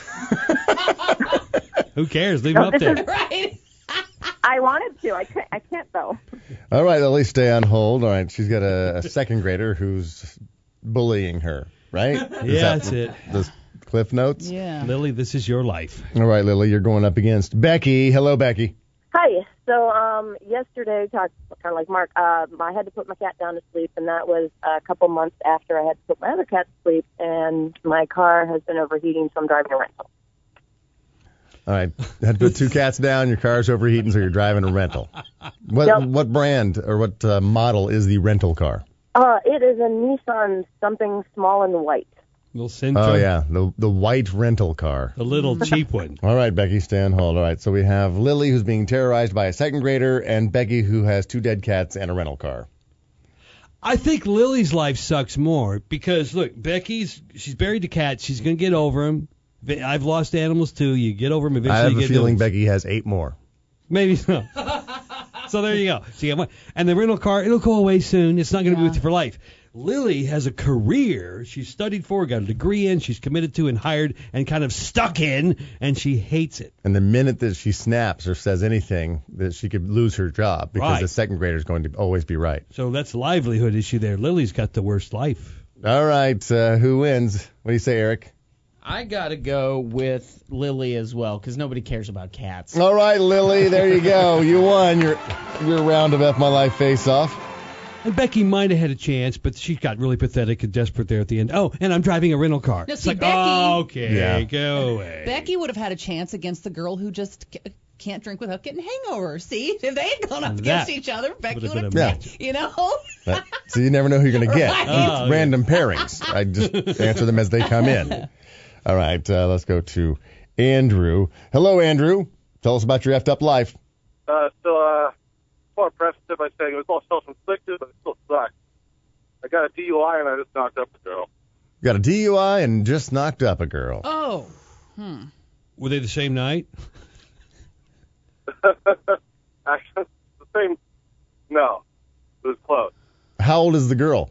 Who cares? Leave him up there. Right. I wanted to. I can't though. All right, Lily, stay on hold. All right, she's got a second grader who's bullying her, right? Yeah, that's it. The Cliff Notes? Yeah. Lily, this is your life. All right, Lily, you're going up against Becky. Hello, Becky. Hi. So yesterday, kind of like Mark, I had to put my cat down to sleep, and that was a couple months after I had to put my other cat to sleep, and my car has been overheating, so I'm driving a rental. All right, had to put 2 cats down, your car's overheating, so you're driving a rental. What brand or what model is the rental car? It is a Nissan something small and white. Little Sentra. Oh, yeah, the white rental car. The little cheap one. All right, Becky, stay on hold. All right, so we have Lily, who's being terrorized by a second grader, and Becky, who has 2 dead cats and a rental car. I think Lily's life sucks more because, look, she's buried the cat. She's going to get over him. I've lost animals, too. You get over them eventually. I have a feeling Becky has 8 more. Maybe so. So there you go. So you got one. And the rental car, it'll go away soon. It's not going to be with you for life. Lily has a career she's studied for, got a degree in, she's committed to and hired and kind of stuck in, and she hates it. And the minute that she snaps or says anything, that she could lose her job because the second grader is going to always be right. So that's a livelihood issue there. Lily's got the worst life. All right, who wins? What do you say, Eric? I got to go with Lily as well because nobody cares about cats. All right, Lily, there you go. You won. your round of F My Life face-off. And Becky might have had a chance, but she got really pathetic and desperate there at the end. Oh, and I'm driving a rental car. No, It's see, like, Becky- oh, okay, Yeah. go away. Becky would have had a chance against the girl who just can't drink without getting hangovers. See, if they had gone up against each other, Becky would've would have, been a match. you know. So you never know who you're going to get. Right. Oh, It's random pairings. I just answer them as they come in. All right, let's go to Andrew. Hello, Andrew. Tell us about your effed up life. I want to preface it by saying it was all self-inflicted, but it still sucks. I got a DUI and I just knocked up a girl. Got a DUI and just knocked up a girl. Oh. Were they the same night? Actually, the same. No, it was close. How old is the girl?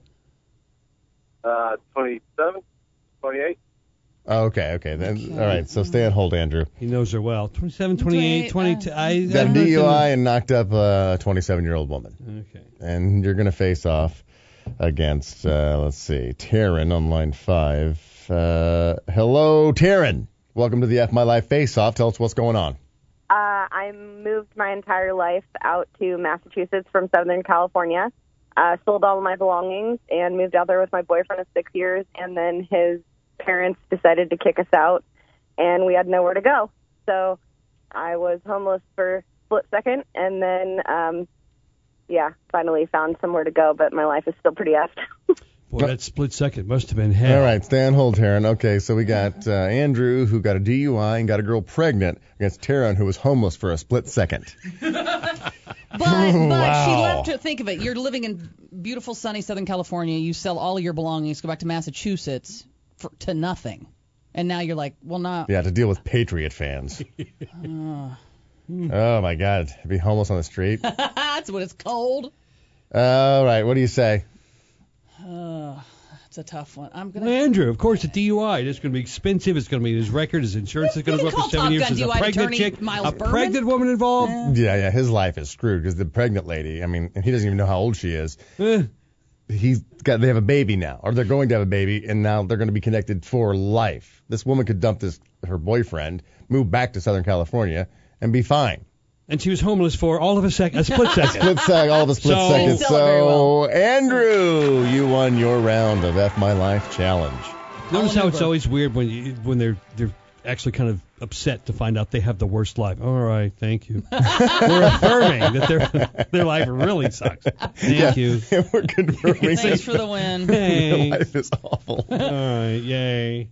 27, 28. Oh, okay. Then, all right, so stay on hold, Andrew. He knows her well. 27, 28, 22. Got a DUI and knocked up a 27-year-old woman. Okay. And you're going to face off against, let's see, Taryn on line 5. Hello, Taryn. Welcome to the F My Life face-off. Tell us what's going on. I moved my entire life out to Massachusetts from Southern California, sold all of my belongings, and moved out there with my boyfriend of 6 years, and then his parents decided to kick us out, and we had nowhere to go. So I was homeless for a split second, and then, finally found somewhere to go, but my life is still pretty effed. Boy, that split second must have been hell. All right, stay on hold, Taryn. Okay, so we got Andrew, who got a DUI and got a girl pregnant, against Taryn, who was homeless for a split second. But Wow. she left to think of it. You're living in beautiful, sunny Southern California. You sell all of your belongings, go back to Massachusetts to nothing. And now you're like, well, not. Yeah, to deal with Patriot fans. Oh, my God. Be homeless on the street. That's when it's cold. All right, what do you say? It's a tough one. I'm gonna. Well, Andrew, of course, a DUI. It's going to be expensive. It's going to be his record. His insurance is going to go up call for 7 Top years. Gun There's a DUI pregnant attorney chick, Miles a Berman. pregnant woman involved. Yeah, his life is screwed because the pregnant lady, I mean, and he doesn't even know how old she is. They have a baby now, or they're going to have a baby, and now they're going to be connected for life. This woman could dump her boyfriend, move back to Southern California, and be fine. And she was homeless for all of a split second. All of a split second. So, Andrew, you won your round of F My Life challenge. Notice how it's always weird when they're actually kind of upset to find out they have the worst life. All right, thank you. We're affirming that their life really sucks. Thank you. We're confirming. Thanks for the win. Hey. Their life is awful. All right, yay.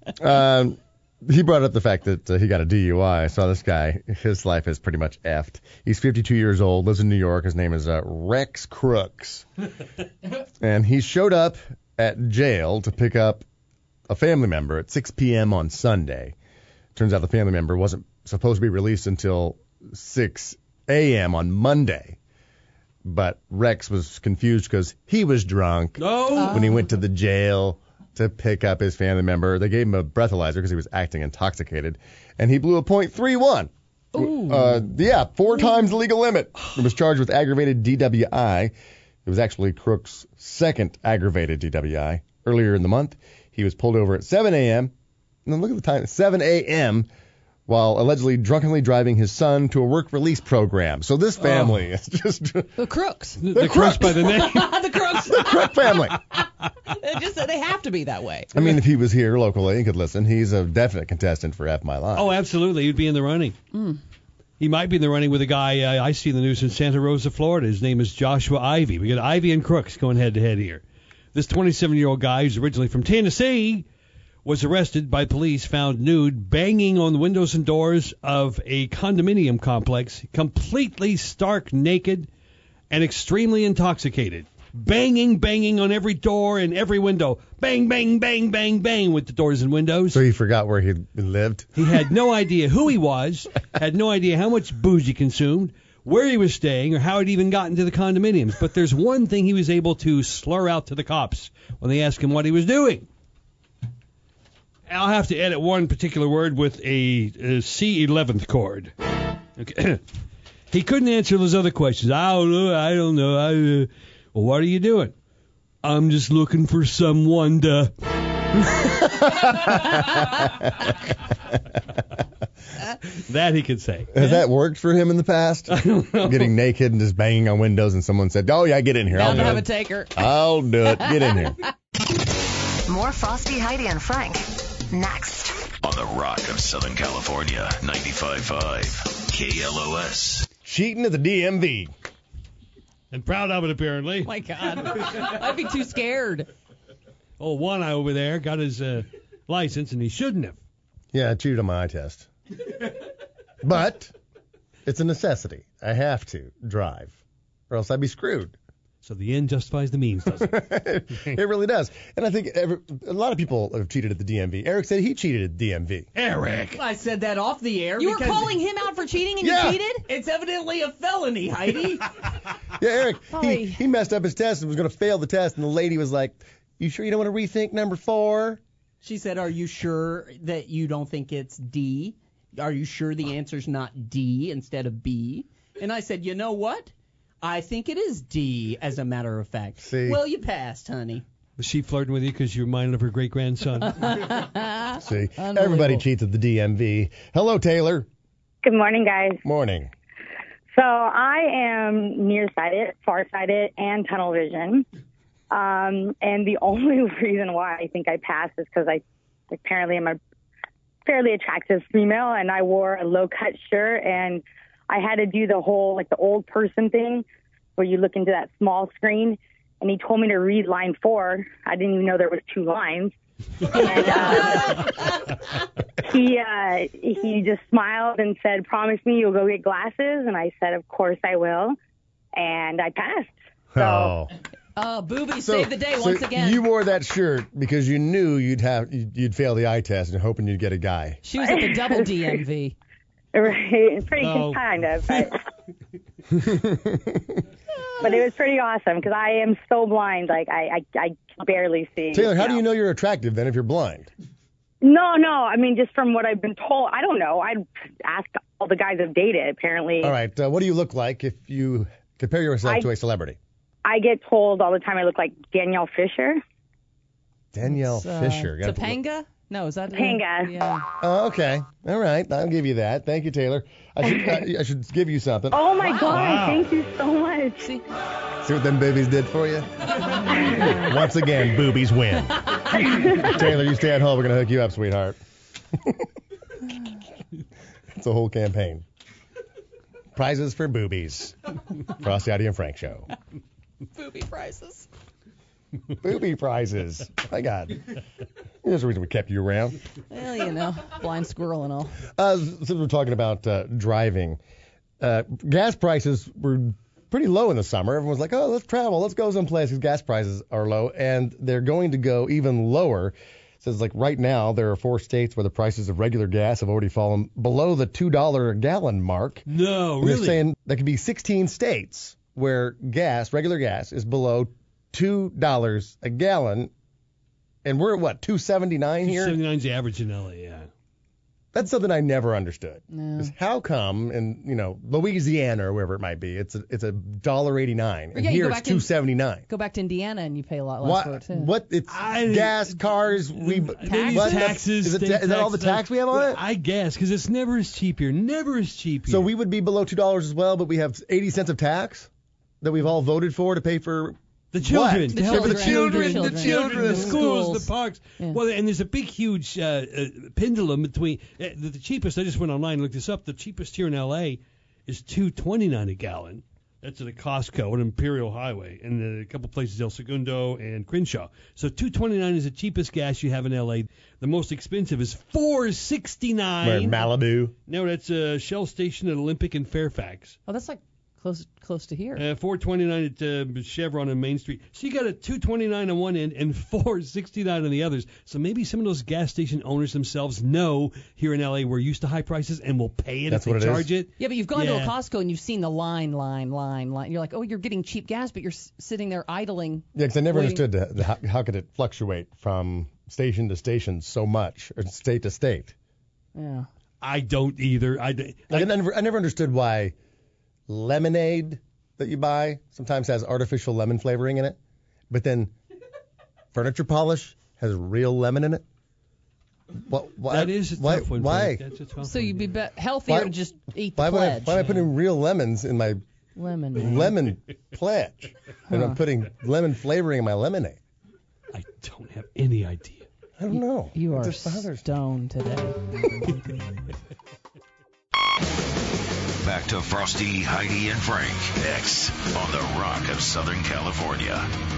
He brought up the fact that he got a DUI. I saw this guy. His life is pretty much effed. He's 52 years old, lives in New York. His name is Rex Crooks. And he showed up at jail to pick up a family member at 6 p.m. on Sunday. Turns out the family member wasn't supposed to be released until 6 a.m. on Monday. But Rex was confused because he was drunk when he went to the jail to pick up his family member. They gave him a breathalyzer because he was acting intoxicated, and he blew a .31. 4 times the legal limit. He was charged with aggravated DWI. It was actually Crook's second aggravated DWI. Earlier in the month, he was pulled over at 7 a.m. And then look at the time, 7 a.m., while allegedly drunkenly driving his son to a work release program. So this family is just... The Crooks. The Crooks by the name. The Crooks. The Crook family. They have to be that way. I mean, if he was here locally and could listen, he's a definite contestant for F My Life. Oh, absolutely. He'd be in the running. He might be in the running with a guy I see in the news in Santa Rosa, Florida. His name is Joshua Ivy. We got Ivy and Crooks going head-to-head here. This 27-year-old guy, who's originally from Tennessee, was arrested by police, found nude, banging on the windows and doors of a condominium complex, completely stark naked and extremely intoxicated. Banging on every door and every window. Bang, bang, bang, bang, bang with the doors and windows. So he forgot where he lived? He had no idea who he was, had no idea how much booze he consumed, where he was staying, or how he'd even gotten to the condominiums. But there's one thing he was able to slur out to the cops when they asked him what he was doing. I'll have to edit one particular word with a C11th chord. Okay. He couldn't answer those other questions. I don't know. Well, what are you doing? I'm just looking for someone to... That he could say. Has that worked for him in the past? Getting naked and just banging on windows, and someone said, "Oh yeah, get in here. I'll do have a it. taker. I'll do it. Get in here." More Frosty, Heidi, and Frank next. On the Rock of Southern California, 95.5 KLOS. Cheating at the DMV. And proud of it, apparently. Oh, my God. I'd be too scared. Oh, one eye over there got his license, and he shouldn't have. Yeah, I cheated on my eye test. But it's a necessity. I have to drive, or else I'd be screwed. So the end justifies the means, doesn't it? It really does. And I think a lot of people have cheated at the DMV. Eric said he cheated at the DMV. Eric! I said that off the air. You were because calling him out for cheating and Yeah. you cheated? It's evidently a felony, Heidi. Yeah, Eric, he messed up his test and was going to fail the test, and the lady was like, "You sure you don't want to rethink number 4? She said, "Are you sure that you don't think it's D? Are you sure the answer's not D instead of B?" And I said, "You know what? I think it is D, as a matter of fact." See? Well, you passed, honey. Was she flirting with you because you reminded of her great-grandson? See, everybody cheats at the DMV. Hello, Taylor. Good morning, guys. Morning. So I am nearsighted, farsighted, and tunnel vision. And the only reason why I think I passed is because I apparently am a fairly attractive female, and I wore a low-cut shirt, and I had to do the whole, like, the old person thing where you look into that small screen, and he told me to read line 4. I didn't even know there was 2 lines. And he just smiled and said, "Promise me you'll go get glasses." And I said, "Of course I will." And I passed. So, Booby saved the day once again. You wore that shirt because you knew you'd fail the eye test and hoping you'd get a guy. She was at the double DMV. Right, pretty kind of, but but it was pretty awesome because I am so blind, like I barely see. Taylor, how do you know you're attractive then if you're blind? No, I mean just from what I've been told. I don't know. I'd ask all the guys I've dated. Apparently. All right, what do you look like if you compare yourself to a celebrity? I get told all the time I look like Danielle Fisher. Danielle Fisher. Topanga? No, is that Topanga? Yeah. Oh, okay. All right. I'll give you that. Thank you, Taylor. I should give you something. Oh, my God. Wow. Thank you so much. See what them boobies did for you? Once again, boobies win. Taylor, you stay at home. We're going to hook you up, sweetheart. It's a whole campaign. Prizes for boobies. Frosty, Heidi, and Frank show. Booby prizes. Booby prizes. My God. There's a reason we kept you around. Well, you know, blind squirrel and all. Since we're talking about driving, gas prices were pretty low in the summer. Everyone's like, "Oh, let's travel. Let's go someplace." Because gas prices are low, and they're going to go even lower. So it's like right now there are 4 states where the prices of regular gas have already fallen below the $2 a gallon mark. No, And really? they're saying there could be 16 states where regular gas, is below $2 a gallon, and we're at what, $2.79 here? $2.79 is the average in LA, yeah. That's something I never understood. No. Is how come in Louisiana or wherever it might be, it's $1.89, and Yeah, you here go it's back in- $2.79. Go back to Indiana and you pay a lot less for it, too. It's gas, cars, Maybe what? taxes. Is state that all the tax tax we have on it? I guess, because it's never as cheap here. Never as cheap here. So we would be below $2 as well, but we have 80 cents of tax that we've all voted for to pay for the children, what? to help For the children, the schools, schools. the parks. Yeah. Well, and there's a big, huge pendulum between the cheapest. I just went online and looked this up. The cheapest here in L.A. is $2.29 a gallon. That's at a Costco on Imperial Highway, and a couple places, El Segundo and Crenshaw. So $2.29 is the cheapest gas you have in L.A. The most expensive is $4.69. Where, in Malibu? No, that's Shell Station at Olympic and Fairfax. Oh, that's like close to here. $4.29 at Chevron on Main Street. So you got a $2.29 on one end and $4.69 on the others. So maybe some of those gas station owners themselves know here in LA we're used to high prices and will pay it That's if what they it charge is? it. Yeah, but you've gone to a Yeah. Costco and you've seen the line. You're like, oh, you're getting cheap gas, but you're sitting there idling. Yeah, because I never waiting. understood how could it fluctuate from station to station so much, or state to state. Yeah. I don't either. I never understood why lemonade that you buy sometimes has artificial lemon flavoring in it, but then furniture polish has real lemon in it. Why? That is a tough one. Why? Frank. That's a tough So one. you'd be healthier to just eat the Why pledge. am I putting real lemons in my lemon pledge? And I'm putting lemon flavoring in my lemonade. I don't have any idea. I don't know. You are Just Father's stoned today. Back to Frosty, Heidi, and Frank. Next on the Rock of Southern California.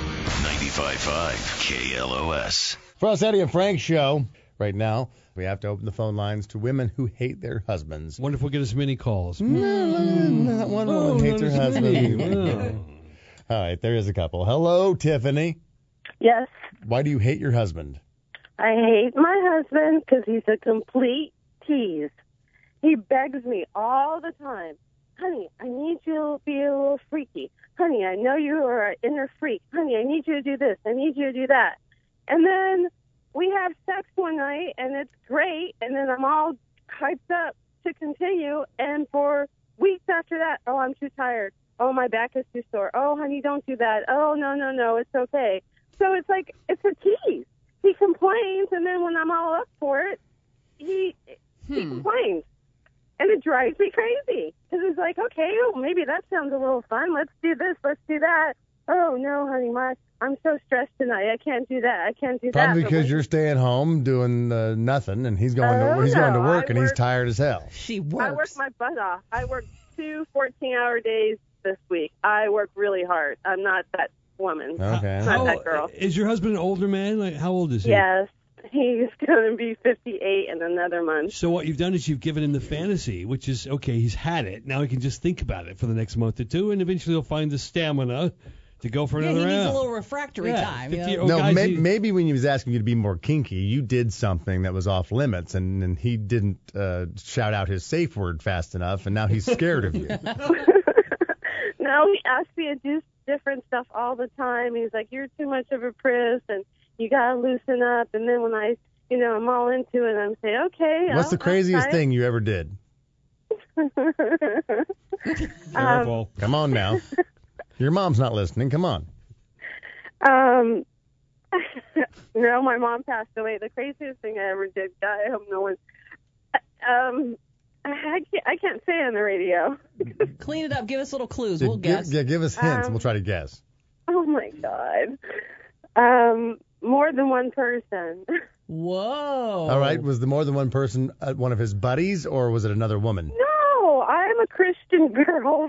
95.5 KLOS. Frost, Eddie, and Frank show. Right now, we have to open the phone lines to women who hate their husbands. Wonder if we'll get as many calls. Not one woman hates her husband. All right, there is a couple. Hello, Tiffany. Yes, Why do you hate your husband? I hate my husband because he's a complete tease. He begs me all the time, honey, I need you to be a little freaky. Honey, I know you are an inner freak. Honey, I need you to do this. I need you to do that. And then we have sex one night, and it's great, and then I'm all hyped up to continue, and for weeks after that, oh, I'm too tired. Oh, my back is too sore. Oh, honey, don't do that. Oh, no, it's okay. So it's like, it's a tease. He complains, and then when I'm all up for it, he complains. And it drives me crazy. Because it's like, okay, well, maybe that sounds a little fun. Let's do this. Let's do that. Oh, no, honey, I'm so stressed tonight. I can't do that. I can't do that. Probably because you're staying home doing nothing, and he's going to work, and he's tired as hell. She works. I work my butt off. I work 2 14-hour days this week. I work really hard. I'm not that woman. Okay. I'm not that girl. Is your husband an older man? Like, how old is he? Yes. He's going to be 58 in another month. So what you've done is you've given him the fantasy, which is, okay, he's had it. Now he can just think about it for the next month or two, and eventually he'll find the stamina to go for another he round. needs a little refractory time. Yeah. No, maybe when he was asking you to be more kinky, you did something that was off limits, and he didn't shout out his safe word fast enough, and now he's scared of you. No, he asks me to do different stuff all the time. He's like, you're too much of a priss, and you got to loosen up. And then when I'm all into it, I'm saying, okay. What's the craziest thing you ever did? Careful. Come on now. Your mom's not listening. Come on. No, my mom passed away. The craziest thing I ever did, I hope no one. I can't say it on the radio. Clean it up. Give us little clues. We'll guess. Give us hints, and we'll try to guess. Oh my God. More than one person. Whoa. All right. Was the more than one person one of his buddies, or was it another woman? No, I'm a Christian girl.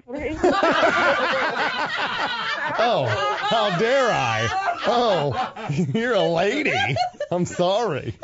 Oh, how dare I? Oh, you're a lady. I'm sorry.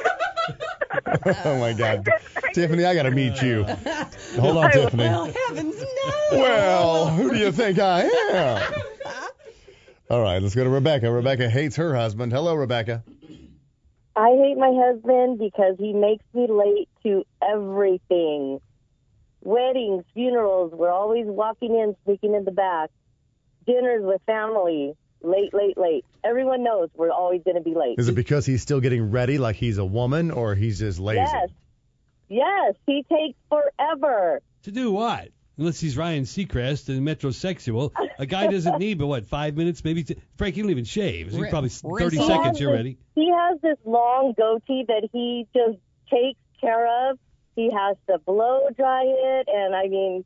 Oh, my God. Tiffany, I got to meet you. Hold on, Tiffany. Well, heavens, no. Well, who do you think I am? All right, let's go to Rebecca. Rebecca hates her husband. Hello, Rebecca. I hate my husband because he makes me late to everything. Weddings, funerals, we're always walking in, sneaking in the back. Dinners with family, late. Everyone knows we're always going to be late. Is it because he's still getting ready like he's a woman, or he's just lazy? Yes, he takes forever. To do what? Unless he's Ryan Seacrest and metrosexual, a guy doesn't need but 5 minutes, maybe. Frank, you don't even shave. So probably 30 seconds, you're ready. He has this long goatee that he just takes care of. He has to blow dry it, and I mean,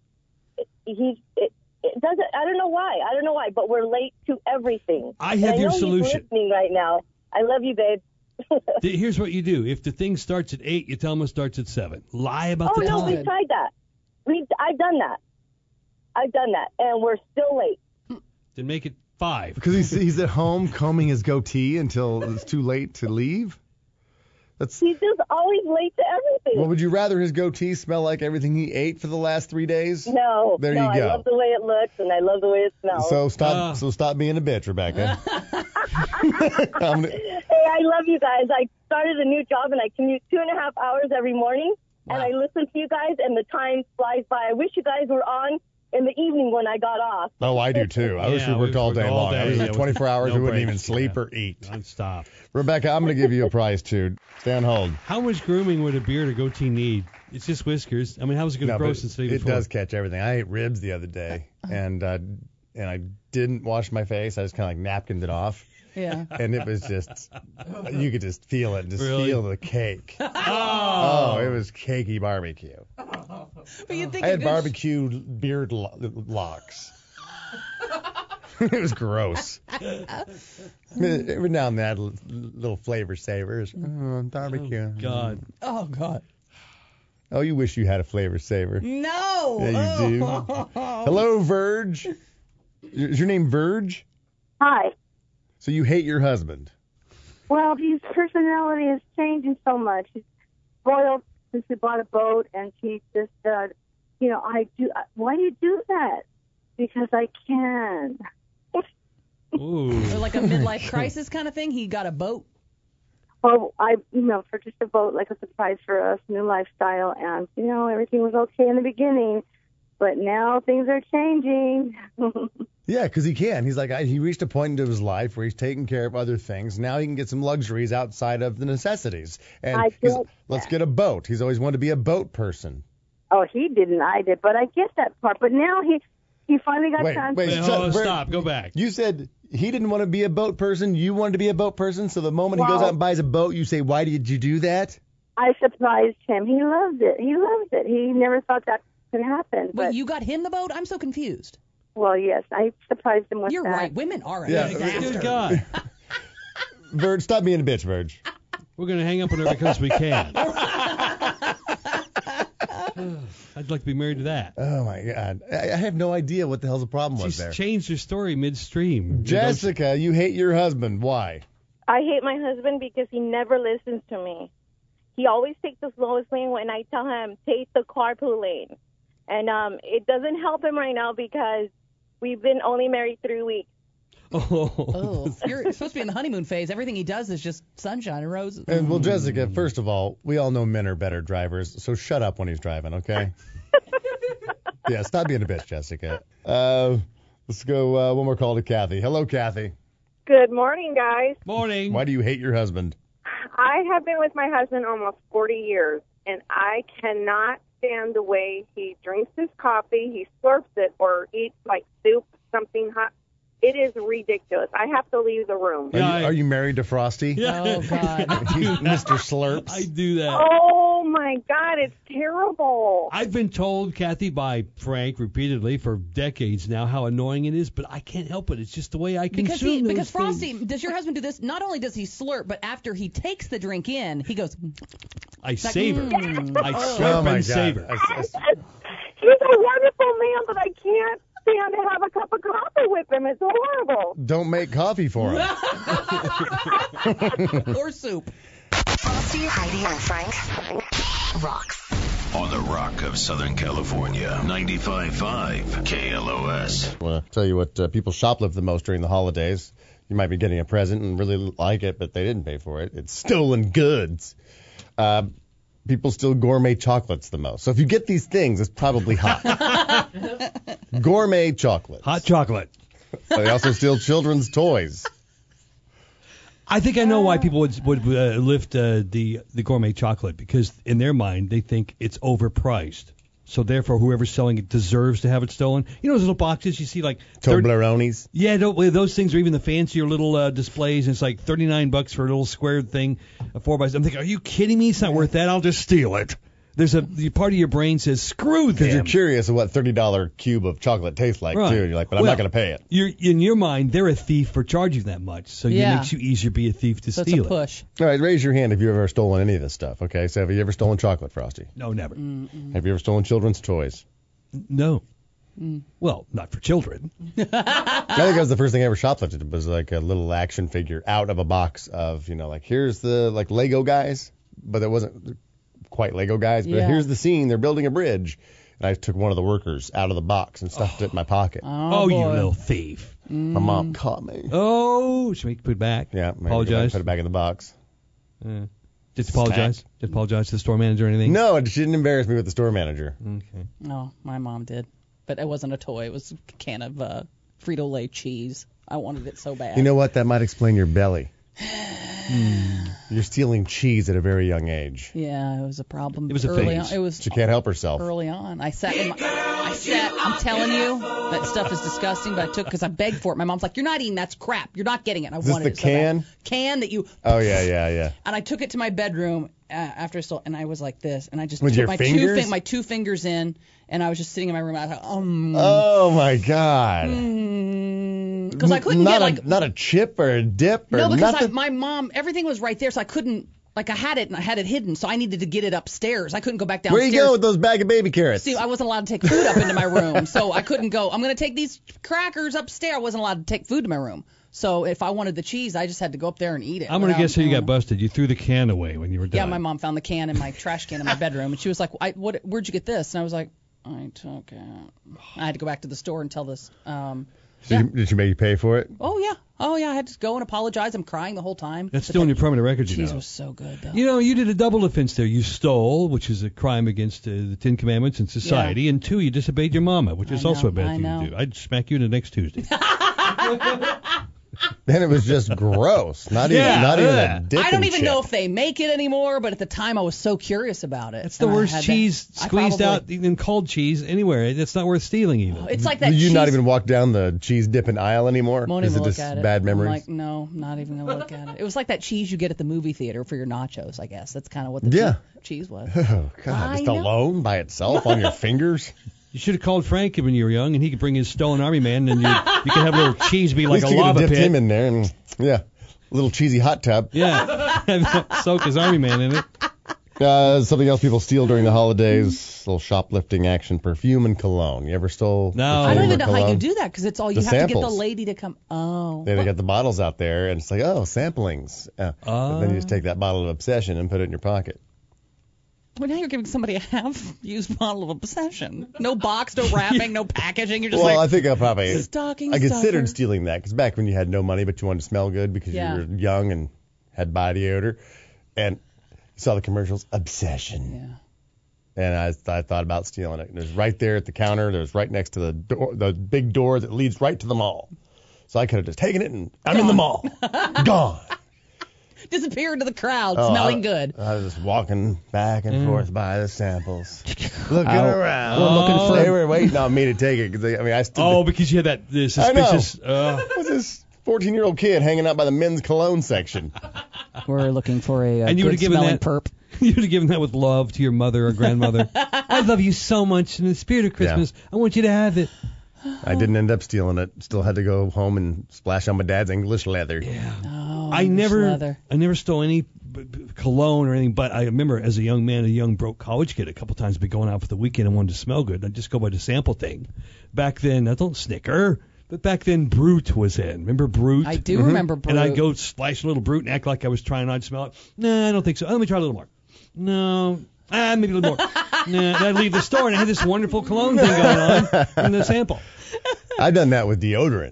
it doesn't. I don't know why, but we're late to everything. I have your solution. He's listening right now. I love you, babe. Here's what you do. If the thing starts at 8, you tell him it starts at 7. Lie about the time. Oh, no, we tried that. I've done that, and we're still late. Then make it 5. Because he's at home combing his goatee until it's too late to leave? He's just always late to everything. Well, would you rather his goatee smell like everything he ate for the last 3 days? No. There you go. I love the way it looks, and I love the way it smells. So stop being a bitch, Rebecca. Hey, I love you guys. I started a new job, and I commute 2.5 hours every morning. Wow. And I listen to you guys, and the time flies by. I wish you guys were on in the evening when I got off. Oh, I do too. I wish we worked all day long. I was at 24 hours. We wouldn't even sleep or eat. Non-stop. Rebecca, I'm going to give you a prize too. Stay on hold. How much grooming would a beard or goatee need? It's just whiskers. I mean, how is it going to grow since the day before? It does catch everything. I ate ribs the other day, and and I didn't wash my face. I just kind of like napkined it off. Yeah. And it was just, you could just feel it, feel the cake. Oh, it was cakey barbecue. But you think I had barbecue beard locks. It was gross. Every now and then, I had little flavor savers. Barbecue. God. Oh, God. Oh, you wish you had a flavor saver. No. Yeah, you do. Hello, Verge. Is your name Verge? Hi. So you hate your husband? Well, his personality is changing so much. He's spoiled since we bought a boat, and he just, why do you do that? Because I can. Ooh. Or like a midlife crisis kind of thing. He got a boat. Well, for just a boat, like a surprise for us, new lifestyle, and, everything was okay in the beginning, but now things are changing. Yeah, because he can. He's like, he reached a point into his life where he's taking care of other things. Now he can get some luxuries outside of the necessities. And let's get a boat. He's always wanted to be a boat person. Oh, he didn't. I did, but I get that part. But now he finally got time. Stop. Go back. You said he didn't want to be a boat person. You wanted to be a boat person. So the moment he goes out and buys a boat, you say, why did you do that? I surprised him. He loves it. He never thought that could happen. Wait, you got him the boat? I'm so confused. Well, yes, I surprised him with You're that. right. Women are a disaster. Good God. Verge, stop being a bitch, Verge. We're going to hang up on her because we can. I'd like to be married to that. Oh, my God. I have no idea what the hell's the problem was there. She's changed her story midstream. Jessica, you hate your husband. Why? I hate my husband because he never listens to me. He always takes the slowest lane when I tell him, take the carpool lane. And it doesn't help him right now because we've been only married 3 weeks. Oh, you're supposed to be in the honeymoon phase. Everything he does is just sunshine and roses. And well, Jessica, first of all, we all know men are better drivers, so shut up when he's driving, okay? Yeah, stop being a bitch, Jessica. Let's go one more call to Kathy. Hello, Kathy. Good morning, guys. Morning. Why do you hate your husband? I have been with my husband almost 40 years, and I cannot stand the way he drinks his coffee, he slurps it, or eats like soup, something hot. It is ridiculous. I have to leave the room. Are you married to Frosty? Yeah. Oh, God. Mr. Slurps? I do that. Oh, my God, it's terrible. I've been told, Kathy, by Frank repeatedly for decades now how annoying it is, but I can't help it. It's just the way I consume those Because Frosty, things. does your husband do this? Not only does he slurp, but after he takes the drink in, he goes. I savor. I Oh, slurp my and savor. God. He's a wonderful man, but I can't stand to have a cup of coffee with him. It's horrible. Don't make coffee for him. Or soup. Frosty, Heidi, and Frank rocks. On the Rock of Southern California, 95.5 KLOS. I want to tell you what people shoplift the most during the holidays. You might be getting a present and really like it, but they didn't pay for it. It's stolen goods. People steal gourmet chocolates the most. So if you get these things, it's probably hot. Gourmet chocolates. Hot chocolate. They also steal children's toys. I think I know why people would lift the gourmet chocolate, because in their mind they think it's overpriced. So therefore, whoever's selling it deserves to have it stolen. You know those little boxes you see, like Toblerones? Yeah, those things are even the fancier little displays. And it's like $39 for a little square thing, a 4x. I'm thinking, are you kidding me? It's not worth that. I'll just steal it. There's the part of your brain says, screw them. Because you're curious of what $30 cube of chocolate tastes like, Right. too. You're like, but I'm not going to pay it. In your mind, they're a thief for charging that much. So Yeah. it makes you easier to be a thief to So it's steal a push. All right, raise your hand if you've ever stolen any of this stuff, okay? So have you ever stolen chocolate, Frosty? it. No, never. Have you ever stolen children's toys? No. Well, not for children. I think that was the first thing I ever shoplifted, was like a little action figure out of a box of, like, here's the, like, Lego guys, but it wasn't quite Lego guys, but Yeah. here's the scene, they're building a bridge. And I took one of the workers out of the box and stuffed it in my pocket. Oh, you boy. little thief. My mom caught me. Oh, should we put it back? Yeah, maybe Apologize. put it back in the box. Did you apologize? Did you apologize to the store manager or anything? No, she didn't embarrass me with the store manager. Okay. No, my mom did. But it wasn't a toy. It was a can of Frito-Lay cheese. I wanted it so bad. You know what? That might explain your belly. You're stealing cheese at a very young age. Yeah, it was a problem. It was a early phase. on. It was She can't help herself. early on. I sat I'm telling you, that stuff is disgusting, but I took because I begged for it. My mom's like, you're not eating, that's crap. You're not getting it. I Is this wanted the it so bad. can? Can that you. Oh, yeah. And I took it to my bedroom after I stole, and I was like this, and I just With put your my fingers? my 2 fingers in, and I was just sitting in my room. I was like, Oh, my God. Because I couldn't get like not a chip or a dip or no, because nothing. my mom, everything was right there, so I couldn't. Like I had it and I had it hidden, so I needed to get it upstairs. I couldn't go back downstairs. Where you go with those bag of baby carrots? See, I wasn't allowed to take food up into my room, so I couldn't go. I'm going to take these crackers upstairs. I wasn't allowed to take food to my room. So if I wanted the cheese, I just had to go up there and eat it. I'm going to guess how you got busted. You threw the can away when you were done. Yeah, my mom found the can in my trash can in my bedroom, and she was like, "Where'd you get this?" And I was like, "I took it." I had to go back to the store and tell this. Did she make you pay for it? Oh yeah. I had to go and apologize. I'm crying the whole time. That's still in your permanent record, you cheese know. was so good, though. You know, you did a double offense there. You stole, which is a crime against the Ten Commandments and society, and 2, you disobeyed your mama, which is also a bad thing to do. I'd smack you the next Tuesday. Then it was just gross. Not even a dipping I don't even chip. know if they make it anymore, but at the time I was so curious about it. It's the worst cheese squeezed out in cold cheese anywhere. It's not worth stealing even. It's like that Do you cheese. not even walk down the cheese dipping aisle anymore? Won't Is even it look just at it. bad memories? I'm like, no, not even gonna look at it. It was like that cheese you get at the movie theater for your nachos, I guess. That's kind of what the cheese was. Oh, God. Just alone by itself on your fingers? You should have called Frank when you were young, and he could bring his stolen army man, and you could have a little cheese be like a lava dipped pit. him in there, and a little cheesy hot tub. Yeah, soak his army man in it. Something else people steal during the holidays, little shoplifting action, perfume and cologne. You ever stole No. I don't even know cologne? how you do that because it's all you The have to get the samples. lady to come. Oh. They got the bottles out there, and it's like, samplings. But then you just take that bottle of Obsession and put it in your pocket. Well, now you're giving somebody a half-used bottle of Obsession. No box, no wrapping, no packaging. You're just Well, I think I probably stocking I considered stuffer. stealing that because back when you had no money but you wanted to smell good because you were young and had body odor, and you saw the commercials, Obsession. Yeah. And I thought about stealing it. It was right there at the counter. It was right next to the door, the big door that leads right to the mall. So I could have just taken it and I'm in the mall. Gone. Disappear into the crowd, smelling good. I was just walking back and forth by the samples, looking around. We're looking for. They were waiting on me to take it because I stood. Oh, because you had that suspicious. What's this 14-year-old kid hanging out by the men's cologne section? We're looking for a And you would good have given smelling that perp. You would have given that with love to your mother or grandmother. I love you so much. In the spirit of Christmas, I want you to have it. I didn't end up stealing it. Still had to go home and splash on my dad's English leather. Yeah. Oh, I never stole any cologne or anything, but I remember as a young man, a young broke college kid, a couple times be going out for the weekend and wanted to smell good. I'd just go by the sample thing. Back then, I don't snicker, but back then Brute was in. Remember Brute? I do remember Brute. And I'd go splash a little Brute and act like I was trying not to smell it. No, I don't think so. Let me try a little more. No. Maybe a little more. Nah, I'd leave the store and I had this wonderful cologne thing going on in the sample. I've done that with deodorant.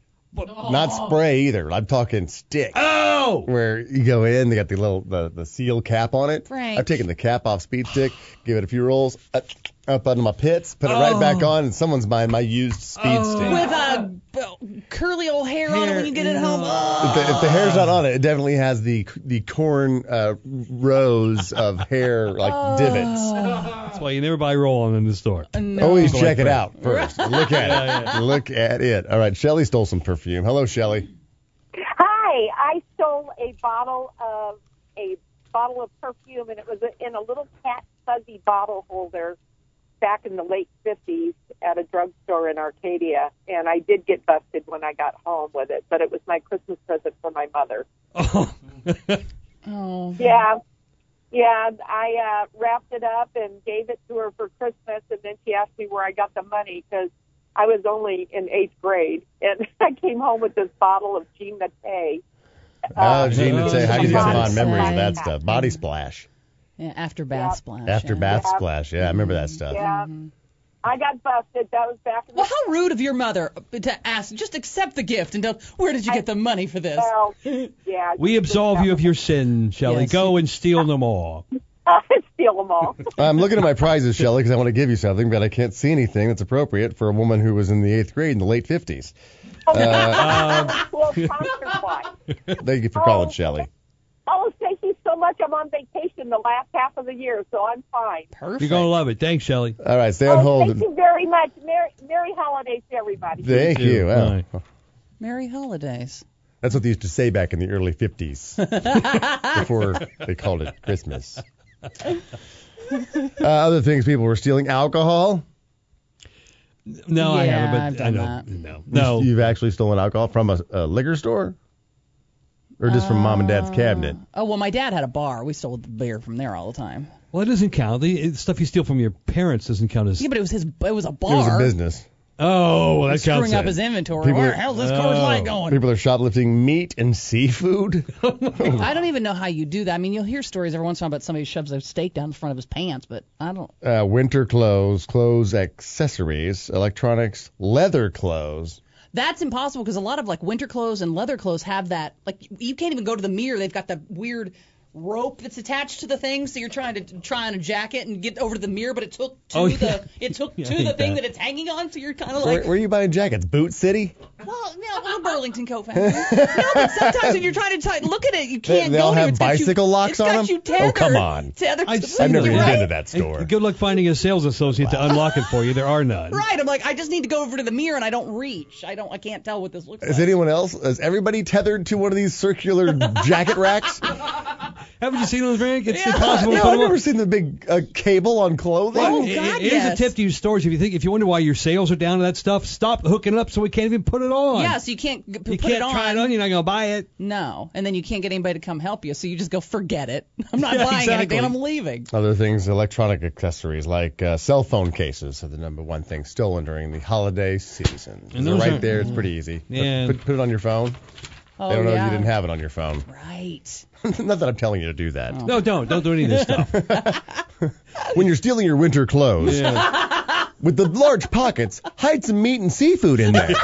Not spray either. I'm talking stick. Oh! Where you go in, they got the little the seal cap on it. Frank. I've taken the cap off Speed Stick, give it a few rolls, up under my pits, put it right back on, and someone's buying my used Speed Stick. With a curly old hair on it when you get it home. If the hair's not on it, it definitely has the corn rows of hair like divots. That's why you never buy roll-on in the store. Always check it out first. Look at it. Look at it. All right, Shelly stole some perfume. Hello, Shelly. Hi, I stole a bottle of perfume, and it was in a little cat fuzzy bottle holder back in the late 50s at a drugstore in Arcadia, and I did get busted when I got home with it, but it was my Christmas present for my mother. Oh. Yeah, I wrapped it up and gave it to her for Christmas, and then she asked me where I got the money because I was only in 8th grade, and I came home with this bottle of Jean Matte. Jean Matte. How do you get Body fond memories of Splash. that stuff? Body Splash. Yeah, after bath splash. After bath splash. Yeah, I remember that stuff. Yeah. I got busted. That was back in Well, how rude of your mother to ask. Just accept the gift and don't. Where did you get the money for this? Well, yeah. We absolve you of your sin, Shelley. Yes. Go and steal them all. Steal them all. I'm looking at my prizes, Shelly, because I want to give you something, but I can't see anything that's appropriate for a woman who was in the 8th grade in the late 50s. Well, concert-wise. Thank you for calling, Shelly. Oh, thank you so much. much I'm on vacation the last half of the year, so I'm fine. Perfect. You're going to love it. Thanks, Shelley. All right, stay on hold. Thank you very much. Merry holidays to everybody. Thank you. Well, Merry holidays. that's what they used to say back in the early 50s before they called it Christmas. Other things, people were stealing alcohol. No, I Yeah, haven't, I've but I done know. that. No. You've actually stolen alcohol from a liquor store? Or just from mom and dad's cabinet? Oh, well, my dad had a bar. We stole the beer from there all the time. Well, it doesn't count. The stuff you steal from your parents doesn't count as. Yeah, but it was a bar. It was a business. Oh, well, that counts. Screwing up then. his inventory. People Where are- the hell's this Coors Light going? People are shoplifting meat and seafood. I don't even know how you do that. I mean, you'll hear stories every once in a while about somebody shoves a steak down the front of his pants, but I don't. Winter clothes, accessories, electronics, leather clothes. That's impossible because a lot of like winter clothes and leather clothes have that. Like you can't even go to the mirror. They've got the weird rope that's attached to the thing, so you're trying to try on a jacket and get over to the mirror, but it took to the thing that it's hanging on, so you're kind of like. Where are you buying jackets? Boot City? Well, yeah, a Burlington Coat Factory. No, but sometimes when you're trying to look at it, you can't They go all to it. have It's got you- bicycle locks it's got on you them? Oh, tethered- come on. tethered to I've the seen I've never thing, even right? been to that store. Good luck finding a sales associate to unlock it for you. There are none. Right, I'm like, I just need to go over to the mirror and I don't reach. I can't tell what this looks Is like. anyone else? Is everybody tethered to one of these circular jacket racks? Haven't you seen those, Frank? It's Yeah. impossible to No, put I've them on. never seen the big cable on clothing. Oh, It- God, Here's yes. a tip to your stores. If you wonder why your sales are down to that stuff, stop hooking it up so we can't even put it on. Yeah, so you can't put You it can't on. try it on. You're not going to buy it. No, and then you can't get anybody to come help you, so you just go forget it. I'm not Yeah, buying exactly. anything. I'm leaving. Other things, electronic accessories like cell phone cases are the number one thing stolen during the holiday season. And They're those right aren't- there. It's pretty easy. Yeah. Put it on your phone. Oh, They don't know yeah. if you didn't have it on your phone. Right. Not that I'm telling you to do that. No, don't do any of this stuff. When you're stealing your winter clothes, Yeah. with the large pockets, hide some meat and seafood in there.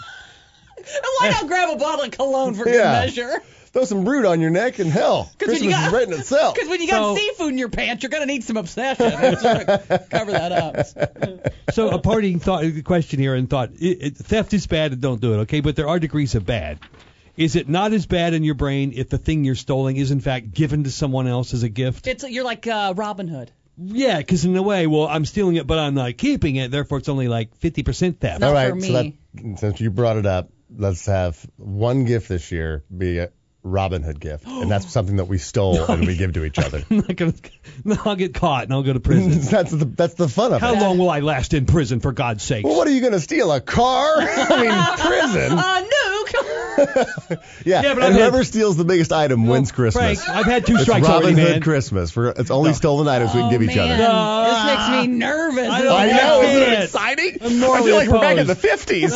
And why not grab a bottle of cologne for good Yeah. measure? Throw some brood on your neck and hell, 'Cause when Christmas you got- is right in itself. Because when you got So- seafood in your pants, you're gonna need some obsession. That's gonna cover that up. So a parting question here and thought, theft is bad and don't do it, okay? But there are degrees of bad. Is it not as bad in your brain if the thing you're stealing is in fact given to someone else as a gift? You're like Robin Hood. Yeah, because in a way, well, I'm stealing it, but I'm not keeping it. Therefore, it's only like 50% theft. All Not right, for so that, me. since you brought it up, let's have one gift this year be a Robin Hood gift, and that's something that we stole and we give to each other. I'm not gonna. No, I'll get caught and I'll go to prison. that's the fun of How it. long will I last in prison, for God's sake? Well, what are you going to steal? A car? I mean, prison. Nuke. Yeah, Yeah, but and I've whoever had- steals the biggest item wins Christmas. Frank, I've had 2 It's strikes Robin already, Hood man. Christmas. It's only stolen items we can give each other. This makes me nervous. I don't I like know, isn't it it. exciting? I'm I morally feel like we're back in the opposed. 50s.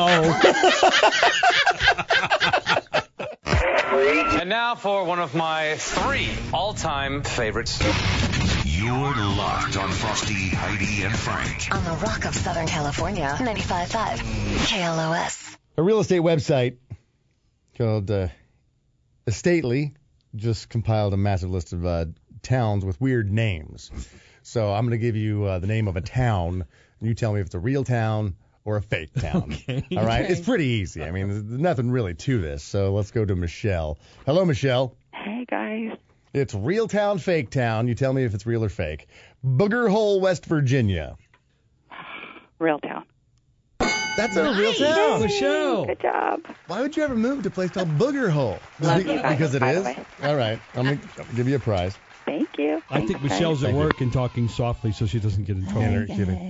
And now for one of my 3 all-time favorites. You're locked on Frosty, Heidi, and Frank. On the Rock of Southern California, 95.5 KLOS. A real estate website called Estately just compiled a massive list of towns with weird names. So I'm going to give you the name of a town, and you tell me if it's a real town or a fake town. Okay. All right? Okay. It's pretty easy. I mean, there's nothing really to this. So let's go to Michelle. Hello, Michelle. Hey, guys. It's real town, fake town. You tell me if it's real or fake. Booger Hole, West Virginia. Real town. That's a real town. Michelle. Good job. Why would you ever move to a place called Booger Hole? Love you guys, Because it by the is? way. All right. I'm going to give you a prize. Thank you. I think Michelle's at Thank you. work and talking softly so she doesn't get in trouble.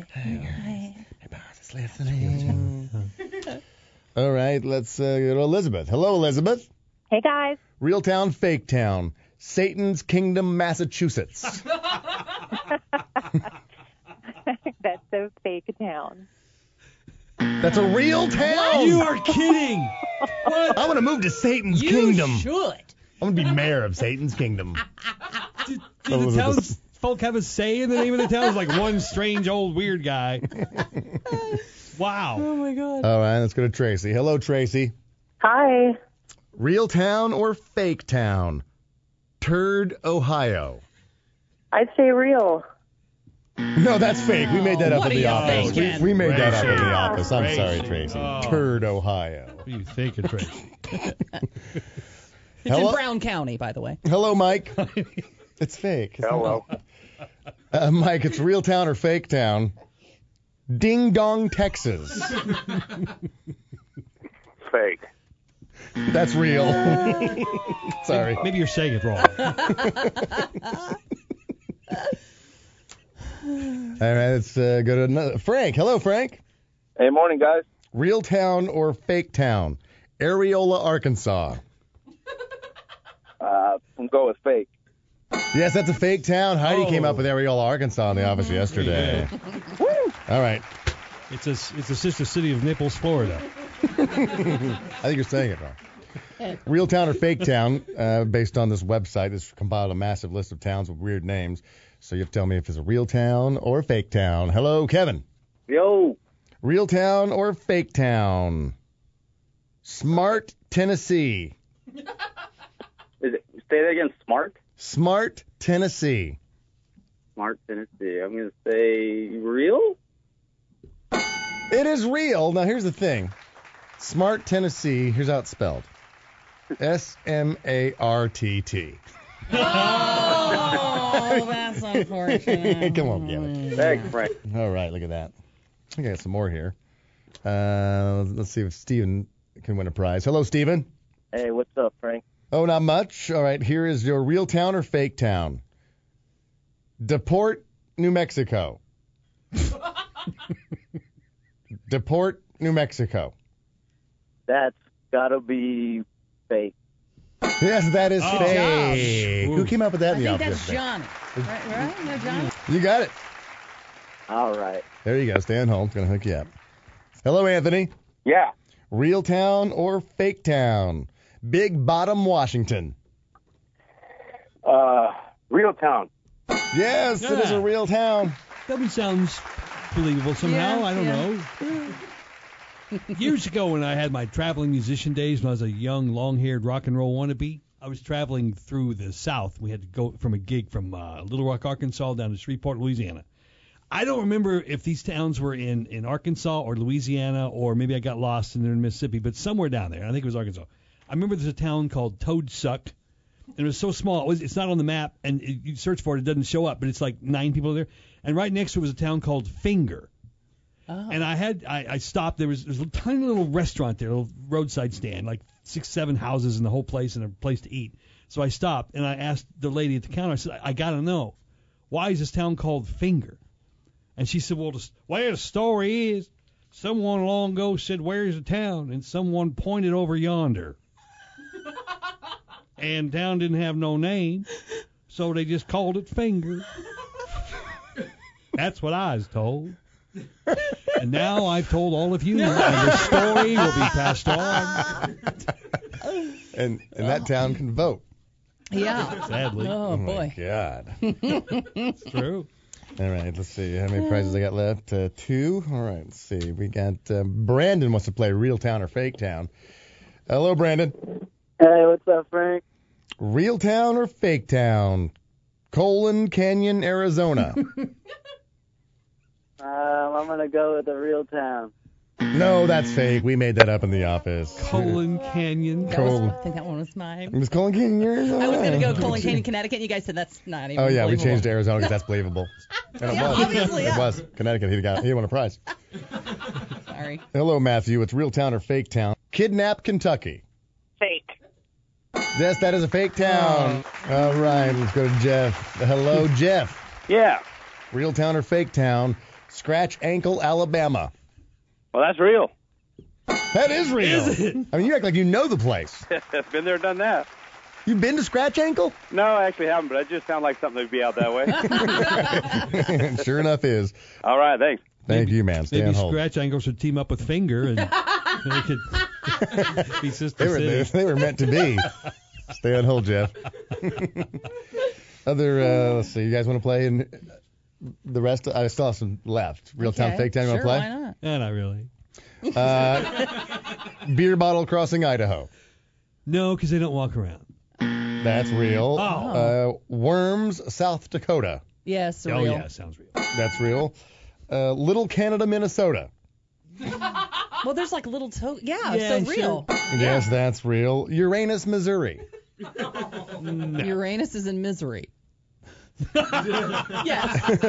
All right. Let's go to Elizabeth. Hello, Elizabeth. Hey, guys. Real town, fake town. Satan's Kingdom, Massachusetts. That's a fake town. That's a real town. You are kidding. I want to move to Satan's You Kingdom. should. I want to be mayor of Satan's Kingdom. Do the townsfolk have a say in the name of the town? It's like one strange old weird guy. Wow. Oh my God. All right, let's go to Tracy. Hello, Tracy. Hi. Real town or fake town? Turd, Ohio. I'd say real. No, that's fake. We made that up What in are the you office. thinking? We made that up in the Tracy. office. I'm sorry, Tracy. Tracy. Oh. Turd, Ohio. What are you thinking, Tracy? It's in Brown County, by the way. Hello, Mike. It's fake. Hello. Mike, it's real town or fake town? Ding Dong, Texas. Fake. That's real. Sorry. Maybe you're saying it wrong. All right, let's go to another. Frank. Hello, Frank. Hey, morning, guys. Real town or fake town? Areola, Arkansas. I'm going with fake. Yes, that's a fake town. Heidi came up with Areola, Arkansas in the office yesterday. All right. It's a sister city of Naples, Florida. I think you're saying it wrong. Real town or fake town? Based on this website, it's compiled a massive list of towns with weird names. So you have to tell me if it's a real town or a fake town. Hello, Kevin. Yo. Real town or fake town? Smart, Tennessee. Say that again. Smart, Tennessee. Smart, Tennessee. I'm going to say real? It is real. Now, here's the thing. Smart, Tennessee, here's how it's spelled. S-M-A-R-T-T. Oh, that's unfortunate. Come on, get it. Thanks, Frank. All right, look at that. I think I got some more here. Let's see if Steven can win a prize. Hello, Steven. Hey, what's up, Frank? Oh, not much. All right, here is your real town or fake town. DePort, New Mexico. DePort, New Mexico. That's got to be fake. Yes, that is fake. Who came up with that in the I think office? that's Johnny. Right? No, Johnny? You got it. All right. There you go. Stay on hold. It's going to hook you up. Hello, Anthony. Yeah. Real town or fake town? Big Bottom, Washington. Real town. Yes, it is a real town. That one sounds believable somehow. Yeah, I don't know. Years ago when I had my traveling musician days, when I was a young, long-haired rock and roll wannabe, I was traveling through the South. We had to go from a gig from Little Rock, Arkansas, down to Shreveport, Louisiana. I don't remember if these towns were in Arkansas or Louisiana, or maybe I got lost and they're in Mississippi, but somewhere down there. I think it was Arkansas. I remember there's a town called Toadsuck, and it was so small. It's not on the map, and you search for it, it doesn't show up, but it's like 9 people there. And right next to it was a town called Finger. Oh. And I stopped. There was a tiny little restaurant there, a little roadside stand, like 6, 7 houses in the whole place and a place to eat. So I stopped, and I asked the lady at the counter, I said, I got to know, why is this town called Finger? And she said, well, the story is, someone long ago said, where's the town? And someone pointed over yonder. And town didn't have no name, so they just called it Finger. That's what I was told. And now I've told all of you, and the story will be passed on. And that town can vote. Yeah. Sadly. Oh, my boy. God. It's true. All right, let's see. How many prizes I got left? 2. All right, let's see. We got Brandon wants to play real town or fake town. Hello, Brandon. Hey, what's up, Frank? Real town or fake town? Colon Canyon, Arizona. I'm going to go with the real town. No, that's fake. We made that up in the office. Colon Canyon. I think that one was mine. It was Colon Canyon, Arizona. I was going to go Colon Canyon, Connecticut, and you guys said that's not even believable. believable. We changed to Arizona because that's believable. And it was. Obviously, yeah. It was. Connecticut, he won a prize. Sorry. Hello, Matthew. It's real town or fake town? Kidnap, Kentucky. Fake. Yes, that is a fake town. All right, let's go to Jeff. Hello, Jeff. Yeah. Real town or fake town? Scratch Ankle, Alabama. Well, that's real. That is real. Is it? I mean, you act like you know the place. Been there, done that. You've been to Scratch Ankle? No, I actually haven't, but it just sounds like something that would be out that way. Sure enough is. All right, thanks. Thank you, man. Stay on Maybe hold. Scratch Ankle should team up with Finger and they could be sister They were meant to be. Stay on hold, Jeff. Let's see. You guys want to play in the rest? I still have some left. Real town, fake town. You want to play? Why not? Yeah, not really. Beer Bottle Crossing, Idaho. No, because they don't walk around. That's real. Oh. Worms, South Dakota. Yes, Oh, real. yeah, sounds real. That's real. Little Canada, Minnesota. Well, there's like little Yeah, so real. Yes, that's real. Uranus, Missouri. No. Uranus is in misery. Yes.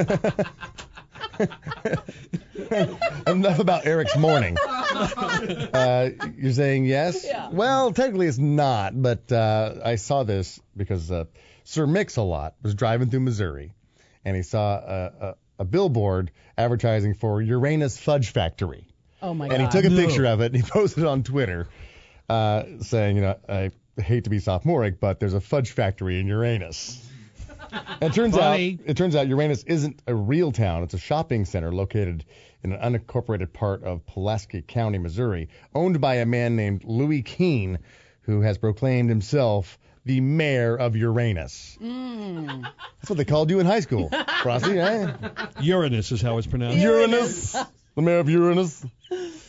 Enough about Eric's morning. You're saying yes? Yeah. Well, technically it's not, but I saw this because Sir Mix-a-Lot was driving through Missouri, and he saw a billboard advertising for Uranus Fudge Factory. Oh, my And God. he took a picture of it, and he posted it on Twitter, saying, I hate to be sophomoric, but there's a fudge factory in Uranus. And it turns out Uranus isn't a real town. It's a shopping center located in an unincorporated part of Pulaski County, Missouri, owned by a man named Louis Keene, who has proclaimed himself the mayor of Uranus. That's what they called you in high school, Frosty, eh? Uranus is how it's pronounced. Uranus. The mayor of Uranus.